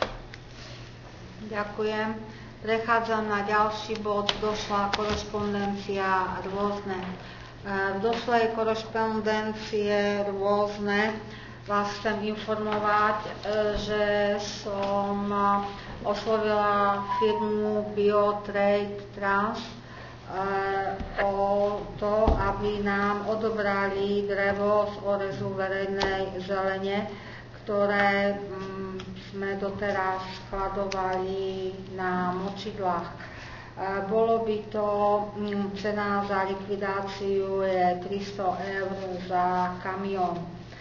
Ďakujem. Prechádzam na ďalší bod. Došla korešpondencia rôzne. V došlej korešpondencie rôzne vás chcem informovať, že som oslovila firmu Biotrade Trans o to, aby nám odobrali drevo z orezu verejnej zelene, ktoré sme doteraz skladovali na močidlách. Bolo by to, cena za likvidáciu je tristo eur za kamión.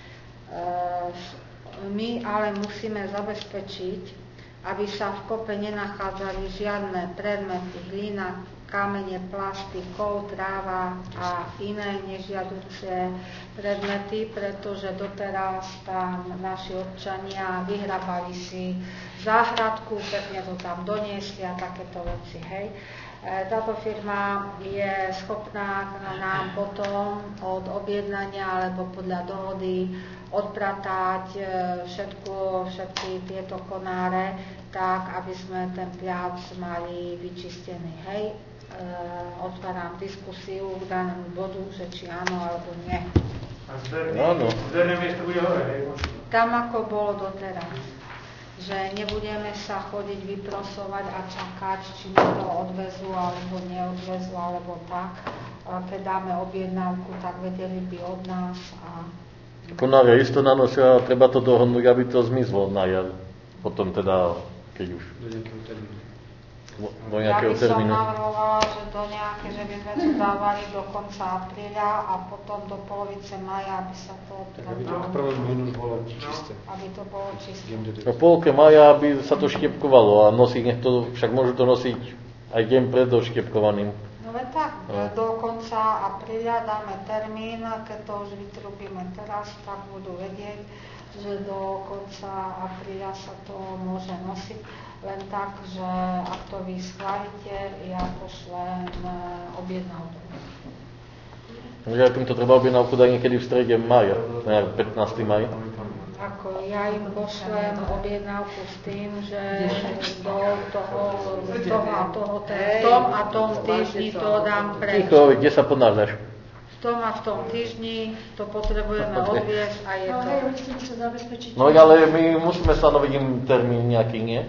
My ale musíme zabezpečiť, aby sa v kope nenachádzali žiadne predmety, hlina, kamene, plasty, kov, tráva a iné nežiaduce predmety, pretože doteraz tam naši občania vyhrabali si záhradku, pekne to tam doniesli a takéto veci, hej. Táto firma je schopná nám potom od objednania alebo podľa dohody odpratať všetko, všetky tieto konáre tak, aby sme ten pliac mali vyčistený, hej. Otváram diskusiu k danému bodu, že či áno alebo nie. A zverné miesto bude hore, hej? Tam ako bolo doteraz, že nebudeme sa chodiť vyprosovať a čakať, či mi to odvezú alebo neodvezú, alebo tak. Keď dáme objednávku, tak vedeli by od nás. A... Konáre isto nanosia a treba to dohodnúť, aby to zmizlo na jar. Potom teda, keď už... Do nejakého termínu. Do nejakého ja by termínu. som navrhovala, že do nejaké, že by sme to dávali do konca apríľa a potom do polovice maja, aby sa to... Tak aby to k prvému júnu už bolo čisté. Aby to bolo čisté. V polke maja by sa to štiepkovalo a nosí, nech to, však môžu to nosiť aj deň pred doštiepkovaným. No veď tak, no. Do konca apríľa dáme termín, keď to už vytrubíme teraz, tak budú vedieť, že do konca apríľa sa to môže nosiť. Len tak, že ak to vy schválite, ja pošlem objednávku. Ja týmto treba objednávku dať niekedy v strede maja, nejak pätnásteho maja. Ako ja im pošlem objednávku s tým, že do toho, toho a toho, v tom a tom týždni to dám preč. Ticho, kde sa podnážaš? V tom a v tom týždni to potrebujeme odviesť a je to. No hej, oni si musia zabezpečiť. No ale my musíme stanoviť im termín nejaký, nie?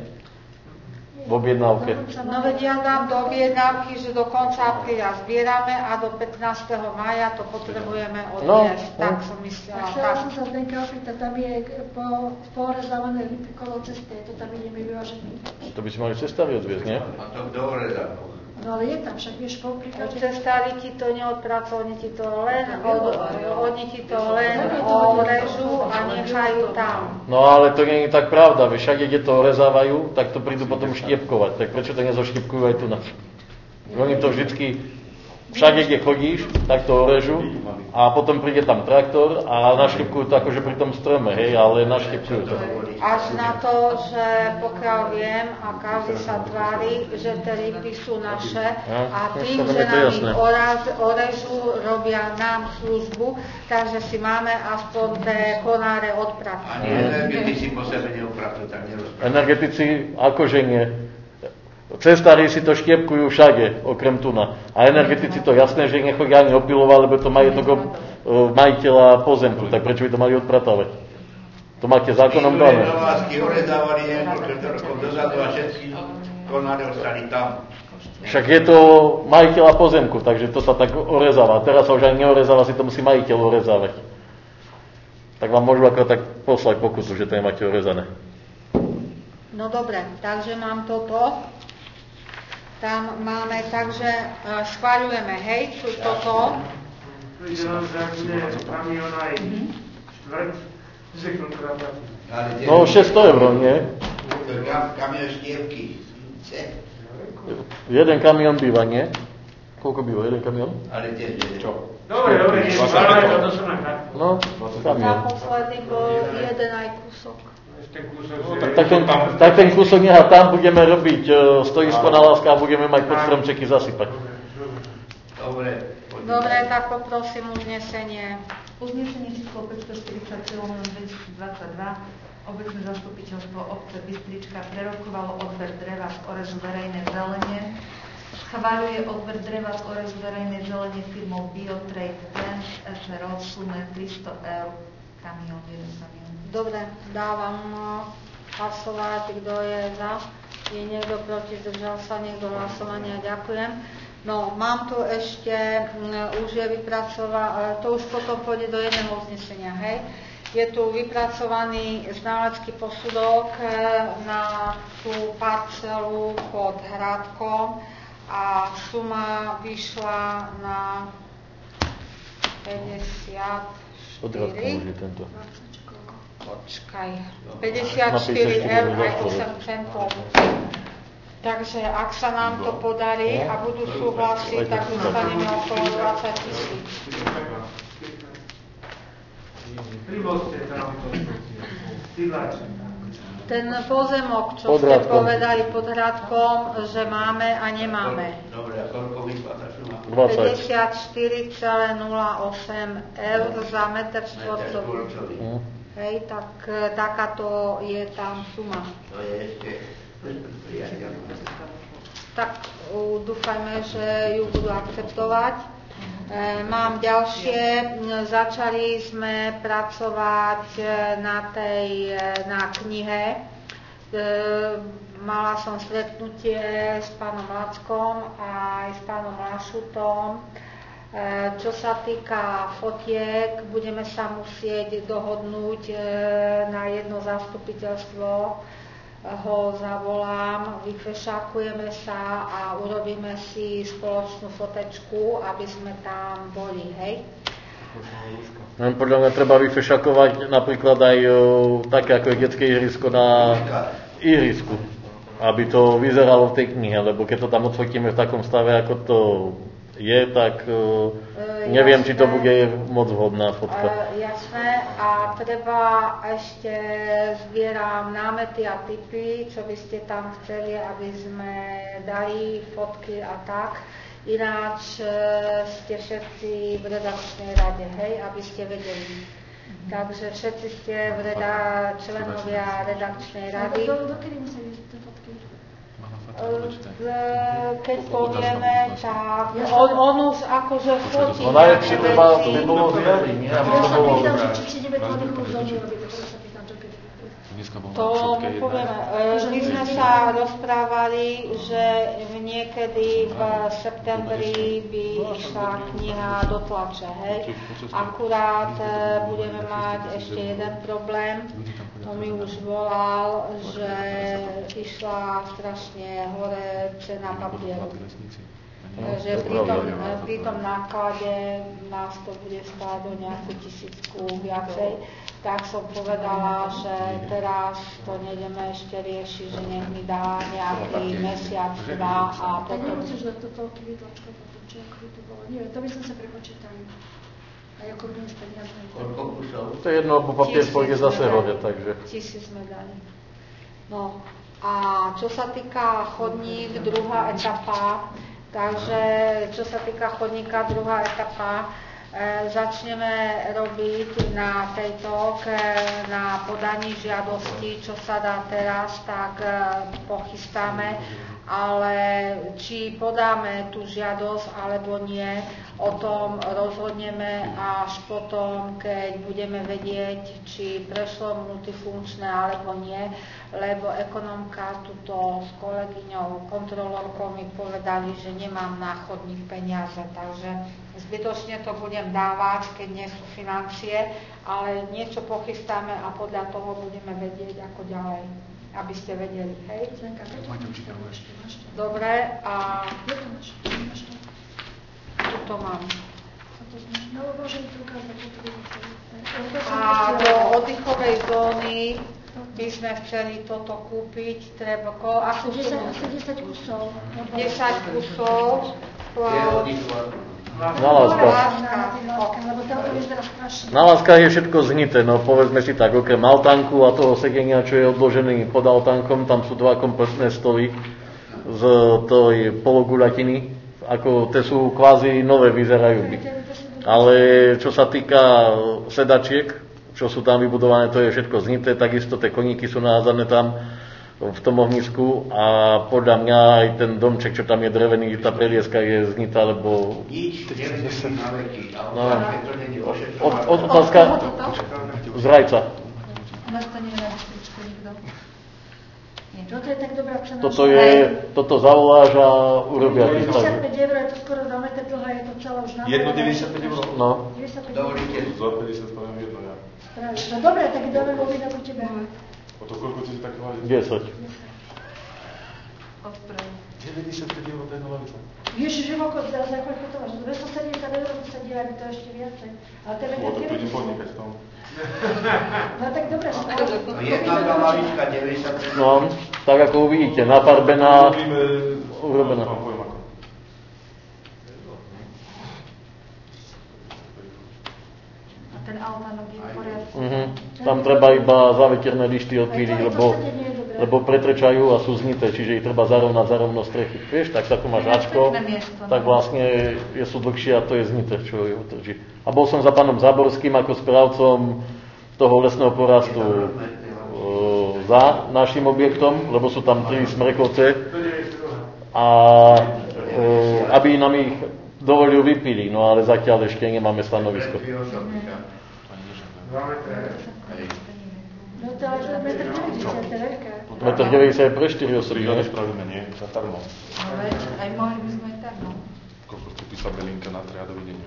V objednávke. No veď ja dám do objednávky, že do konca apríľa zbierame a do pätnásteho mája to potrebujeme odviesť. No, tak no. som myslela. A chcela som sa Zdenka opýtať, tam je po, porezávané lipy kolo cesty, to tam ideme vyvážený. To by si mali cestári odviesť, nie? A to kto orezá? No ale je tam, však vieš, po príklade... Cestári ti to neodpracujú, oni ti to len, od, oni ti to len orežú a nechajú tam. No ale to nie je tak pravda, vieš, však kde to orezávajú, tak to prídu potom štiepkovať, tak prečo to nezoštiepkujú aj tu na? Oni to vždycky, všade kde chodíš, tak to orežú a potom príde tam traktor a naštiepkujú to akože pri tom strome, hej, ale naštiepkujú to. Až na to, že pokiaľ viem a každý sa tvári, že tie lipy sú naše a tým, že nám ich oraz, orežú, robia nám službu, takže si máme aspoň tie konáre odpratať. A nie energetici po sebe neupracujú, tak nerozprávajú. Energetici akože nie. Cestári si to štiepkujú všade, okrem tuna. A energetici to jasné, že nechodia ani opilovať, lebo to majetok majiteľa pozemku, tak prečo by to mali odpratávať? To máte zákonom dané. Milovásky orezávali niekoľko rokov dozadu a všetky konáre ostali tam. Však je to majiteľa pozemku, takže to sa tak orezáva. Teraz sa už aj neorezáva, si to musí majiteľ orezávať. Tak vám môžu ako tak poslať pokutu, že to nemáte orezané. No dobre, takže mám toto. Tam máme, takže uh, schváľujeme, hej, čo toto. No šesťsto eur, nie? Kamión štiepky. Jeden kamión býva, nie? Koľko býva jeden kamión? Ale tiež je. Čo? Dobre, dobre, to som na No, kamión. Naposledy bol jeden aj kúsok. No, tak, tak, ten, tak ten kúsok neha tam budeme robiť uh, stojisko na láska a budeme mať pod stromčeky zasypať. Dobre. Dobre, tak poprosím uznesenie. Uznesenie číslo päťstoštyridsaťtri lomeno dvetisícdvadsaťdva. Obecné zastupiteľstvo obce Bystrička prerokovalo odber dreva z orezu verejnej zelene schvaľuje odber dreva z orezu verejnej zelene firmou Biotrade Plants es er o v sume tristo eur kamión, jeden kamión. Dobre, dávam hlasovať, kto je za, je niekto proti, zdržal sa niekto hlasovania, ďakujem. No, mám tu ešte, už je vypracované, to už potom pôjde do jedného uznesenia, hej. Je tu vypracovaný znalecký posudok na tú parcelu pod Hradkom a suma vyšla na päťdesiatštyri. Od Hradkom už je tento. Počkaj, päťdesiatštyri eur aj osem centov. Takže ak sa nám to podarí a budú súhlasiť, tak dostaneme okolo dvadsať tisíc. Ten pozemok, čo ste povedali pod Hradkom, že máme a nemáme. Dobre, a koľko vypláta suma? päťdesiatštyri celé nula osem eur za meter štvorcový. Hej, tak takáto je tam suma. To je ešte priateľné. Tak dúfajme, že ju budú akceptovať. Mám ďalšie, začali sme pracovať na tej, na knihe. Mala som stretnutie s pánom Lackom a aj s pánom Lašutom. Čo sa týka fotiek, budeme sa musieť dohodnúť na jedno zastupiteľstvo, ho zavolám, vyfešákujeme sa a urobíme si spoločnú fotečku, aby sme tam boli, hej? Podľa mňa treba vyfešakovať napríklad aj o, také ako je detské ihrisko na ihrisku, aby to vyzeralo v tej knihe, lebo keď to tam odfotíme v takom stave, ako to je, tak uh, neviem, jasné, či to bude moc vhodná fotka. Uh, jasné, a treba ešte zbieram námety a tipy, čo by ste tam chceli, aby sme dali fotky a tak. Ináč uh, ste všetci v redakčnej rade, hej, aby ste vedeli. Takže všetci ste v reda- členovia redakčnej rady. Dokedy musia byť tie fotky? Keď povieme, tak on, on už akože fotí. No najlepšie treba, to by bolo zjavy, nie? Aby to bolo... Ja sa pýtam, či ideme to nechom zónu robiť, preto sa pýtam, čo keď... To mu povieme. My sme sa rozprávali, že niekedy v septembri by išla kniha do tlače, hej. Akurát budeme mať ešte jeden problém. To mi už volal, že išla strašne hore cena papieru. Že pri tom, pri tom náklade nás to bude stáť o nejakú tisícku viacej. Tak som povedala, že teraz to nejdeme ešte riešiť, že nech mi dá nejaký mesiac, dva a potom... Tak nemusíš dať to toľky vytlačkať, či ako by to bolo. Nie, to by som sa prepočítali. A ako budeme z peniazmi. Koľko kusov? To je jedno, lebo papier pôjde zase hore, takže... Tisíc sme dali. No a čo sa týka chodník, druhá etapa, takže čo sa týka chodníka, druhá etapa, e, začneme robiť na tejto, e, na podaní žiadosti, čo sa dá teraz, tak e, pochystáme, ale či podáme tú žiadosť alebo nie, o tom rozhodneme až potom, keď budeme vedieť, či prešlo multifunkčné alebo nie, lebo ekonomka tuto s kolegyňou, kontrolórkou mi povedali, že nemám na chodník peniaze, takže zbytočne to budem dávať, keď nie sú financie, ale niečo pochystáme a podľa toho budeme vedieť, ako ďalej, aby ste vedeli, hej? Dobre, a tuto mám. A do oddychovej zóny by sme chceli toto kúpiť, treba ko, ako sú? Asi desať kusov. desať kusov. Na Láskach. Na Láskach je všetko zhnité, no povedzme si tak, okrem altánku a toho sedenia, čo je odložený pod altánkom, tam sú dva kompostné stoly z tej pologuľatiny, ako te sú kvázi nové, vyzerajú by. Ale čo sa týka sedačiek, čo sú tam vybudované, to je všetko zhnité, takisto tie koníky sú nahádzané tam v tom ohnisku a podľa mňa aj ten domček, čo tam je drevený, tá prelieska je znitá, lebo... Nič, nemusí naletiť, ale no, to není ošetrovať. od, od, otázka zrajca. Nás to nevie na sestričku nikto. Nie, toto je tak dobrá cena. Toto je, toto zavoláš a urobia ti stavbu. deväťdesiatpäť eur, je to skoro dva metre dlhá, je to celá už na... Jedno deväťdesiatpäť eur? No. deväťdesiatpäť eur. Dovolíte. Za päťdesiat spravím jedno ja. No dobre, tak dáme objednať u teba. O to koľko si tak hľadí? desať. deväťdesiatpäť eur to je nová lica. Ježiš, že koľko, za, za koľko to máš? dvestosedemdesiat eur to sa diela, to ešte viacej. Ale to je O, tak to idem podnikať v tom. No tak dobre, som... Jedna tá lavička deväťdesiatpäť. No, tak ako uvidíte, nafarbená, urobená. Ten altánok je v poriadku. Uh-huh. Tam treba iba záveterné lišty odpíliť, lebo, lebo pretrečajú a sú znité, čiže ich treba zarovnať za rovno strechy. Vieš, tak sa tu máš Ačko, tak vlastne je, sú dlhšie a to je znité, čo je utrží. A bol som za pánom Záborským ako správcom toho lesného porastu uh, za našim objektom, lebo sú tam tri smrekovce a uh, aby nám ich dovolil vypili, no ale zatiaľ ešte nemáme stanovisko. No to ale meter deväťdesiat je veľká. meter deväťdesiat je pre štyri osoby, Prírodu ne? spravíme, nie? Za tarno. No veď, aj mohli by sme aj tak, no. Koľko vstupí sa Belinka na tre a dovidenia.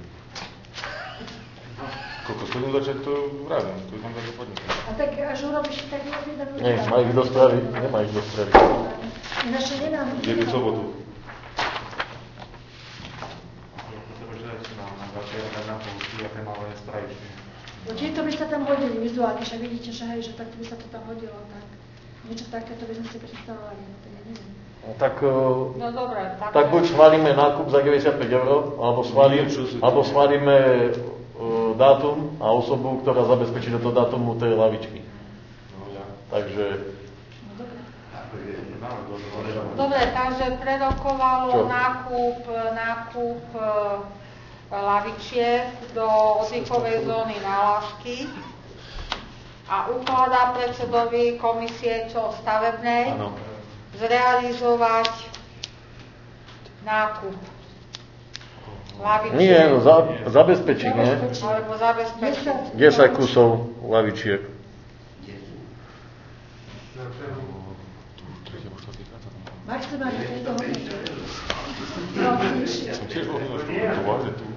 Koľko schodím začať, to vravím, to idem začať podnikať. A tak až urobíš, tak objednám. Nie, má ich do správy, nemá ich do správy. Ináč nemám. Jednu sobotu. No tieto by sa tam hodili vizuálne, že vidíte, že hej, že takto by sa to tam hodilo, tak niečo takéto by sme si predstavovali, no to ja neviem. No, tak, No dobré, tak... tak buď schválime nákup za deväťdesiatpäť eur, alebo schválime, alebo schválime uh, dátum a osobu, ktorá zabezpečí do toho dátumu tej lavičky. Takže... Dobre, takže Čo? prerokovalo nákup, nákup e, lavičiek do oddychovej zóny Nálašky a ukladá predsedovi komisie čo stavebnej Áno. zrealizovať nákup lavičiek. Nie, no za, zabezpečiť, nie? Alebo zabezpečiť. desať kusov lavičiek. Maximálne tejto hodnoty. Som tiež bol minulý školu, to vážne tu.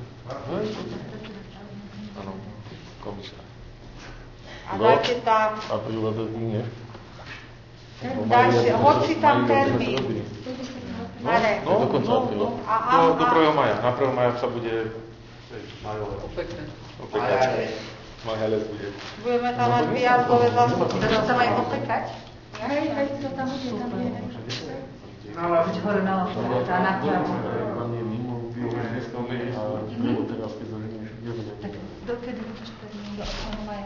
Áno, komisár. A dajte tam, Apríla to nie. dajte, hoď si tam termín. Marek. No, do konca apríla. A, a, Do, do a, prvého maja. Na prvého maja sa bude majové. Pekné. Opekať. Majales bude. budeme tam mať výjazdové zastupy. Treba sa aj opekať. Hej, hej, to tam bude, tam je. Buď hore na lavu, tá na hlavu. Tak dokedy budeš termín do ôsmeho maja?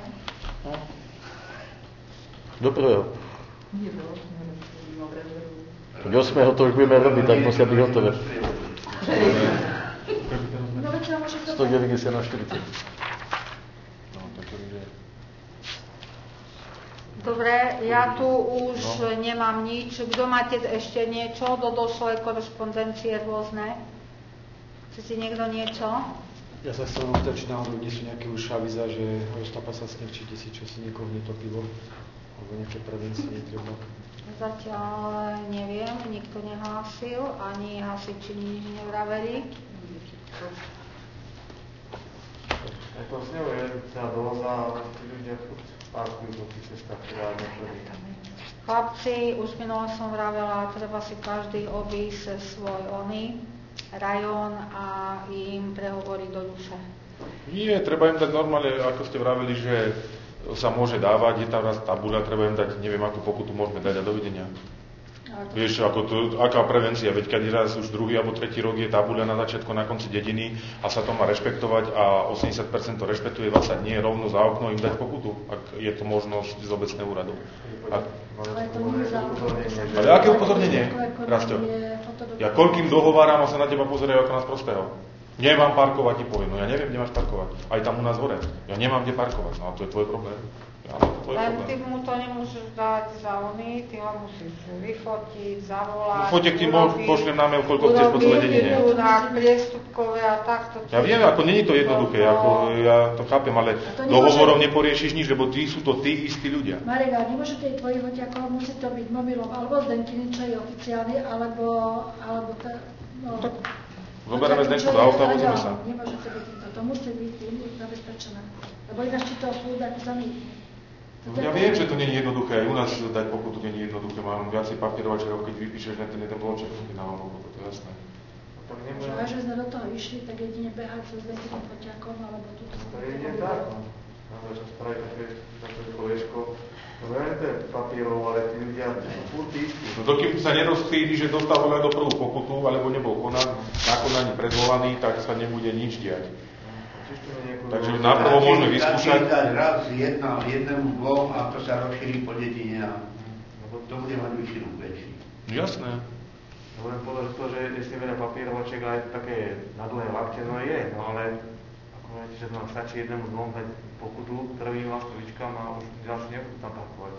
Do prvého. Nie, do ôsmeho. Do ôsmeho to už budeme robiť, tak musia byť hotové. No veď sa môže sa... stodeväťdesiat na štyridsať. Dobre, ja tu už no. nemám nič. Kto máte ešte niečo do došlej korešpondencie rôzne? Chcete niekto niečo? Ja sa chcem opýtať, či náhodou nie sú nejaké už avíza, že roztápa sa sneh, či desi, čo si niekoho netopilo, alebo nejaké prevencie netreba. Zatiaľ neviem, nikto nehlásil, ani hasiči nič nevraveli. To snehuje tá doza, ale tí ľudia parkujú po tých cestách, ktorá nechodí. Chlapci, už minule som vravela, treba si každý obísť svoj oný rajón a im prehovoriť do duše. Nie, treba im dať normálne, ako ste vraveli, že sa môže dávať, je tam raz tabuľa, treba im dať, neviem, akú pokutu môžeme dať a dovidenia. Vieš, ako to, aká prevencia, veď keď raz už druhý alebo tretí rok je tabuľa na začiatku, na konci dediny a sa to má rešpektovať a osemdesiat percent to rešpektuje, dvadsať nie, rovno za okno im dať pokutu, ak je to možnosť z obecného úradu. Ak... Ale to nie je za upozornenie. Ale aké upozornenie, Rastio? Ja koľkým dohováram a sa na teba pozerajú ako na sprostého. Nemám parkovať, ti poviem, no ja neviem, kde máš parkovať. Aj tam u nás hore. Ja nemám kde parkovať, no a to je tvoj problém. Len ty mu to nemôžeš dať za oný, ty ho musíš vyfotiť, zavolať. No fotek ti pošlem na mail, koľko chceš po celej dedine. Urobiť priestupkové a takto. Ja viem, ako není to jednoduché, ako ja to chápem, ale dohovorom neporiešiš nič, lebo tí sú to tí istí ľudia. Marek, ale nemôže tej tvojich hoďakov, musí to byť mobilom, alebo Zdenkiny, čo je oficiálny, alebo, alebo to, no... Tak zoberieme Zdenku do auta a vozíme sa. Nemôže to byť týmto, to musí byť tým zabezpečené. Lebo ináč ti to súdať zamítne. Ja viem, že to nie je jednoduché, aj u nás dať pokutu nie je jednoduché, mám viacej papierovačov, keď vypíšeš na ten jeden blonček, keď dávam pokutu, to je jasné. Až že sme do toho išli, tak jedine behať sa s Zdenkyným foťakom, alebo túto sa... To je jedine tak, no. Máme sa spraviť také, také kolečko. No neviem, to je papierov, ale tí ľudia furt istí. No dokým sa nerozstýli, že dostal len do prvú pokutu, alebo nebol konán, na konaní predvolaný, tak sa nebude nič diať. Takže napravo môžeme vyskúšať. Raz jedna, jednému, dvom a to sa rozšíri po dedine a to bude mať vyšší väčší. Jasné. Budem povedať to, že jestli veľa papierovaček aj také na dlhé lakte, no je, no ale ako viete, že nám stačí jednému dvom dať pokutu, prvý vás to vyčkám a už ďalší nebudú tam parkovať.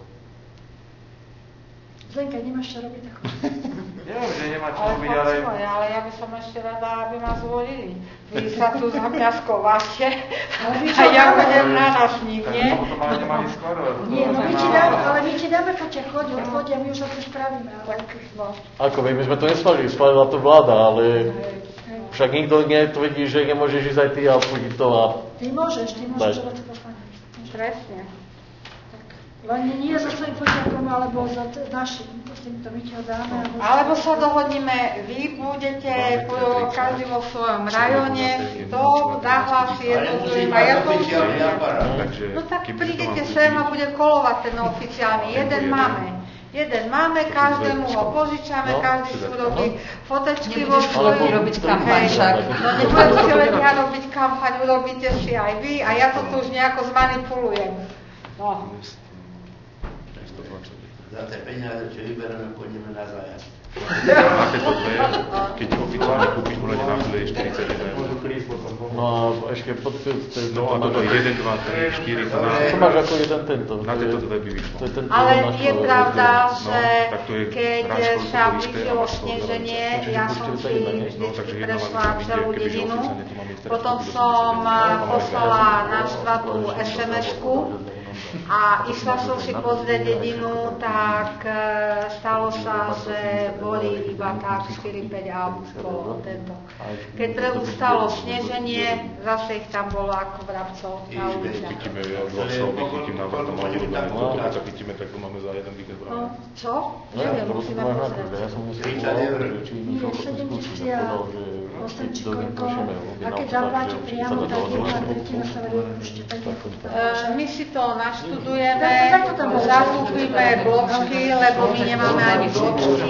Zdenka, nemáš čo robiť takú? Neviem, že nemá čo ale robiť, ale... Počuvaj, ale ja by som ešte rada, aby ma zvolili. Vy sa tu za mňa skováte a ja budem nárašník, nie? Tak to máme nemali skoro. Nie, no my ti dáme, ale my ti dáme foťak, choď, choď a my už to spravíme. Ale... No. Ako my sme to neschválili, schválila to vláda, ale však nikto netvrdí, že nemôžeš ísť aj ty a fodiť to a... Ty môžeš, ty môžeš robiť poslanec. Presne. Len nie so svojím foťakom, alebo za našim, s týmto my ti ho dáme. Alebo, alebo sa dohodneme, vy budete po, každý vo svojom rajone, kto nahlási jednotlivým a ja to určujem. No tak prídete sem a bude kolovať ten oficiálny. Jeden máme. Jeden máme, každému ho požičame, každý si urobí fotečky vo svojom. Nebudeš robiť kampaň však. No nebudete len ja robiť kampaň, urobíte si aj vy a ja to tu už nejako zmanipulujem. No. Za tie peniaze, čo vybereme, pôjdeme na zájazd. Na tieto dve, keď oficiálne kúpiš, podľa na chvíli je štyridsaťjeden eur. No a ešte podpísť. No a toto je jeden, dva, tri, štyri, to na... To máš ako jeden tento. Na tieto dve by vyšlo. Ale je pravda, že no, keď sa blížilo sneženie, ja som si vždycky prešla celú dedinu, potom som poslala na štvrtú es em esku, a išla som si pozrieť dedinu, tak stalo sa, že boli iba tak štyri päť aut po tento. Keď preustalo sneženie, zase ich tam bolo ako vrabcov na uliciach. Chytíme vlastov, vychytím na vrtom a urobené toto, keď sa chytíme, tak to máme za jeden víkend vrát. No, čo? Neviem, musíme pozrieť. Ja som musel Nie, sedemdesiat osem či koľko, a keď zapláti priamo, tak jedna tretina sa vedie ešte tak my si to naštudujeme, zakúpime bločky, lebo my nemáme ani bločky.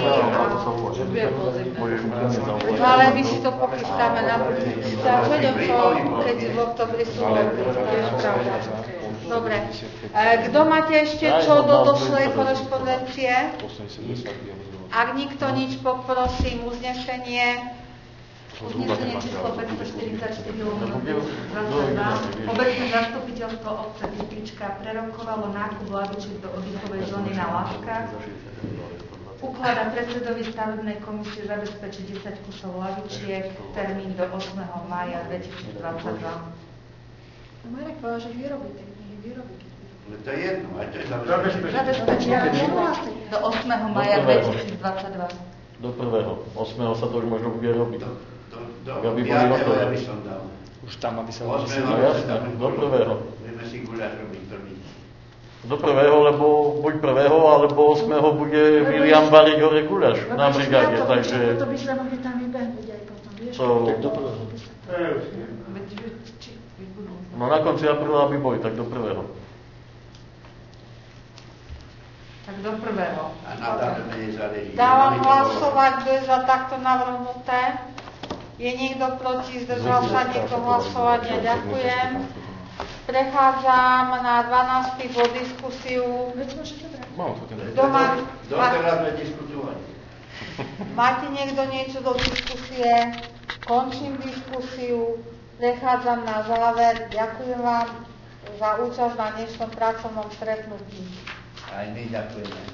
Ale my si to pochystáme na budúci. Tak vedem to, keď v oktobri sú voľby, to je pravda. Dobre. Kto máte ešte čo do došlej korešpondencie? Ak nikto nič, poprosím uznesenie. Uznesenie číslo päťstoštyridsaťštyri lomeno dvadsaťdva. Obecné zastupiteľstvo obce Bystrička prerokovalo nákup lavičiek do oddychovej zóny na Lavkách. Ukladá predsedovi stavebnej komisie zabezpečiť desať kusov lavičiek, termín do ôsmeho mája dvetisícdvadsaťdva. Marek povedal, že vyrobí, tak nech vyrobí. To je jedno, aj to je zabezpečiť. Zabezpečiť do ôsmeho mája dvetisícdvadsaťdva. Do prvého. ôsmeho sa to už možno bude robiť. Do, do piateho ja by som dal. Už tam, aby sa... No jasné, do prvého. Budeme si guľať robiť prvý. Do prvého, lebo buď prvého, alebo osmého bude William variť hore guľaš na brigáde, takže... To by sa mohli tam vybehnúť aj potom, vieš? Tak do prvého. No na konci apríla by boli, tak do prvého. Tak do prvého. A na dáme menej záleží. Dávam hlasovať, kto je za takto navrhnuté. Je niekto proti, zdržal sa niekto hlasovania, ďakujem. Prechádzam na dvanásty bod diskusiu. Kto má... Doteraz sme diskutovali. Máte niekto niečo do diskusie? Končím diskusiu. Prechádzam na záver. Ďakujem vám za účasť na dnešnom pracovnom stretnutí. Aj my ďakujeme.